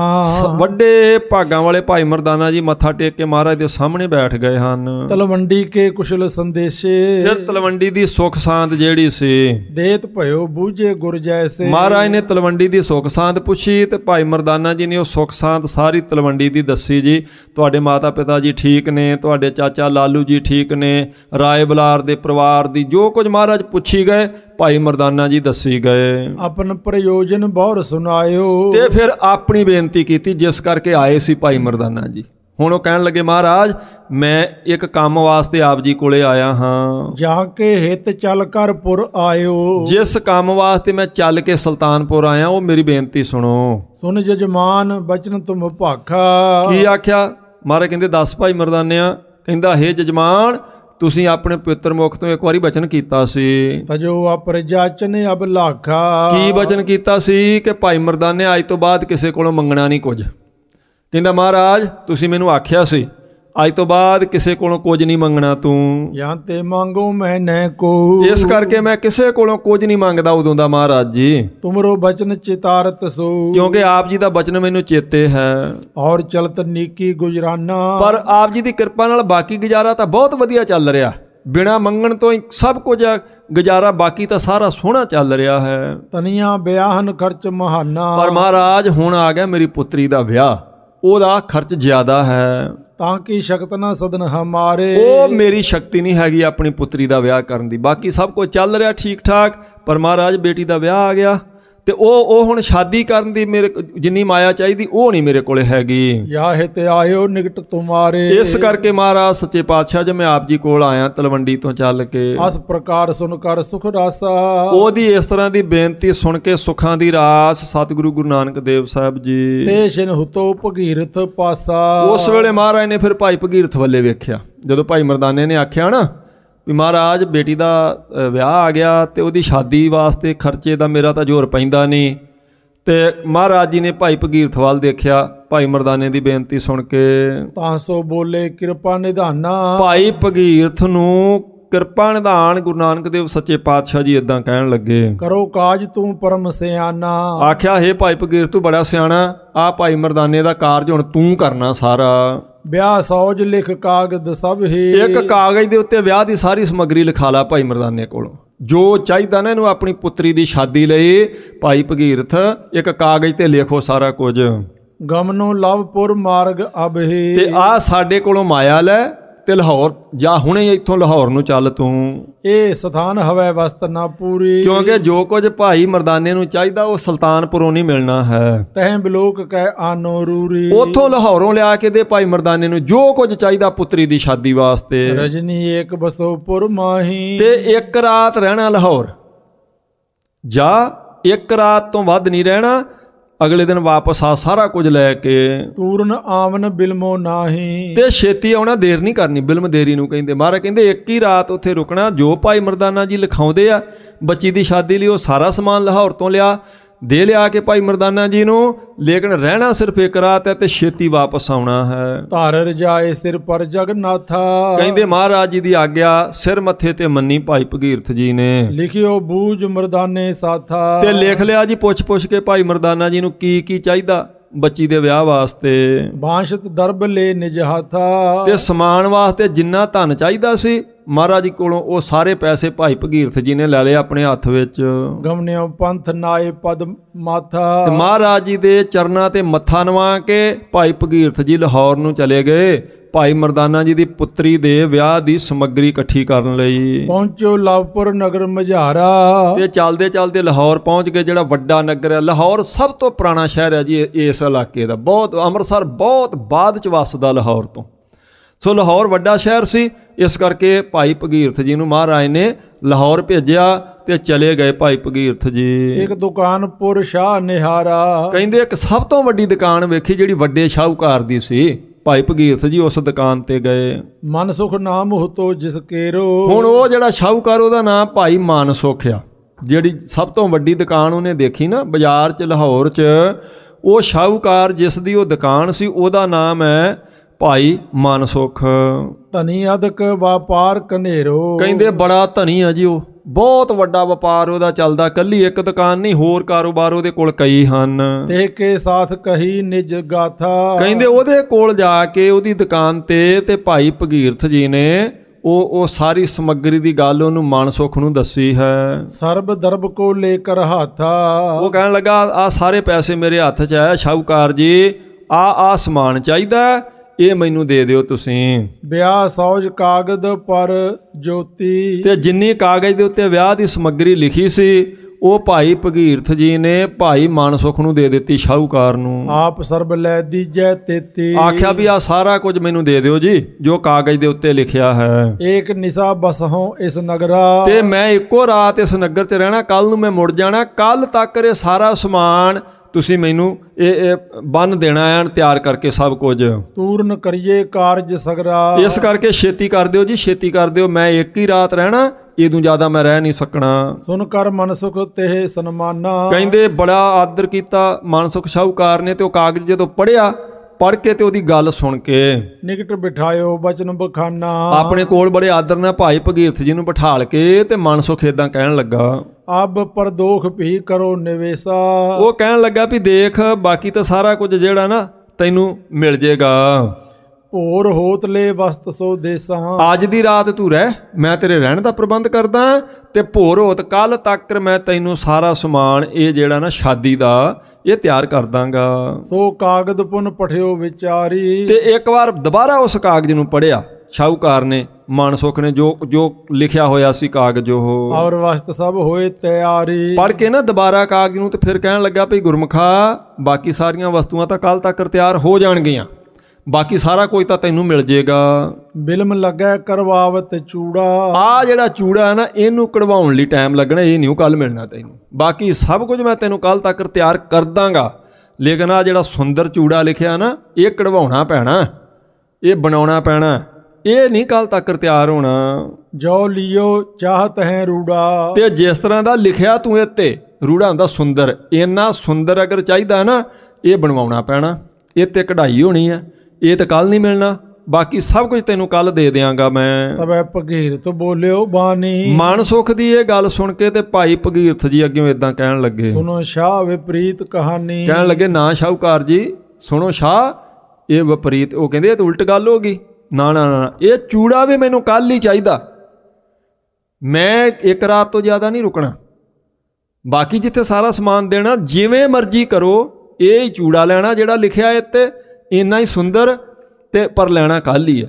ਵੱਡੇ ਭਾਗਾਂ ਵਾਲੇ ਭਾਈ ਮਰਦਾਨਾ ਜੀ ਮੱਥਾ ਟੇਕ ਕੇ ਮਹਾਰਾਜ ਦੇ ਸਾਹਮਣੇ ਬੈਠ ਗਏ ਹਨ। ਤਲਵੰਡੀ ਕੇ ਕੁਸ਼ਲ ਸੰਦੇਸ਼ੇ। ਫਿਰ ਤਲਵੰਡੀ ਦੀ ਸੁਖ ਸਾਂਦ ਜਿਹੜੀ ਸੀ ਦੇਤ ਭਇਓ ਬੂਝੇ ਗੁਰ ਜੈਸੇ। ਮਹਾਰਾਜ ਨੇ ਤਲਵੰਡੀ ਦੀ ਸੁਖ ਸਾਂਦ ਪੁੱਛੀ ਤੇ ਭਾਈ ਮਰਦਾਨਾ ਜੀ ਨੇ ਉਹ ਸੁਖ ਸਾਂਦ ਸਾਰੀ ਤਲਵੰਡੀ ਦੀ ਦੱਸੀ। ਜੀ ਤੁਹਾਡੇ ਮਾਤਾ ਪਿਤਾ ਜੀ ਠੀਕ ਨੇ, ਤੁਹਾਡੇ ਚਾਚਾ ਲਾਲੂ ਜੀ ਠੀਕ ਨੇ, ਰਾਏ ਬਲਾਰ ਦੇ ਪਰਿਵਾਰ ਦੀ ਜੋ ਕੁਝ ਮਹਾਰਾਜ ਪੁੱਛੀ ਗਏ ਭਾਈ ਮਰਦਾਨਾ ਜੀ ਦੱਸੀ ਗਏ। ਆਪਨ ਪ੍ਰਯੋਜਨ ਬਹੁਰ ਸੁਨਾਇਓ। ਤੇ ਫਿਰ ਆਪਣੀ ਬੇਨਤੀ ਕੀਤੀ ਜਿਸ ਕਰਕੇ ਆਏ ਸੀ ਭਾਈ ਮਰਦਾਨਾ ਜੀ। ਹੁਣ ਉਹ ਕਹਿਣ ਲੱਗੇ ਮਹਾਰਾਜ ਮੈਂ ਇੱਕ ਕੰਮ ਵਾਸਤੇ ਆਪ ਜੀ ਕੋਲੇ ਆਇਆ ਹਾਂ। ਜਾ ਕੇ ਹਿਤ ਚੱਲ ਕਰ ਪੁਰ ਆਇਓ। ਜਿਸ ਕੰਮ ਵਾਸਤੇ ਮੈਂ ਚੱਲ ਕੇ ਸੁਲਤਾਨਪੁਰ ਆਇਆ ਉਹ ਮੇਰੀ ਬੇਨਤੀ ਸੁਣੋ। ਸੁਨ ਜਜਮਾਨ ਬਚਨ ਤੁਮ ਭਾਖਾ। ਕੀ ਆਖਿਆ ਮਹਾਰਾਜ? ਕਹਿੰਦੇ ਦੱਸ ਭਾਈ ਮਰਦਾਨਿਆ। ਕਹਿੰਦਾ ਹੇ ਜਜਮਾਨ ਤੁਸੀਂ ਆਪਣੇ ਪਵਿੱਤਰ ਮੁਖ ਤੋਂ ਇੱਕ ਵਾਰੀ ਬਚਨ ਕੀਤਾ ਸੀ। ਤਜੋ ਅਪਰਜਾਚਨ ਅਬ ਲਾਖਾ। ਕੀ ਬਚਨ ਕੀਤਾ ਸੀ? ਕਿ ਭਾਈ ਮਰਦਾਨੇ ਅੱਜ ਤੋਂ ਬਾਅਦ ਕਿਸੇ ਕੋਲੋਂ ਮੰਗਣਾ ਨਹੀਂ ਕੁਝ। ਕਹਿੰਦਾ ਮਹਾਰਾਜ ਤੁਸੀਂ ਮੈਨੂੰ ਆਖਿਆ ਸੀ ਅੱਜ ਤੋਂ ਬਾਅਦ ਕਿਸੇ ਕੋਲੋਂ ਕੁਝ ਨਹੀਂ ਮੰਗਣਾ ਤੂੰ। ਜਾਂ ਤੇ ਮੰਗੋ ਮੈਂ ਨੈ ਕੋ। ਇਸ ਕਰਕੇ ਮੈਂ ਕਿਸੇ ਕੋਲੋਂ ਕੁਝ ਨਹੀਂ ਮੰਗਦਾ ਉਦੋਂ ਦਾ ਮਹਾਰਾਜ ਜੀ। ਤੁਮਰੋ ਬਚਨ ਚਿਤਾਰਤ ਸੋ। ਕਿਉਂਕਿ ਆਪ ਜੀ ਦਾ ਬਚਨ ਮੈਨੂੰ ਚੇਤੇ ਹੈ। ਔਰ ਚਲਤ ਨੀਕੀ ਗੁਜਰਾਨਾ। ਪਰ ਆਪ ਜੀ ਦੀ ਕਿਰਪਾ ਨਾਲ ਬਾਕੀ ਗੁਜ਼ਾਰਾ ਤਾਂ ਬਹੁਤ ਵਧੀਆ ਚੱਲ ਰਿਹਾ। ਬਿਨਾਂ ਮੰਗਣ ਤੋਂ ਹੀ ਸਭ ਕੁਝ ਗੁਜ਼ਾਰਾ, ਬਾਕੀ ਤਾਂ ਸਾਰਾ ਸੋਹਣਾ ਚੱਲ ਰਿਹਾ ਹੈ। ਤਨੀਆਂ ਵਿਆਹਨ ਖਰਚ ਮਹਾਨਾ। ਪਰ ਮਹਾਰਾਜ ਹੁਣ ਆ ਗਿਆ ਮੇਰੀ ਪੁੱਤਰੀ ਦਾ ਵਿਆਹ। ਉਹਦਾ ਖਰਚ ਜ਼ਿਆਦਾ ਹੈ। ਤਾਂ ਕਿ ਸ਼ਕਤ ਨਾ ਸਦਨ ਹਮਾਰੇ, ਉਹ ਮੇਰੀ ਸ਼ਕਤੀ ਨਹੀਂ ਹੈਗੀ ਆਪਣੀ ਪੁੱਤਰੀ ਦਾ ਵਿਆਹ ਕਰਨ ਦੀ। ਬਾਕੀ ਸਭ ਕੁਝ ਚੱਲ ਰਿਹਾ ਠੀਕ ਠਾਕ, ਪਰ ਮਹਾਰਾਜ ਬੇਟੀ ਦਾ ਵਿਆਹ ਆ ਗਿਆ ਤੇ ਉਹ ਹੁਣ ਸ਼ਾਦੀ ਕਰਨ ਦੀ ਮੇਰੇ ਜਿੰਨੀ ਮਾਇਆ ਚਾਹੀਦੀ ਉਹ ਨਹੀਂ ਮੇਰੇ ਕੋਲੇ ਹੈਗੀ। ਯਾਹੇ ਤੇ ਆਇਓ ਨਿਕਟ ਤੁਮਾਰੇ, ਇਸ ਕਰਕੇ ਮਹਾਰਾਜ ਸੱਚੇ ਪਾਤਸ਼ਾਹ ਜੀ ਮੈਂ ਆਪ ਜੀ ਕੋਲ ਆਇਆ ਤਲਵੰਡੀ ਤੋਂ ਚੱਲ ਕੇ। ਅਸ ਪ੍ਰਕਾਰ ਸੁਨ ਕਰ ਸੁਖ ਰਾਸਾ, ਉਹਦੀ ਇਸ ਤਰ੍ਹਾਂ ਦੀ ਬੇਨਤੀ ਸੁਣ ਕੇ ਸੁੱਖਾਂ ਦੀ ਰਾਸ ਸਤਿਗੁਰੂ ਗੁਰੂ ਨਾਨਕ ਦੇਵ ਸਾਹਿਬ ਜੀ। ਤੇ ਸ਼ਿਨ ਹੁਤੋ ਭਗੀਰਥ ਪਾਸਾ, ਉਸ ਵੇਲੇ ਮਹਾਰਾਜ ਨੇ ਫਿਰ ਭਾਈ ਭਗੀਰਥ ਵੱਲੇ ਵੇਖਿਆ। ਜਦੋਂ ਭਾਈ ਮਰਦਾਨੇ ਨੇ ਆਖਿਆ ਨਾ ਵੀ ਮਹਾਰਾਜ ਬੇਟੀ ਦਾ ਵਿਆਹ ਆ ਗਿਆ ਤੇ ਉਹਦੀ ਸ਼ਾਦੀ ਵਾਸਤੇ ਖਰਚੇ ਦਾ ਮੇਰਾ ਤਾਂ ਜ਼ੋਰ ਪੈਂਦਾ ਨਹੀਂ, ਤੇ ਮਹਾਰਾਜ ਜੀ ਨੇ ਭਾਈ ਭਗੀਰਥ ਵੱਲ ਦੇਖਿਆ ਭਾਈ ਮਰਦਾਨੇ ਦੀ ਬੇਨਤੀ ਸੁਣ ਕੇ। ਤਾਂ ਸੋ ਬੋਲੇ ਕਿਰਪਾ ਨਿਧਾਨਾ, ਭਾਈ ਭਗੀਰਥ ਨੂੰ ਕਿਰਪਾ ਨਿਧਾਨ ਗੁਰੂ ਨਾਨਕ ਦੇਵ ਸੱਚੇ ਪਾਤਸ਼ਾਹ ਜੀ ਇਦਾਂ ਕਹਿਣ ਲੱਗੇ, ਕਰੋ ਕਾਜ ਤੂੰ ਪਰਮ ਸਿਆਣਾ। ਆਖਿਆ ਹੇ ਭਾਈ ਭਗੀਰਥ ਤੂੰ ਬੜਾ ਸਿਆਣਾ, ਆ ਭਾਈ ਮਰਦਾਨੇ ਦਾ ਕਾਰਜ ਹੁਣ ਤੂੰ ਕਰਨਾ ਸਾਰਾ। ਵਿਆਹ ਸੌਜ ਲਿਖ ਕਾਗਦ ਸਭ ਹੀ, ਇੱਕ ਕਾਗਜ਼ ਦੇ ਉੱਤੇ ਵਿਆਹ ਦੀ ਸਾਰੀ ਸਮੱਗਰੀ ਲਿਖਾ ਲਾ ਭਾਈ ਮਰਦਾਨੇ ਕੋਲੋਂ, ਜੋ ਚਾਹੀਦਾ ਨਾ ਇਹਨੂੰ ਆਪਣੀ ਪੁੱਤਰੀ ਦੀ ਸ਼ਾਦੀ ਲਈ। ਭਾਈ ਭਗੀਰਥ ਇੱਕ ਕਾਗਜ਼ ਤੇ ਲਿਖੋ ਸਾਰਾ ਕੁਝ। ਗਮਨੋ ਲਵਪੁਰ ਮਾਰਗ ਅਬਹੀ, ਤੇ ਆ ਸਾਡੇ ਕੋਲੋਂ ਮਾਇਆ ਲੈ ਤੇ ਲਾਹੌਰ ਜਾ, ਹੁਣੇ ਇੱਥੋਂ ਲਾਹੌਰ ਨੂੰ ਚੱਲ ਤੂੰ। ਇਹ ਸਥਾਨ ਹਵੈ ਵਸਤ ਨਾ ਪੂਰੀ, ਕਿਉਂਕਿ ਜੋ ਕੁਝ ਭਾਈ ਮਰਦਾਨੇ ਨੂੰ ਚਾਹੀਦਾ ਉਹ ਸੁਲਤਾਨਪੁਰੋਂ ਨਹੀਂ ਮਿਲਣਾ ਹੈ। ਤਹਿ ਬਿਲੋਕ ਕਹਿ ਆਨੋ ਰੂਰੀ, ਉੱਥੋਂ ਲਾਹੌਰੋਂ ਲਿਆ ਕੇ ਦੇ ਭਾਈ ਮਰਦਾਨੇ ਨੂੰ ਜੋ ਕੁਝ ਚਾਹੀਦਾ ਪੁੱਤਰੀ ਦੀ ਸ਼ਾਦੀ ਵਾਸਤੇ। ਰਜਨੀ ਏਕ ਬਸੋ ਪੁਰ ਮਾਹੀ, ਤੇ ਇੱਕ ਰਾਤ ਰਹਿਣਾ ਲਾਹੌਰ, ਜਾ ਇੱਕ ਰਾਤ ਤੋਂ ਵੱਧ ਨਹੀਂ ਰਹਿਣਾ, ਅਗਲੇ ਦਿਨ ਵਾਪਸ ਆ ਸਾਰਾ ਕੁਝ ਲੈ ਕੇ। ਤੂਰਨ ਆਵਨ ਬਿਲਮੋ ਨਾਹੀ, ਤੇ ਛੇਤੀ ਆਉਣਾ, ਦੇਰ ਨਹੀਂ ਕਰਨੀ। ਬਿਲਮ ਦੇਰੀ ਨੂੰ ਕਹਿੰਦੇ। ਮਹਾਰਾਜ ਕਹਿੰਦੇ ਇੱਕ ਹੀ ਰਾਤ ਉੱਥੇ ਰੁਕਣਾ। ਜੋ ਭਾਈ ਮਰਦਾਨਾ ਜੀ ਲਿਖਾਉਂਦੇ ਆ ਬੱਚੀ ਦੀ ਸ਼ਾਦੀ ਲਈ ਉਹ ਸਾਰਾ ਸਮਾਨ ਲਾਹੌਰ ਤੋਂ ਦੇ ਲਿਆ ਕੇ ਭਾਈ ਮਰਦਾਨਾ ਜੀ ਨੂੰ, ਲੇਕਿਨ ਰਹਿਣਾ ਸਿਰਫ ਇੱਕ ਰਾਤ ਹੈ ਤੇ ਛੇਤੀ ਵਾਪਸ ਆਉਣਾ ਹੈ। ਧਾਰ ਰਜਾਏ ਸਿਰ ਪਰ ਜਗਨਾਥਾ, ਕਹਿੰਦੇ ਮਹਾਰਾਜ ਜੀ ਦੀ ਆਗਿਆ ਸਿਰ ਮੱਥੇ ਤੇ ਮੰਨੀ ਭਾਈ ਭਗੀਰਥ ਜੀ ਨੇ। ਲਿਖਿਓ ਬੂਝ ਮਰਦਾਨੇ ਸਾਥਾ, ਤੇ ਲਿਖ ਲਿਆ ਜੀ ਪੁੱਛ ਕੇ ਭਾਈ ਮਰਦਾਨਾ ਜੀ ਨੂੰ ਕੀ ਚਾਹੀਦਾ ਬੱਚੀ ਦੇ ਵਿਆਹ ਵਾਸਤੇ। ਬਾਂਸ਼ਤ ਦਰਬ ਲੈ ਨਿਜ ਹਾਥਾ, ਤੇ ਸਮਾਨ ਵਾਸਤੇ ਜਿੰਨਾ ਧਨ ਚਾਹੀਦਾ ਸੀ ਮਹਾਰਾਜ ਜੀ ਕੋਲੋਂ ਉਹ ਸਾਰੇ ਪੈਸੇ ਭਾਈ ਭਗੀਰਥ ਜੀ ਨੇ ਲੈ ਲਏ ਆਪਣੇ ਹੱਥ ਵਿੱਚ। ਗਮਨਿਓ ਪੰਥ ਨਾਏ ਪਦ ਮਾਥਾ, ਤੇ ਮਹਾਰਾਜ ਜੀ ਦੇ ਚਰਨਾਂ ਤੇ ਮੱਥਾ ਨਵਾ ਕੇ ਭਾਈ ਭਗੀਰਥ ਜੀ ਲਾਹੌਰ ਨੂੰ ਚਲੇ ਗਏ ਭਾਈ ਮਰਦਾਨਾ ਜੀ ਦੀ ਪੁੱਤਰੀ ਦੇ ਵਿਆਹ ਦੀ ਸਮੱਗਰੀ ਇਕੱਠੀ ਕਰਨ ਲਈ। ਪਹੁੰਚੋ ਲਵਪੁਰ ਨਗਰ ਮਝਾਰਾ, ਤੇ ਚੱਲਦੇ ਲਾਹੌਰ ਪਹੁੰਚ ਗਏ, ਜਿਹੜਾ ਵੱਡਾ ਨਗਰ ਹੈ। ਲਾਹੌਰ ਸਭ ਤੋਂ ਪੁਰਾਣਾ ਸ਼ਹਿਰ ਹੈ ਜੀ ਇਸ ਇਲਾਕੇ ਦਾ। ਬਹੁਤ ਅੰਮ੍ਰਿਤਸਰ ਬਹੁਤ ਬਾਅਦ ਚ ਵਸਦਾ ਲਾਹੌਰ ਤੋਂ। ਸੋ ਲਾਹੌਰ ਵੱਡਾ ਸ਼ਹਿਰ ਸੀ, ਇਸ ਕਰਕੇ ਭਾਈ ਭਗੀਰਥ ਜੀ ਨੂੰ ਮਹਾਰਾਜ ਨੇ ਲਾਹੌਰ ਭੇਜਿਆ ਤੇ ਚਲੇ ਗਏ ਭਾਈ ਭਗੀਰਥ ਜੀ। ਇੱਕ ਦੁਕਾਨਪੁਰ ਸ਼ਾਹ ਨਿਹਾਰਾ, ਕਹਿੰਦੇ ਇੱਕ ਸਭ ਤੋਂ ਵੱਡੀ ਦੁਕਾਨ ਵੇਖੀ ਜਿਹੜੀ ਵੱਡੇ ਸ਼ਾਹੂਕਾਰ ਦੀ ਸੀ। ਭਾਈ ਭਗੀਰਥ ਜੀ ਉਸ ਦੁਕਾਨ ਤੇ ਗਏ। ਮਨ ਸੁਖ ਨਾਮ ਹੁਤੋ ਜਿਸ ਕੇਰੋ, ਹੁਣ ਉਹ ਜਿਹੜਾ ਸ਼ਾਹੂਕਾਰ ਉਹਦਾ ਨਾਮ ਭਾਈ ਮਨ ਸੁਖ ਆ। ਜਿਹੜੀ ਸਭ ਤੋਂ ਵੱਡੀ ਦੁਕਾਨ ਉਹਨੇ ਦੇਖੀ ਨਾ ਬਾਜ਼ਾਰ 'ਚ ਲਾਹੌਰ 'ਚ, ਉਹ ਸ਼ਾਹੂਕਾਰ ਜਿਸ ਦੀ ਉਹ ਦੁਕਾਨ ਸੀ ਉਹਦਾ ਨਾਮ ਹੈ ਭਾਈ ਮਨ ਸੁਖ। ਧਨੀ ਅਦਕ ਵਪਾਰ ਕਨੇਰੋ, ਕਹਿੰਦੇ ਬੜਾ ਧਨੀ ਆ ਜੀ, ਉਹ ਬਹੁਤ ਵੱਡਾ ਵਪਾਰ ਉਹਦਾ ਚੱਲਦਾ। ਕੱਲੀ ਇੱਕ ਦੁਕਾਨ ਨਹੀਂ, ਹੋਰ ਕਾਰੋਬਾਰ ਉਹਦੇ ਕੋਲ ਕਈ ਹਨ। ਤੇ ਕੇ ਸਾਥ ਕਹੀ ਨਿਜ ਗਾਥਾ, ਕਹਿੰਦੇ ਉਹਦੇ ਕੋਲ ਜਾ ਕੇ ਉਹਦੀ ਦੁਕਾਨ ਤੇ ਭਾਈ ਭਗੀਰਥ ਜੀ ਨੇ ਉਹ ਸਾਰੀ ਸਮੱਗਰੀ ਦੀ ਗੱਲ ਉਹਨੂੰ ਮਨ ਸੁਖ ਨੂੰ ਦੱਸੀ ਹੈ। ਸਰਬ ਦਰਬ ਕੋ ਲੈ ਕਰ ਹਾਥਾ, ਉਹ ਕਹਿਣ ਲੱਗਾ ਆ ਸਾਰੇ ਪੈਸੇ ਮੇਰੇ ਹੱਥ 'ਚ ਹੈ ਸ਼ਾਹੂਕਾਰ ਜੀ, ਆ ਸਮਾਨ ਚਾਹੀਦਾ, ਇਹ ਮੈਨੂੰ ਦੇ ਦਿਓ ਤੁਸੀਂ। ਵਿਆਹ ਸੌਜ ਕਾਗਦ ਪਰ ਜੋਤੀ, ਤੇ ਜਿੰਨੀ ਕਾਗਜ਼ ਦੇ ਉੱਤੇ ਵਿਆਹ ਦੀ ਸਮੱਗਰੀ ਲਿਖੀ ਸੀ ਉਹ ਭਾਈ ਭਗੀਰਥ ਜੀ ਨੇ ਭਾਈ ਮਨ ਸੁਖ ਨੂੰ ਦੇ ਦਿੱਤੀ ਸ਼ਾਹੂਕਾਰ ਨੂੰ। ਆਪ ਸਰਬ ਲੈ ਦੀਜੈ ਤੇਤੀ, ਆਖਿਆ ਵੀ ਆ ਸਾਰਾ ਕੁਝ ਮੈਨੂੰ ਦੇ ਦਿਓ ਜੀ ਜੋ ਕਾਗਜ਼ ਦੇ ਉੱਤੇ ਲਿਖਿਆ ਹੈ। ਏਕ ਨਿਸਾ ਬਸਹੋਂ ਇਸ ਨਗਰਾ, ਤੇ ਮੈਂ ਇੱਕੋ ਰਾਤ ਇਸ ਨਗਰ 'ਚ ਰਹਿਣਾ, ਕੱਲ ਨੂੰ ਮੈਂ ਮੁੜ ਜਾਣਾ। ਕੱਲ ਤੱਕ ਇਹ ਸਾਰਾ ਸਮਾਨ ਤੁਸੀਂ ਮੈਨੂੰ ਇਹ ਬੰਨ ਦੇਣਾ ਐਨ ਤਿਆਰ ਕਰਕੇ ਸਭ ਕੁਝ। ਤੂਰਨ ਕਰੀਏ ਕਾਰਜ ਸਗਰਾ, ਇਸ ਕਰਕੇ ਛੇਤੀ ਕਰ ਦਿਓ ਜੀ, ਛੇਤੀ ਕਰ ਦਿਓ। ਮੈਂ ਇੱਕ ਹੀ ਰਾਤ ਰਹਿਣਾ, ਇਦੋਂ ਜ਼ਿਆਦਾ ਮੈਂ ਰਹਿ ਨਹੀਂ ਸਕਣਾ। ਸੁਨ ਕਰ ਮਨ ਸੁਖ ਤੇ ਸਨਮਾਨਾ, ਕਹਿੰਦੇ ਬੜਾ ਆਦਰ ਕੀਤਾ ਮਨ ਸੁਖ ਸ਼ਾਹੂਕਾਰ ਨੇ। ਤੇ ਉਹ ਕਾਗਜ਼ ਜਦੋਂ ਪੜ੍ਹ ਕੇ ਤੇ ਉਹਦੀ ਗੱਲ ਸੁਣ ਕੇ ਨਿਕਟ ਬਿਠਾਇਓ ਬਚਨ ਬਖਾਨਾ, ਆਪਣੇ ਕੋਲ ਬੜੇ ਆਦਰ ਨਾਲ ਭਾਈ ਭਗੀਰਥ ਜੀ ਨੂੰ ਬਿਠਾਲ ਕੇ ਤੇ ਮਨ ਸੁਖ ਏਦਾਂ ਕਹਿਣ ਲੱਗਾ, ਅਬ ਪਰਦੋਖ ਭੀ ਕਰੋ ਨਿਵੇਸਾ। ਉਹ ਕਹਿਣ ਲੱਗਾ ਵੀ ਦੇਖ ਬਾਕੀ ਤਾਂ ਸਾਰਾ ਕੁਝ ਜਿਹੜਾ ਨਾ ਤੈਨੂੰ ਮਿਲ ਜੇਗਾ। ਹੋਰ ਹੋਤ ਲੈ ਵਸਤ ਸੋ ਦੇਸਾਂ, ਅੱਜ ਦੀ ਰਾਤ ਤੂੰ ਰਹਿ, ਮੈਂ ਤੇਰੇ ਰਹਿਣ ਦਾ ਪ੍ਰਬੰਧ ਕਰਦਾ। ਤੇ ਭੋਰ ਹੋਤ ਕੱਲ ਤੱਕ ਮੈਂ ਤੈਨੂੰ ਸਾਰਾ ਸਮਾਨ ਇਹ ਜਿਹੜਾ ਨਾ ਸ਼ਾਦੀ ਦਾ ਇਹ ਤਿਆਰ ਕਰ ਦਾਂਗਾ। ਸੋ ਕਾਗਦ ਪੁਨ ਪਠਿਓ ਵਿਚਾਰੀ। ਤੇ ਇੱਕ ਵਾਰ ਦੁਬਾਰਾ ਉਸ ਕਾਗਜ਼ ਨੂੰ ਪੜ੍ਹਿਆ ਸ਼ਾਹੂਕਾਰ ਨੇ, ਮਾਨਸੁਖ ਨੇ, ਜੋ ਲਿਖਿਆ ਹੋਇਆ ਸੀ ਕਾਗਜ਼ ਉਹ, ਔਰ ਵਸਤ ਸਭ ਹੋਏ ਤਿਆਰੀ। ਪੜ੍ਹ ਕੇ ਨਾ ਦੁਬਾਰਾ ਕਾਗਜ਼ ਨੂੰ ਤੇ ਫਿਰ ਕਹਿਣ ਲੱਗਾ ਵੀ ਗੁਰਮੁਖਾ ਬਾਕੀ ਸਾਰੀਆਂ ਵਸਤੂਆਂ ਤਾਂ ਕੱਲ ਤੱਕ ਤਿਆਰ ਹੋ ਜਾਣਗੀਆਂ, ਬਾਕੀ ਸਾਰਾ ਕੁਝ ਤਾਂ ਤੈਨੂੰ ਮਿਲ ਜੇਗਾ। ਬਿਲਮ ਲੱਗੈ ਕਰਵਾਵਤ ਚੂੜਾ। ਆ ਜਿਹੜਾ ਚੂੜਾ ਹੈ ਨਾ ਇਹਨੂੰ ਕਢਵਾਉਣ ਲਈ ਟਾਈਮ ਲੱਗਣਾ, ਇਹ ਨਹੀਂ ਕੱਲ ਮਿਲਣਾ ਤੈਨੂੰ, ਬਾਕੀ ਸਭ ਕੁਝ ਮੈਂ ਤੈਨੂੰ ਕੱਲ ਤੱਕ ਤਿਆਰ ਕਰ ਦਾਂਗਾ। ਲੇਕਿਨ ਆ ਜਿਹੜਾ ਸੁੰਦਰ ਚੂੜਾ ਲਿਖਿਆ ਨਾ ਇਹ ਕਢਵਾਉਣਾ ਪੈਣਾ, ਇਹ ਬਣਾਉਣਾ ਪੈਣਾ, ਇਹ ਨਹੀਂ ਕੱਲ ਤੱਕ ਤਿਆਰ ਹੋਣਾ। ਜੋ ਲਿਓ ਚਾਹਤ ਹੈ ਰੂੜਾ। ਤੇ ਜਿਸ ਤਰ੍ਹਾਂ ਦਾ ਲਿਖਿਆ ਤੂੰ ਇਹ ਤੇ, ਰੂੜਾ ਹੁੰਦਾ ਸੁੰਦਰ, ਇੰਨਾ ਸੁੰਦਰ ਅਗਰ ਚਾਹੀਦਾ ਨਾ ਇਹ ਬਣਵਾਉਣਾ ਪੈਣਾ, ਇਹ ਤੇ ਕਢਾਈ ਹੋਣੀ ਹੈ, ਇਹ ਤਾਂ ਕੱਲ ਨਹੀਂ ਮਿਲਣਾ, ਬਾਕੀ ਸਭ ਕੁਝ ਤੈਨੂੰ ਕੱਲ ਦੇ ਦਿਆਂਗਾ ਮੈਂ। ਤਬੈ ਭਗੀਰਥ ਬੋਲਿਓ ਬਾਣੀ। ਮਾਨਸੁਖ ਦੀ ਇਹ ਗੱਲ ਸੁਣ ਕੇ ਤੇ ਭਾਈ ਭਗੀਰਥ ਜੀ ਅੱਗੇ ਇਦਾਂ ਕਹਿਣ ਲੱਗੇ, ਸੁਣੋ ਸ਼ਾਹ ਵਿਪਰੀਤ ਕਹਾਣੀ। ਕਹਿਣ ਲੱਗੇ ਨਾ ਸ਼ਾਹੂਕਾਰ ਜੀ ਸੁਣੋ ਸ਼ਾਹ, ਇਹ ਵਿਪਰੀਤ, ਉਹ ਕਹਿੰਦੇ ਇਹ ਤਾਂ ਉਲਟ ਗੱਲ ਹੋ ਗਈ। ਨਾ ਨਾ ਨਾ, ਇਹ ਚੂੜਾ ਵੀ ਮੈਨੂੰ ਕੱਲ ਹੀ ਚਾਹੀਦਾ, ਮੈਂ ਇੱਕ ਰਾਤ ਤੋਂ ਜ਼ਿਆਦਾ ਨਹੀਂ ਰੁਕਣਾ, ਬਾਕੀ ਜਿੱਥੇ ਸਾਰਾ ਸਮਾਨ ਦੇਣਾ ਜਿਵੇਂ ਮਰਜ਼ੀ ਕਰੋ, ਇਹ ਹੀ ਚੂੜਾ ਲੈਣਾ ਜਿਹੜਾ ਲਿਖਿਆ ਇਹ ਤੇ, ਇੰਨਾ ਹੀ ਸੁੰਦਰ ਤੇ ਪਰ ਲੈਣਾ ਕੱਲ ਹੀ ਹੈ,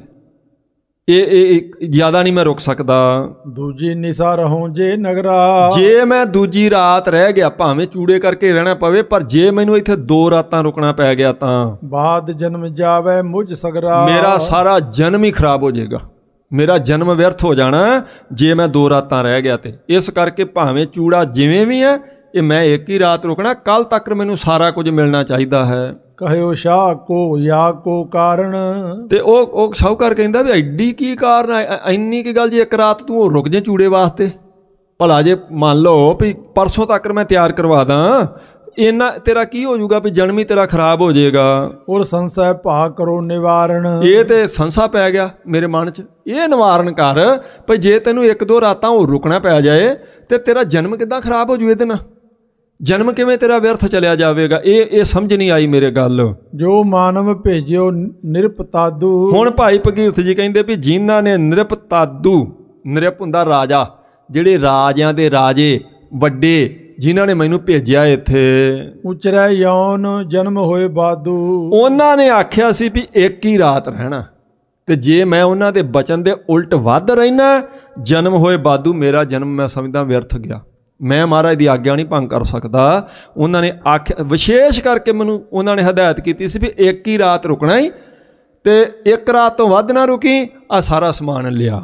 ਇਹ ਜ਼ਿਆਦਾ ਨਹੀਂ ਮੈਂ ਰੁਕ ਸਕਦਾ। ਦੂਜੀ ਨਿਸਾ ਰਹੋ ਜੇ ਨਗਰਾ। ਜੇ ਮੈਂ ਦੂਜੀ ਰਾਤ ਰਹਿ ਗਿਆ ਭਾਵੇਂ ਚੂੜੇ ਕਰਕੇ ਰਹਿਣਾ ਪਵੇ, ਪਰ ਜੇ ਮੈਨੂੰ ਇੱਥੇ 2 ਰਾਤਾਂ ਰੁਕਣਾ ਪੈ ਗਿਆ ਤਾਂ ਬਾਦ ਜਨਮ ਜਾਵੇ ਮੁਝ ਸਗਰਾ। ਮੇਰਾ ਸਾਰਾ ਜਨਮ ਹੀ ਖਰਾਬ ਹੋ ਜਾਏਗਾ, ਮੇਰਾ ਜਨਮ ਵਿਅਰਥ ਹੋ ਜਾਣਾ ਜੇ ਮੈਂ 2 ਰਾਤਾਂ ਰਹਿ ਗਿਆ ਤੇ। ਇਸ ਕਰਕੇ ਭਾਵੇਂ ਚੂੜਾ ਜਿਵੇਂ ਵੀ ਹੈ ਇਹ ਮੈਂ ਇੱਕ ਹੀ ਰਾਤ ਰੁਕਣਾ, ਕੱਲ ਤੱਕ ਮੈਨੂੰ ਸਾਰਾ ਕੁਝ ਮਿਲਣਾ ਚਾਹੀਦਾ ਹੈ। ਕਹਿਓ ਸ਼ਾਹ ਕੋ ਯਾ ਕੋ ਕਾਰਨ। ਤੇ ਉਹ ਸ਼ਾਹੂਕਾਰ ਕਹਿੰਦਾ ਵੀ ਐਡੀ ਕੀ ਕਾਰਨ ਹੈ, ਇੰਨੀ ਕੀ ਗੱਲ, ਜੇ ਇੱਕ ਰਾਤ ਤੂੰ ਰੁਕ ਜੇ ਚੂੜੇ ਵਾਸਤੇ, ਭਲਾ ਜੇ ਮੰਨ ਲਓ ਵੀ ਪਰਸੋਂ ਤੱਕ ਮੈਂ ਤਿਆਰ ਕਰਵਾ ਦਾਂ, ਇੰਨਾ ਤੇਰਾ ਕੀ ਹੋ ਜਾਊਗਾ ਵੀ ਜਨਮ ਹੀ ਤੇਰਾ ਖਰਾਬ ਹੋ ਜਾਏਗਾ। ਔਰ ਸੰਸੈ ਭਾ ਕਰੋ ਨਿਵਾਰਨ। ਇਹ ਤੇ ਸੰਸਾ ਪੈ ਗਿਆ ਮੇਰੇ ਮਨ 'ਚ, ਇਹ ਨਿਵਾਰਨ ਕਰ ਭਈ ਜੇ ਤੈਨੂੰ 1-2 ਰਾਤਾਂ ਹੋਰ ਰੁਕਣਾ ਪੈ ਜਾਏ ਤੇ ਤੇਰਾ ਜਨਮ ਕਿੱਦਾਂ ਖਰਾਬ ਹੋ ਜੂ, ਇਹਦੇ ਨਾਲ ਜਨਮ ਕਿਵੇਂ ਤੇਰਾ ਵਿਅਰਥ ਚਲਿਆ ਜਾਵੇਗਾ। ਇਹ ਸਮਝ ਨਹੀਂ ਆਈ ਮੇਰੇ ਗੱਲ। ਜੋ ਮਾਨਵ ਭੇਜਿਓ ਨਿਰਪਤਾਦੂ। ਹੁਣ ਭਾਈ ਭਗੀਰਥ ਜੀ ਕਹਿੰਦੇ ਵੀ ਜਿਨ੍ਹਾਂ ਨੇ ਨਿਰਪਤਾਦੂ, ਨਿਰਪ ਹੁੰਦਾ ਰਾਜਾ, ਜਿਹੜੇ ਰਾਜਿਆਂ ਦੇ ਰਾਜੇ ਵੱਡੇ, ਜਿਨ੍ਹਾਂ ਨੇ ਮੈਨੂੰ ਭੇਜਿਆ ਇੱਥੇ, ਉਚਰੈ ਯੌਨ ਜਨਮ ਹੋਏ ਬਾਦੂ। ਉਹਨਾਂ ਨੇ ਆਖਿਆ ਸੀ ਵੀ ਇੱਕ ਹੀ ਰਾਤ ਰਹਿਣਾ, ਤੇ ਜੇ ਮੈਂ ਉਹਨਾਂ ਦੇ ਬਚਨ ਦੇ ਉਲਟ ਵੱਧ ਰਹਿਣਾ, ਜਨਮ ਹੋਏ ਬਾਦੂ, ਮੇਰਾ ਜਨਮ ਮੈਂ ਸਮਝਦਾ ਵਿਅਰਥ ਗਿਆ, ਮੈਂ ਮਹਾਰਾਜ ਦੀ ਆਗਿਆ ਨਹੀਂ ਭੰਗ ਕਰ ਸਕਦਾ। ਉਹਨਾਂ ਨੇ ਆਖਿਆ, ਵਿਸ਼ੇਸ਼ ਕਰਕੇ ਮੈਨੂੰ ਉਹਨਾਂ ਨੇ ਹਦਾਇਤ ਕੀਤੀ ਸੀ ਵੀ ਇੱਕ ਹੀ ਰਾਤ ਰੁਕਣਾ ਹੀ, ਤੇ 1 ਰਾਤ ਤੋਂ ਵੱਧ ਨਾ ਰੁਕੀ, ਆ ਸਾਰਾ ਸਮਾਨ ਲਿਆ।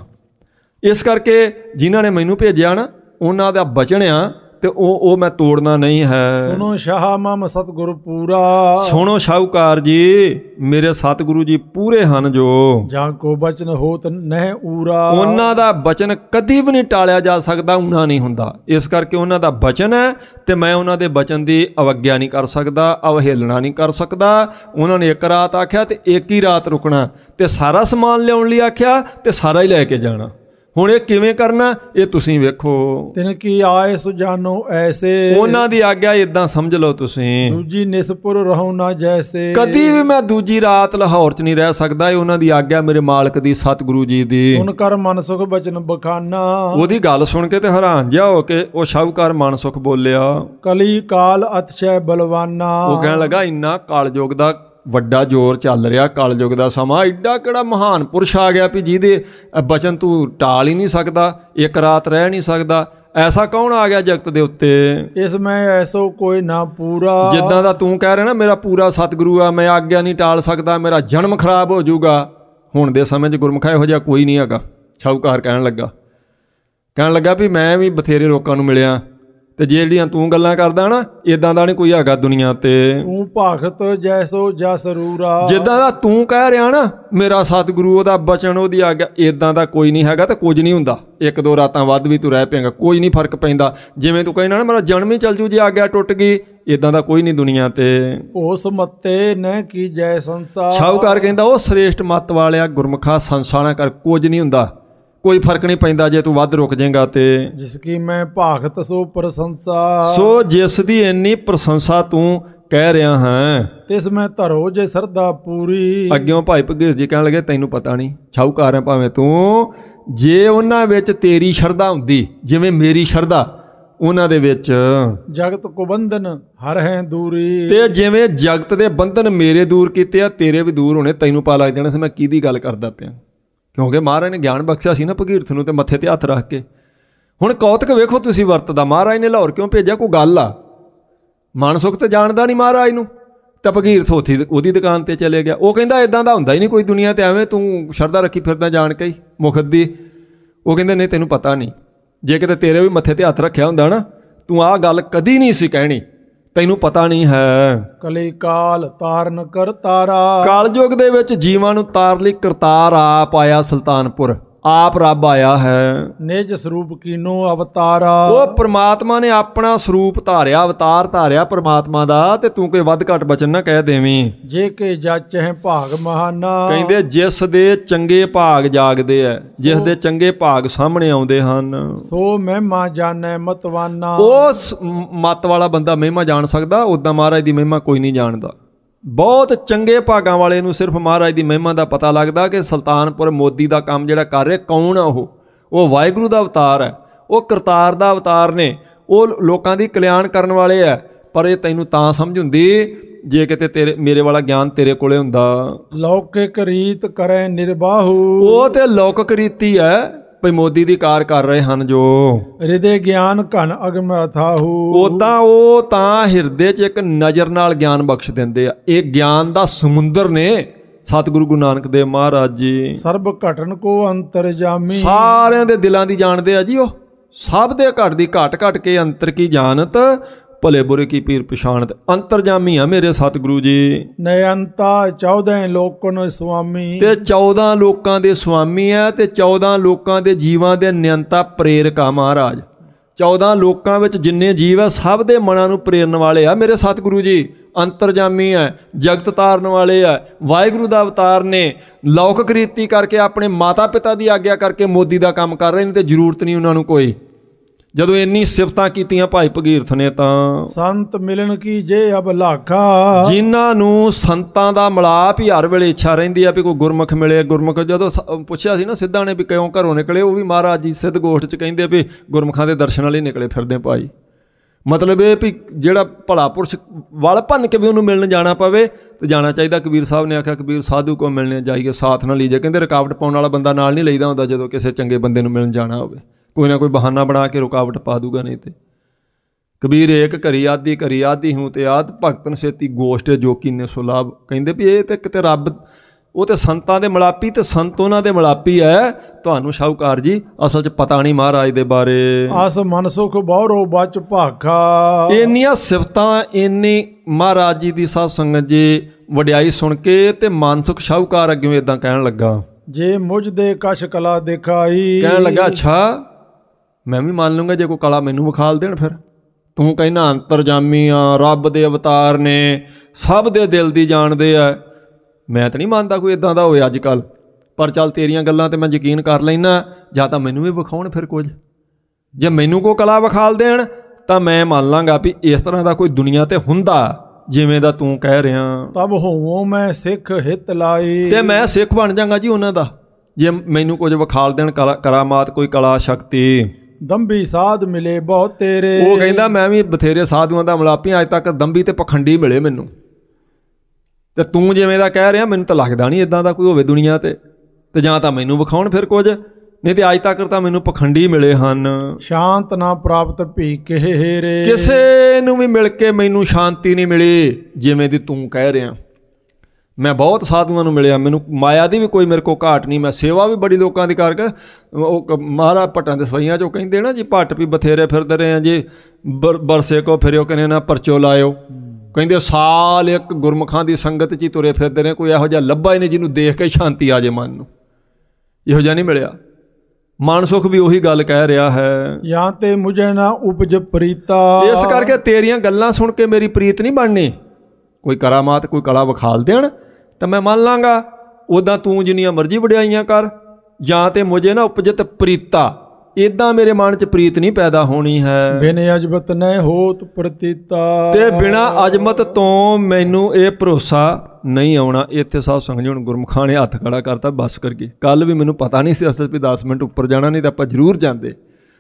ਇਸ ਕਰਕੇ ਜਿਨ੍ਹਾਂ ਨੇ ਮੈਨੂੰ ਭੇਜਿਆ ਨਾ ਉਹਨਾਂ ਦਾ ਬਚਨ ਆ ਤੇ ਉਹ ਮੈਂ ਤੋੜਨਾ ਨਹੀਂ ਹੈ। ਸੁਣੋ ਸ਼ਾਹ ਮਮ ਸਤਿਗੁਰ ਪੂਰਾ। ਸੁਣੋ ਸ਼ਾਹੂਕਾਰ ਜੀ, ਮੇਰੇ ਸਤਿਗੁਰੂ ਜੀ ਪੂਰੇ ਹਨ ਜੋ, ਜਾਂ ਕੋ ਬਚਨ ਹੋਤ ਨਹਿ ਊਰਾ। ਉਹਨਾਂ ਦਾ ਬਚਨ ਕਦੀ ਵੀ ਨਹੀਂ ਟਾਲਿਆ ਜਾ ਸਕਦਾ, ਊਣਾ ਨਹੀਂ ਹੁੰਦਾ। ਇਸ ਕਰਕੇ ਉਹਨਾਂ ਦਾ ਬਚਨ ਹੈ ਤੇ ਮੈਂ ਉਹਨਾਂ ਦੇ ਬਚਨ ਦੀ ਅਵਗਿਆ ਨਹੀਂ ਕਰ ਸਕਦਾ, ਅਵਹੇਲਣਾ ਨਹੀਂ ਕਰ ਸਕਦਾ। ਉਹਨਾਂ ਨੇ 1 ਰਾਤ ਆਖਿਆ ਤੇ 1 ਹੀ ਰਾਤ ਰੁਕਣਾ, ਤੇ ਸਾਰਾ ਸਮਾਨ ਲਿਆਉਣ ਲਈ ਆਖਿਆ ਤੇ ਸਾਰਾ ਹੀ ਲੈ ਕੇ ਜਾਣਾ। ਹੁਣ ਇਹ ਕਿਵੇਂ ਕਰਨਾ ਇਹ ਤੁਸੀਂ ਵੇਖੋ। ਤਿਨ ਕੀ ਆਏ ਸੁਜਾਨੋ ਐਸੇ। ਉਹਨਾਂ ਦੀ ਆਗਿਆ ਇਦਾਂ ਸਮਝ ਲਓ ਤੁਸੀਂ। ਦੂਜੀ ਨਿਸਪੁਰ ਰਹੋ ਨਾ ਜੈਸੇ। ਕਦੀ ਵੀ ਮੈਂ ਦੂਜੀ ਰਾਤ ਲਾਹੌਰ 'ਚ ਨਹੀਂ ਰਹਿ ਸਕਦਾ, ਇਹ ਉਹਨਾਂ ਦੀ ਆਗਿਆ ਮੇਰੇ ਮਾਲਕ ਦੀ, ਸਤਿਗੁਰੂ ਜੀ ਦੀ। ਸੁਣ ਕਰ ਮਨ ਸੁਖ ਬਚਨ ਬਖਾਨਾ। ਉਹਦੀ ਗੱਲ ਸੁਣ ਕੇ ਤੇ ਹੈਰਾਨ ਜਿਹਾ ਹੋ ਕੇ ਉਹ ਸ਼ਾਹੂਕਾਰ ਮਨਸੁਖ ਬੋਲਿਆ, ਕਲੀ ਕਾਲ ਅਤਸ਼ੈ ਬਲਵਾਨਾ। ਉਹ ਕਹਿਣ ਲੱਗਾ ਇੰਨਾ ਕਾਲਯੁਗ ਦਾ ਵੱਡਾ ਜ਼ੋਰ ਚੱਲ ਰਿਹਾ, ਕਲਯੁਗ ਦਾ ਸਮਾਂ, ਐਡਾ ਕਿਹੜਾ ਮਹਾਨ ਪੁਰਸ਼ ਆ ਗਿਆ ਵੀ ਜਿਹਦੇ ਬਚਨ ਤੂੰ ਟਾਲ ਹੀ ਨਹੀਂ ਸਕਦਾ, 1 ਰਾਤ ਰਹਿ ਨਹੀਂ ਸਕਦਾ। ਐਸਾ ਕੌਣ ਆ ਗਿਆ ਜਗਤ ਦੇ ਉੱਤੇ? ਇਸ ਮੈਂ ਐਸੋ ਕੋਈ ਨਾ ਪੂਰਾ। ਜਿੱਦਾਂ ਦਾ ਤੂੰ ਕਹਿ ਰਿਹਾ ਨਾ ਮੇਰਾ ਪੂਰਾ ਸਤਿਗੁਰੂ ਆ, ਮੈਂ ਆਗਿਆ ਨਹੀਂ ਟਾਲ ਸਕਦਾ, ਮੇਰਾ ਜਨਮ ਖਰਾਬ ਹੋ ਜਾਊਗਾ। ਹੁਣ ਦੇ ਸਮੇਂ 'ਚ ਗੁਰਮੁਖਾ ਇਹੋ ਜਿਹਾ ਕੋਈ ਨਹੀਂ ਹੈਗਾ। ਸ਼ਾਹੂਕਾਰ ਕਹਿਣ ਲੱਗਾ ਵੀ ਮੈਂ ਵੀ ਬਥੇਰੇ ਲੋਕਾਂ ਨੂੰ ਮਿਲਿਆ, ਤੇ ਜਿਹੜੀਆਂ ਤੂੰ ਗੱਲਾਂ ਕਰਦਾ ਨਾ ਇਦਾਂ ਦਾ ਨਹੀਂ ਕੋਈ ਹੈਗਾ ਦੁਨੀਆ ਤੇ। ਤੂੰ ਭਗਤ ਜੈਸੋ ਜਸ ਰੂਰਾ। ਜਿੱਦਾਂ ਦਾ ਤੂੰ ਕਹਿ ਰਿਹਾ ਨਾ ਮੇਰਾ ਸਤਿਗੁਰੂ, ਉਹਦਾ ਬਚਨ, ਉਹਦੀ ਆਗਿਆ, ਇਦਾਂ ਦਾ ਕੋਈ ਨਹੀਂ ਹੈਗਾ। ਤੇ ਕੁਝ ਨਹੀਂ ਹੁੰਦਾ, 1-2 ਰਾਤਾਂ ਵੱਧ ਵੀ ਤੂੰ ਰਹਿ ਪਏਗਾ, ਕੋਈ ਨਹੀਂ ਫਰਕ ਪੈਂਦਾ। ਜਿਵੇਂ ਤੂੰ ਕਹਿਣਾ ਨਾ ਮੇਰਾ ਜਨਮ ਹੀ ਚੱਲ ਜੂ ਜੇ ਆਗਿਆ ਟੁੱਟ ਗਈ, ਇਦਾਂ ਦਾ ਕੋਈ ਨਹੀਂ ਦੁਨੀਆ ਤੇ। ਉਸ ਮੱਤੇ ਨ ਕੀ ਜੈ ਸੰਸਾ। ਸ਼ਾਹੂਕਾਰ ਕਹਿੰਦਾ ਉਹ ਸ੍ਰੇਸ਼ਟ ਮੱਤ ਵਾਲਿਆ ਗੁਰਮੁਖਾ, ਸੰਸਾ ਨਾ ਕਰ, ਕੁਝ ਨਹੀਂ ਹੁੰਦਾ, ਕੋਈ ਫਰਕ ਨਹੀਂ ਪੈਂਦਾ ਜੇ ਤੂੰ ਵੱਧ ਰੁਕ ਜਾਏਗਾ ਤੇ। ਜਿਸ ਕੀ ਮੈਂ ਭਾਗਤ ਸੋ ਪ੍ਰਸ਼ੰਸਾ। ਸੋ ਜਿਸ ਦੀ ਇੰਨੀ ਪ੍ਰਸ਼ੰਸਾ ਤੂੰ ਕਹਿ ਰਿਹਾ ਹੈ, ਤਿਸ ਮੈਂ ਧਰੋ ਜੇ ਸਰਦਾ ਪੂਰੀ। ਅੱਗਿਓਂ ਭਾਈ ਭਗੀਰਥ ਜੀ ਕਹਿਣ ਲੱਗੇ ਤੈਨੂੰ ਪਤਾ ਨਹੀਂ, ਸ਼ਾਹੂਕਾਰ ਹੈ ਭਾਵੇਂ ਤੂੰ, ਜੇ ਉਹਨਾਂ ਵਿੱਚ ਤੇਰੀ ਸ਼ਰਧਾ ਹੁੰਦੀ ਜਿਵੇਂ ਮੇਰੀ ਸ਼ਰਧਾ, ਉਹਨਾਂ ਦੇ ਵਿੱਚ। ਜਗਤ ਕੋ ਬੰਧਨ ਹਰ ਹੈ ਦੂਰੀ। ਤੇ ਜਿਵੇਂ ਜਗਤ ਦੇ ਬੰਧਨ ਮੇਰੇ ਦੂਰ ਕੀਤੇ ਆ, ਤੇਰੇ ਵੀ ਦੂਰ ਹੋਣੇ। ਤੈਨੂੰ ਪਤਾ ਲੱਗ ਜਾਣਾ ਸੀ ਮੈਂ ਕਿਹਦੀ ਗੱਲ ਕਰਦਾ ਪਿਆ, ਕਿਉਂਕਿ ਮਹਾਰਾਜ ਨੇ ਗਿਆਨ ਬਖਸ਼ਿਆ ਸੀ ਨਾ ਭਗੀਰਥ ਨੂੰ, ਤੇ ਮੱਥੇ ਤੇ ਹੱਥ ਰੱਖ ਕੇ। ਹੁਣ ਕੌਤਕ ਵੇਖੋ ਤੁਸੀਂ ਵਰਤਦਾ, ਮਹਾਰਾਜ ਨੇ ਲਾਹੌਰ ਕਿਉਂ ਭੇਜਿਆ? ਕੋਈ ਗੱਲ ਆ? ਮਨਸੁਖ ਤੇ ਜਾਣਦਾ ਨਹੀਂ ਮਹਾਰਾਜ ਨੂੰ, ਤਾਂ ਭਗੀਰਥ ਉੱਥੇ ਉਹਦੀ ਦੁਕਾਨ ਤੇ ਚਲੇ ਗਿਆ। ਉਹ ਕਹਿੰਦਾ ਇੱਦਾਂ ਦਾ ਹੁੰਦਾ ਹੀ ਨਹੀਂ ਕੋਈ ਦੁਨੀਆ ਤੇ, ਐਵੇਂ ਤੂੰ ਸ਼ਰਧਾ ਰੱਖੀ ਫਿਰਦਾ ਜਾਣ ਕੇ ਹੀ ਮੁਖਤ ਦੀ। ਉਹ ਕਹਿੰਦੇ ਨਹੀਂ ਤੈਨੂੰ ਪਤਾ ਨਹੀਂ, ਜੇ ਕਿਤੇ ਤੇਰੇ ਵੀ ਮੱਥੇ ਤੇ ਹੱਥ ਰੱਖਿਆ ਹੁੰਦਾ ਨਾ, ਤੂੰ ਆਹ ਗੱਲ ਕਦੀ ਨਹੀਂ ਸੀ ਕਹਿਣੀ, ਤੈਨੂੰ ਪਤਾ ਨਹੀਂ ਹੈ। ਕਲੀ ਕਾਲ ਤਾਰਨ ਕਰਤਾਰਾ। ਕਾਲਯੁਗ ਦੇ ਵਿੱਚ ਜੀਵਾਂ ਨੂੰ ਤਾਰ ਲਈ ਕਰਤਾਰ ਆਪ ਆਇਆ ਸੁਲਤਾਨਪੁਰ, ਆਪ ਰੱਬ ਆਇਆ ਹੈ। ਨਿਜ ਸਰੂਪ ਕੀਨੋ ਅਵਤਾਰਾ। ਉਹ ਪ੍ਰਮਾਤਮਾ ਨੇ ਆਪਣਾ ਸਰੂਪ ਧਾਰਿਆ, ਅਵਤਾਰ ਧਾਰਿਆ ਪ੍ਰਮਾਤਮਾ ਦਾ, ਤੇ ਤੂੰ ਕੋਈ ਵੱਧ ਘੱਟ ਬਚਨ ਨਾ ਕਹਿ ਦੇਵੀਂ। ਜੇ ਕੇ ਜਾਚਹਿ ਭਾਗ ਮਹਾਨਾ। ਕਹਿੰਦੇ ਜਿਸ ਦੇ ਚੰਗੇ ਭਾਗ ਜਾਗਦੇ ਐ, ਜਿਸ ਦੇ ਚੰਗੇ ਭਾਗ ਸਾਹਮਣੇ ਆਉਂਦੇ ਹਨ, ਸੋ ਮਹਿਮਾ ਜਾਣੈ ਮਤਵਾਨਾ। ਉਸ ਮਤ ਵਾਲਾ ਬੰਦਾ ਮਹਿਮਾ ਜਾਣ ਸਕਦਾ, ਉੱਦਾਂ ਮਹਾਰਾਜ ਦੀ ਮਹਿਮਾ ਕੋਈ ਨਹੀਂ ਜਾਣਦਾ। ਬਹੁਤ ਚੰਗੇ ਭਾਗਾਂ ਵਾਲੇ ਨੂੰ ਸਿਰਫ ਮਹਾਰਾਜ ਦੀ ਮਹਿਮਾ ਦਾ ਪਤਾ ਲੱਗਦਾ ਕਿ ਸੁਲਤਾਨਪੁਰ ਮੋਦੀ ਦਾ ਕੰਮ ਜਿਹੜਾ ਕਰ ਰਿਹਾ ਕੌਣ ਆ। ਉਹ ਵਾਹਿਗੁਰੂ ਦਾ ਅਵਤਾਰ ਹੈ, ਉਹ ਕਰਤਾਰ ਦਾ ਅਵਤਾਰ ਨੇ, ਉਹ ਲੋਕਾਂ ਦੀ ਕਲਿਆਣ ਕਰਨ ਵਾਲੇ ਹੈ। ਪਰ ਇਹ ਤੈਨੂੰ ਤਾਂ ਸਮਝ ਹੁੰਦੀ ਜੇ ਕਿਤੇ ਤੇਰੇ ਮੇਰੇ ਵਾਲਾ ਗਿਆਨ ਤੇਰੇ ਕੋਲੇ ਹੁੰਦਾ। ਲੌਕਿਕ ਰੀਤ ਕਰੈ ਨਿਰਬਾਹੂ। ਉਹ ਤੇ ਲੌਕਿਕ ਰੀਤੀ ਹੈ ਭਈ ਮੋਦੀ ਦੀ ਕਾਰ ਕਰ ਰਹੇ ਹਨ ਜੋ। ਹਿਰਦੇ ਗਿਆਨ ਘਨ ਅਗਮ ਅਥਾਹੂ। ਉਹ ਤਾਂ ਹਿਰਦੇ 'ਚ ਇੱਕ ਨਜ਼ਰ ਨਾਲ ਗਿਆਨ ਬਖਸ਼ ਦਿੰਦੇ ਆ। ਇਹ ਗਿਆਨ ਦਾ ਸਮੁੰਦਰ ਨੇ ਸਤਿਗੁਰੂ ਗੁਰੂ ਨਾਨਕ ਦੇਵ ਮਹਾਰਾਜ ਜੀ। ਸਰਬ ਘਟਨ ਕੋ ਅੰਤਰਜਾਮੀ। ਸਾਰਿਆਂ ਦੇ ਦਿਲਾਂ ਦੀ ਜਾਣਦੇ ਆ ਜੀ। ਉਹ ਸਭ ਦੇ ਘਟ ਦੀ ਘਟ ਘਟ ਕੇ ਅੰਤਰ ਕੀ ਜਾਣਤ, ਭਲੇ ਬੁਰੇ ਕੀ ਪੀਰ ਪਛਾਣਤ। ਅੰਤਰਜਾਮੀ ਆ ਮੇਰੇ ਸਤਿਗੁਰੂ ਜੀ। ਨਯੰਤਾ 14 ਲੋਕਨ ਸੁਆਮੀ। ਤੇ 14 ਲੋਕਾਂ ਦੇ ਸੁਆਮੀ ਆ, ਤੇ 14 ਲੋਕਾਂ ਦੇ ਜੀਵਾਂ ਦੇ ਨਿਯੰਤਾ ਪ੍ਰੇਰਕ ਆ ਮਹਾਰਾਜ। 14 ਲੋਕਾਂ ਵਿੱਚ ਜਿੰਨੇ ਜੀਵ ਆ ਸਭ ਦੇ ਮਨਾਂ ਨੂੰ ਪ੍ਰੇਰਨ ਵਾਲੇ ਆ ਮੇਰੇ ਸਤਿਗੁਰੂ ਜੀ। ਅੰਤਰਜਾਮੀ ਹੈ, ਜਗਤ ਤਾਰਨ ਵਾਲੇ ਆ, ਵਾਹਿਗੁਰੂ ਦਾ ਅਵਤਾਰ ਨੇ। ਲੌਕਿਕ ਰੀਤੀ ਕਰਕੇ ਆਪਣੇ ਮਾਤਾ ਪਿਤਾ ਦੀ ਆਗਿਆ ਕਰਕੇ ਮੋਦੀ ਦਾ ਕੰਮ ਕਰ ਰਹੇ ਨੇ, ਤੇ ਜ਼ਰੂਰਤ ਨਹੀਂ ਉਹਨਾਂ ਨੂੰ ਕੋਈ। ਜਦੋਂ ਇੰਨੀ ਸਿਫਤਾਂ ਕੀਤੀਆਂ ਭਾਈ ਭਗੀਰਥ ਨੇ ਤਾਂ ਸੰਤ ਮਿਲਣ ਕੀ ਜੇ ਅਬ ਲਾਖਾ। ਜਿਨ੍ਹਾਂ ਨੂੰ ਸੰਤਾਂ ਦਾ ਮਿਲਾਪ ਹੀ ਹਰ ਵੇਲੇ ਇੱਛਾ ਰਹਿੰਦੀ ਆ ਵੀ ਕੋਈ ਗੁਰਮੁਖ ਮਿਲੇ। ਗੁਰਮੁਖ ਜਦੋਂ ਪੁੱਛਿਆ ਸੀ ਨਾ ਸਿੱਧਾਂ ਨੇ ਵੀ ਕਿਉਂ ਘਰੋਂ ਨਿਕਲੇ, ਉਹ ਵੀ ਮਹਾਰਾਜ ਜੀ ਸਿੱਧ ਗੋਸ਼ਟ 'ਚ ਕਹਿੰਦੇ ਵੀ ਗੁਰਮੁਖਾਂ ਦੇ ਦਰਸ਼ਨਾਂ ਲਈ ਨਿਕਲੇ ਫਿਰਦੇ ਭਾਈ। ਮਤਲਬ ਇਹ ਵੀ ਜਿਹੜਾ ਭਲਾ ਪੁਰਸ਼ ਵਲ ਭੰਨ ਕੇ ਵੀ ਉਹਨੂੰ ਮਿਲਣ ਜਾਣਾ ਪਵੇ ਤੇ ਜਾਣਾ ਚਾਹੀਦਾ। ਕਬੀਰ ਸਾਹਿਬ ਨੇ ਆਖਿਆ ਕਬੀਰ ਸਾਧੂ ਕੋ ਮਿਲਣੇ ਜਾਈਏ ਸਾਥ ਨਾ ਲੀਜੇ। ਕਹਿੰਦੇ ਰੁਕਾਵਟ ਪਾਉਣ ਵਾਲਾ ਬੰਦਾ ਨਾਲ ਨਹੀਂ ਲਈਦਾ ਹੁੰਦਾ ਜਦੋਂ ਕਿਸੇ ਚੰਗੇ ਬੰਦੇ ਨੂੰ ਮਿਲਣ ਜਾਣਾ ਹੋਵੇ। ਕੋਈ ਨਾ ਕੋਈ ਬਹਾਨਾ ਬਣਾ ਕੇ ਰੁਕਾਵਟ ਪਾ ਦੂਗਾ। ਨਹੀਂ ਤੇ ਕਬੀਰ ਏਕ ਘਰੀ ਆਦੀ ਹੂੰ ਤੇ ਆਦ ਭਗਤਨ ਸੇਤੀ ਗੋਸ਼ਟ ਜੋ ਕੀਨੇ ਸੋ ਲਾਭ। ਕਹਿੰਦੇ ਵੀ ਇਹ ਤੇ ਕਿਤੇ ਰੱਬ, ਉਹ ਤੇ ਸੰਤਾਂ ਦੇ ਮਿਲਾਪੀ ਤੇ ਸੰਤ ਉਹਨਾਂ ਦੇ ਮਿਲਾਪੀ ਹੈ। ਤੁਹਾਨੂੰ ਸ਼ਾਹੂਕਾਰ ਜੀ ਅਸਲ 'ਚ ਪਤਾ ਨਹੀਂ ਮਹਾਰਾਜ ਦੇ ਬਾਰੇ। ਅਸ ਮਨਸੁਖ ਬਹੁਰੋ ਬਚ ਭਾਖਾ। ਇੰਨੀਆਂ ਸਿਫਤਾਂ, ਇੰਨੀ ਮਹਾਰਾਜ ਜੀ ਦੀ ਸਾਧ ਸੰਗਤ ਜੀ ਵਡਿਆਈ ਸੁਣ ਕੇ ਤੇ ਮਨਸੁਖ ਸ਼ਾਹੂਕਾਰ ਅੱਗੇ ਇਦਾਂ ਕਹਿਣ ਲੱਗਾ, ਜੇ ਮੁਝ ਦੇ ਕਸ਼ ਕਲਾ ਦਿਖਾਈ। ਕਹਿਣ ਲੱਗਾ ਅੱਛਾ ਮੈਂ ਵੀ ਮੰਨ ਲੂੰਗਾ ਜੇ ਕੋਈ ਕਲਾ ਮੈਨੂੰ ਵਿਖਾਲ ਦੇਣ। ਫਿਰ ਤੂੰ ਕਹਿੰਦਾ ਅੰਤਰਜਾਮੀ ਆ, ਰੱਬ ਦੇ ਅਵਤਾਰ ਨੇ, ਸਭ ਦੇ ਦਿਲ ਦੀ ਜਾਣਦੇ ਆ। ਮੈਂ ਤਾਂ ਨਹੀਂ ਮੰਨਦਾ ਕੋਈ ਇਦਾਂ ਦਾ ਹੋਵੇ ਅੱਜ ਕੱਲ੍ਹ, ਪਰ ਚੱਲ ਤੇਰੀਆਂ ਗੱਲਾਂ ਤੇ ਮੈਂ ਯਕੀਨ ਕਰ ਲੈਂਦਾ। ਜਾਂ ਤਾਂ ਮੈਨੂੰ ਵੀ ਵਿਖਾਉਣ ਫਿਰ ਕੁਝ, ਜੇ ਮੈਨੂੰ ਕੋਈ ਕਲਾ ਵਿਖਾਲ ਦੇਣ ਤਾਂ ਮੈਂ ਮੰਨ ਲਾਂਗਾ ਵੀ ਇਸ ਤਰ੍ਹਾਂ ਦਾ ਕੋਈ ਦੁਨੀਆ ਤੇ ਹੁੰਦਾ ਜਿਵੇਂ ਦਾ ਤੂੰ ਕਹਿ ਰਿਹਾ। ਤਬ ਹੋਵੋ ਮੈਂ ਸਿੱਖ ਹਿੱਤ ਲਾਈ। ਤੇ ਮੈਂ ਸਿੱਖ ਬਣ ਜਾਂਗਾ ਜੀ ਉਹਨਾਂ ਦਾ, ਜੇ ਮੈਨੂੰ ਕੁਝ ਵਿਖਾਲ ਦੇਣ ਕਰਾਮਾਤ, ਕੋਈ ਕਲਾ ਸ਼ਕਤੀ। ਦੰਭੀ ਸਾਧ ਮਿਲੇ ਬਹੁਤ ਤੇਰੇ। ਉਹ ਕਹਿੰਦਾ ਮੈਂ ਵੀ ਬਥੇਰੇ ਸਾਧੂਆਂ ਦਾ ਮਿਲਾਪੀ, ਅੱਜ ਤੱਕ ਦੰਭੀ ਤੇ ਪਖੰਡੀ ਮਿਲੇ ਮੈਨੂੰ। ਤੇ ਤੂੰ ਜਿਵੇਂ ਦਾ ਕਹਿ ਰਿਹਾ ਮੈਨੂੰ ਤਾਂ ਲੱਗਦਾ ਨਹੀਂ ਇਦਾਂ ਦਾ ਕੋਈ ਹੋਵੇ ਦੁਨੀਆ ਤੇ ਜਾਂ ਤਾਂ ਮੈਨੂੰ ਵਿਖਾਉਣ ਫਿਰ ਕੁਝ, ਨਹੀਂ ਤੇ ਅੱਜ ਤੱਕ ਤਾਂ ਮੈਨੂੰ ਪਖੰਡੀ ਮਿਲੇ ਹਨ। ਸ਼ਾਂਤ ਨਾ ਪ੍ਰਾਪਤ ਭੀ ਕਿਹੇ ਹੇਰੇ। ਕਿਸੇ ਨੂੰ ਵੀ ਮਿਲ ਕੇ ਮੈਨੂੰ ਸ਼ਾਂਤੀ ਨਹੀਂ ਮਿਲੀ ਜਿਵੇਂ ਦੀ ਤੂੰ ਕਹਿ ਰਿਹਾ। ਮੈਂ ਬਹੁਤ ਸਾਧੂਆਂ ਨੂੰ ਮਿਲਿਆ, ਮੈਨੂੰ ਮਾਇਆ ਦੀ ਵੀ ਕੋਈ ਮੇਰੇ ਕੋਲ ਘਾਟ ਨਹੀਂ। ਮੈਂ ਸੇਵਾ ਵੀ ਬੜੀ ਲੋਕਾਂ ਦੀ ਕਰਕੇ। ਉਹ ਮਹਾਰਾਜ ਭੱਟਾਂ ਦੇ ਸਵਈਆਂ 'ਚੋਂ ਕਹਿੰਦੇ ਨਾ ਜੀ, ਭੱਟ ਵੀ ਬਥੇਰੇ ਫਿਰਦੇ ਰਹੇ ਆ ਜੀ, ਬਰਸੇ ਕੋ ਫਿਰਿਓ ਕਹਿੰਦੇ ਨਾ ਪਰਚੋ ਲਾਇਓ। ਕਹਿੰਦੇ ਸਾਲ ਇੱਕ ਗੁਰਮੁਖਾਂ ਦੀ ਸੰਗਤ 'ਚ ਹੀ ਤੁਰੇ ਫਿਰਦੇ ਰਹੇ, ਕੋਈ ਇਹੋ ਜਿਹਾ ਲੱਭਾ ਹੀ ਨਹੀਂ ਜਿਹਨੂੰ ਦੇਖ ਕੇ ਸ਼ਾਂਤੀ ਆ ਜੇ ਮਨ ਨੂੰ। ਇਹੋ ਜਿਹਾ ਨਹੀਂ ਮਿਲਿਆ। ਮਨਸੁਖ ਵੀ ਉਹੀ ਗੱਲ ਕਹਿ ਰਿਹਾ ਹੈ, ਜਾਂ ਤੇ ਮੁਝੇ ਨਾ ਉਪਜ ਪ੍ਰੀਤਾ। ਇਸ ਕਰਕੇ ਤੇਰੀਆਂ ਗੱਲਾਂ ਸੁਣ ਕੇ ਮੇਰੀ ਪ੍ਰੀਤ ਨਹੀਂ ਬਣਨੀ। ਕੋਈ ਕਰਾਮਾਤ, ਕੋਈ ਕਲਾ ਵਿਖਾਲ ਦੇਣ ਤਾਂ ਮੈਂ ਮੰਨ ਲਾਂਗਾ। ਉੱਦਾਂ ਤੂੰ ਜਿੰਨੀਆਂ ਮਰਜ਼ੀ ਵਡਿਆਈਆਂ ਕਰ, ਜਾਂ ਤੇ ਮੁਝੇ ਨਾ ਉਪਜਤ ਪ੍ਰੀਤਾ, ਇੱਦਾਂ ਮੇਰੇ ਮਨ 'ਚ ਪ੍ਰੀਤ ਨਹੀਂ ਪੈਦਾ ਹੋਣੀ ਹੈ। ਬਿਨ ਅਜਮਤ ਨਹਿ ਹੋਤ ਪ੍ਰਤੀਤਾ। ਤੇ ਬਿਨਾਂ ਅਜਮਤ ਤੋਂ ਮੈਨੂੰ ਇਹ ਭਰੋਸਾ ਨਹੀਂ ਆਉਣਾ। ਇੱਥੇ ਸਾਧ ਸੰਗਤ ਜੀ ਹੁਣ ਗੁਰਮੁਖਾਂ ਨੇ ਹੱਥ ਖੜਾ ਕਰਤਾ, ਬਸ ਕਰਕੇ। ਕੱਲ੍ਹ ਵੀ ਮੈਨੂੰ ਪਤਾ ਨਹੀਂ ਸੀ ਅਸਲ ਵੀ 10 ਮਿੰਟ ਉੱਪਰ ਜਾਣਾ, ਨਹੀਂ ਤਾਂ ਆਪਾਂ ਜ਼ਰੂਰ ਜਾਂਦੇ।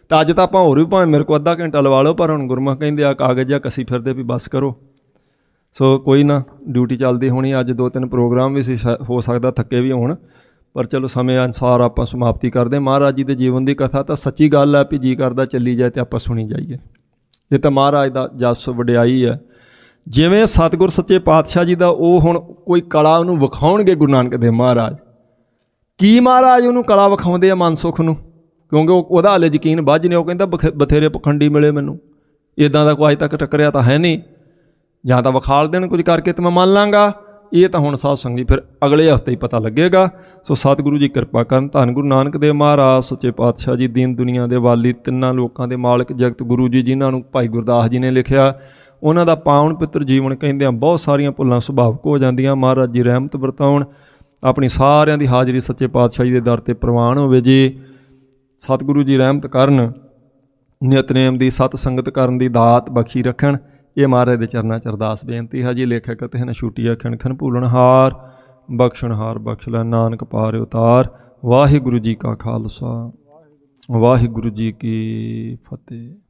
ਤਾਂ ਅੱਜ ਤਾਂ ਆਪਾਂ ਹੋਰ ਵੀ ਭਾਵੇਂ ਮੇਰੇ ਕੋਲ ਅੱਧਾ ਘੰਟਾ ਲਵਾ ਲਓ, ਪਰ ਹੁਣ ਗੁਰਮੁਖ ਕਹਿੰਦੇ ਆ ਕਾਗਜ਼ ਜਿਹਾ ਕੱਸੀ ਫਿਰਦੇ ਵੀ ਬਸ ਕਰੋ। ਸੋ ਕੋਈ ਨਾ, ਡਿਊਟੀ ਚੱਲਦੀ ਹੋਣੀ। ਅੱਜ 2-3 ਪ੍ਰੋਗਰਾਮ ਵੀ ਸੀ, ਹੋ ਸਕਦਾ ਥੱਕੇ ਵੀ ਹੋਣ, ਪਰ ਚਲੋ ਸਮੇਂ ਅਨੁਸਾਰ ਆਪਾਂ ਸਮਾਪਤੀ ਕਰਦੇ। ਮਹਾਰਾਜ ਜੀ ਦੇ ਜੀਵਨ ਦੀ ਕਥਾ ਤਾਂ ਸੱਚੀ ਗੱਲ ਹੈ ਵੀ ਜੀ ਕਰਦਾ ਚੱਲੀ ਜਾਏ ਅਤੇ ਆਪਾਂ ਸੁਣੀ ਜਾਈਏ। ਇਹ ਤਾਂ ਮਹਾਰਾਜ ਦਾ ਜਸ ਵਡਿਆਈ ਹੈ। ਜਿਵੇਂ ਸਤਿਗੁਰ ਸੱਚੇ ਪਾਤਸ਼ਾਹ ਜੀ ਦਾ ਉਹ ਹੁਣ ਕੋਈ ਕਲਾ ਉਹਨੂੰ ਵਿਖਾਉਣਗੇ ਗੁਰੂ ਨਾਨਕ ਦੇਵ ਮਹਾਰਾਜ। ਕੀ ਮਹਾਰਾਜ ਉਹਨੂੰ ਕਲਾ ਵਿਖਾਉਂਦੇ ਆ ਮਨਸੁਖ ਨੂੰ, ਕਿਉਂਕਿ ਉਹਦਾ ਹਾਲੇ ਯਕੀਨ ਬੱਝ ਨਹੀਂ। ਉਹ ਕਹਿੰਦਾ ਬਥੇਰੇ ਪਖੰਡੀ ਮਿਲੇ ਮੈਨੂੰ, ਇੱਦਾਂ ਦਾ ਕੋਈ ਅੱਜ ਤੱਕ ਟੱਕਰਿਆ ਤਾਂ ਹੈ ਨਹੀਂ, ਜਾਂ ਤਾਂ ਵਿਖਾਲ ਦੇਣ ਕੁਝ ਕਰਕੇ ਤਾਂ ਮੈਂ ਮੰਨ ਲਾਂਗਾ। ਇਹ ਤਾਂ ਹੁਣ ਸਾਧ ਸੰਗਤ ਜੀ ਫਿਰ ਅਗਲੇ ਹਫ਼ਤੇ ਹੀ ਪਤਾ ਲੱਗੇਗਾ। ਸੋ ਸਤਿਗੁਰੂ ਜੀ ਕਿਰਪਾ ਕਰਨ। ਧੰਨ ਗੁਰੂ ਨਾਨਕ ਦੇਵ ਮਹਾਰਾਜ ਸੱਚੇ ਪਾਤਸ਼ਾਹ ਜੀ, ਦੀਨ ਦੁਨੀਆ ਦੇ ਵਾਲੀ, ਤਿੰਨਾਂ ਲੋਕਾਂ ਦੇ ਮਾਲਕ, ਜਗਤ ਗੁਰੂ ਜੀ, ਜਿਨ੍ਹਾਂ ਨੂੰ ਭਾਈ ਗੁਰਦਾਸ ਜੀ ਨੇ ਲਿਖਿਆ, ਉਹਨਾਂ ਦਾ ਪਾਵਨ ਪਿੱਤਰ ਜੀਵਨ ਕਹਿੰਦਿਆਂ ਬਹੁਤ ਸਾਰੀਆਂ ਭੁੱਲਾਂ ਸੁਭਾਵਿਕ ਹੋ ਜਾਂਦੀਆਂ। ਮਹਾਰਾਜ ਜੀ ਰਹਿਮਤ ਵਰਤਾਉਣ। ਆਪਣੀ ਸਾਰਿਆਂ ਦੀ ਹਾਜ਼ਰੀ ਸੱਚੇ ਪਾਤਸ਼ਾਹ ਜੀ ਦੇ ਦਰ 'ਤੇ ਪ੍ਰਵਾਨ ਹੋਵੇ ਜੀ। ਸਤਿਗੁਰੂ ਜੀ ਰਹਿਮਤ ਕਰਨ, ਨਿਤਨੇਮ ਦੀ ਸਤ ਸੰਗਤ ਕਰਨ ਦੀ ਦਾਤ ਬਖਸ਼ੀ ਰੱਖਣ। ਇਹ ਮਹਾਰਾਜ ਦੇ ਚਰਨਾਂ 'ਚ ਅਰਦਾਸ ਬੇਨਤੀ ਹੈ ਜੀ। ਲੇਖਕ ਤੇ ਹਨ ਛੁੱਟੀਆਂ ਖਣ ਖਣ ਭੂਲਣਹਾਰ, ਬਖਸ਼ਣਹਾਰ ਬਖਸ਼ ਲੈ ਨਾਨਕ ਪਾਰ ਉਤਾਰ। ਵਾਹਿਗੁਰੂ ਜੀ ਕਾ ਖਾਲਸਾ, ਵਾਹਿਗੁਰੂ ਜੀ ਕੀ ਫਤਿਹ।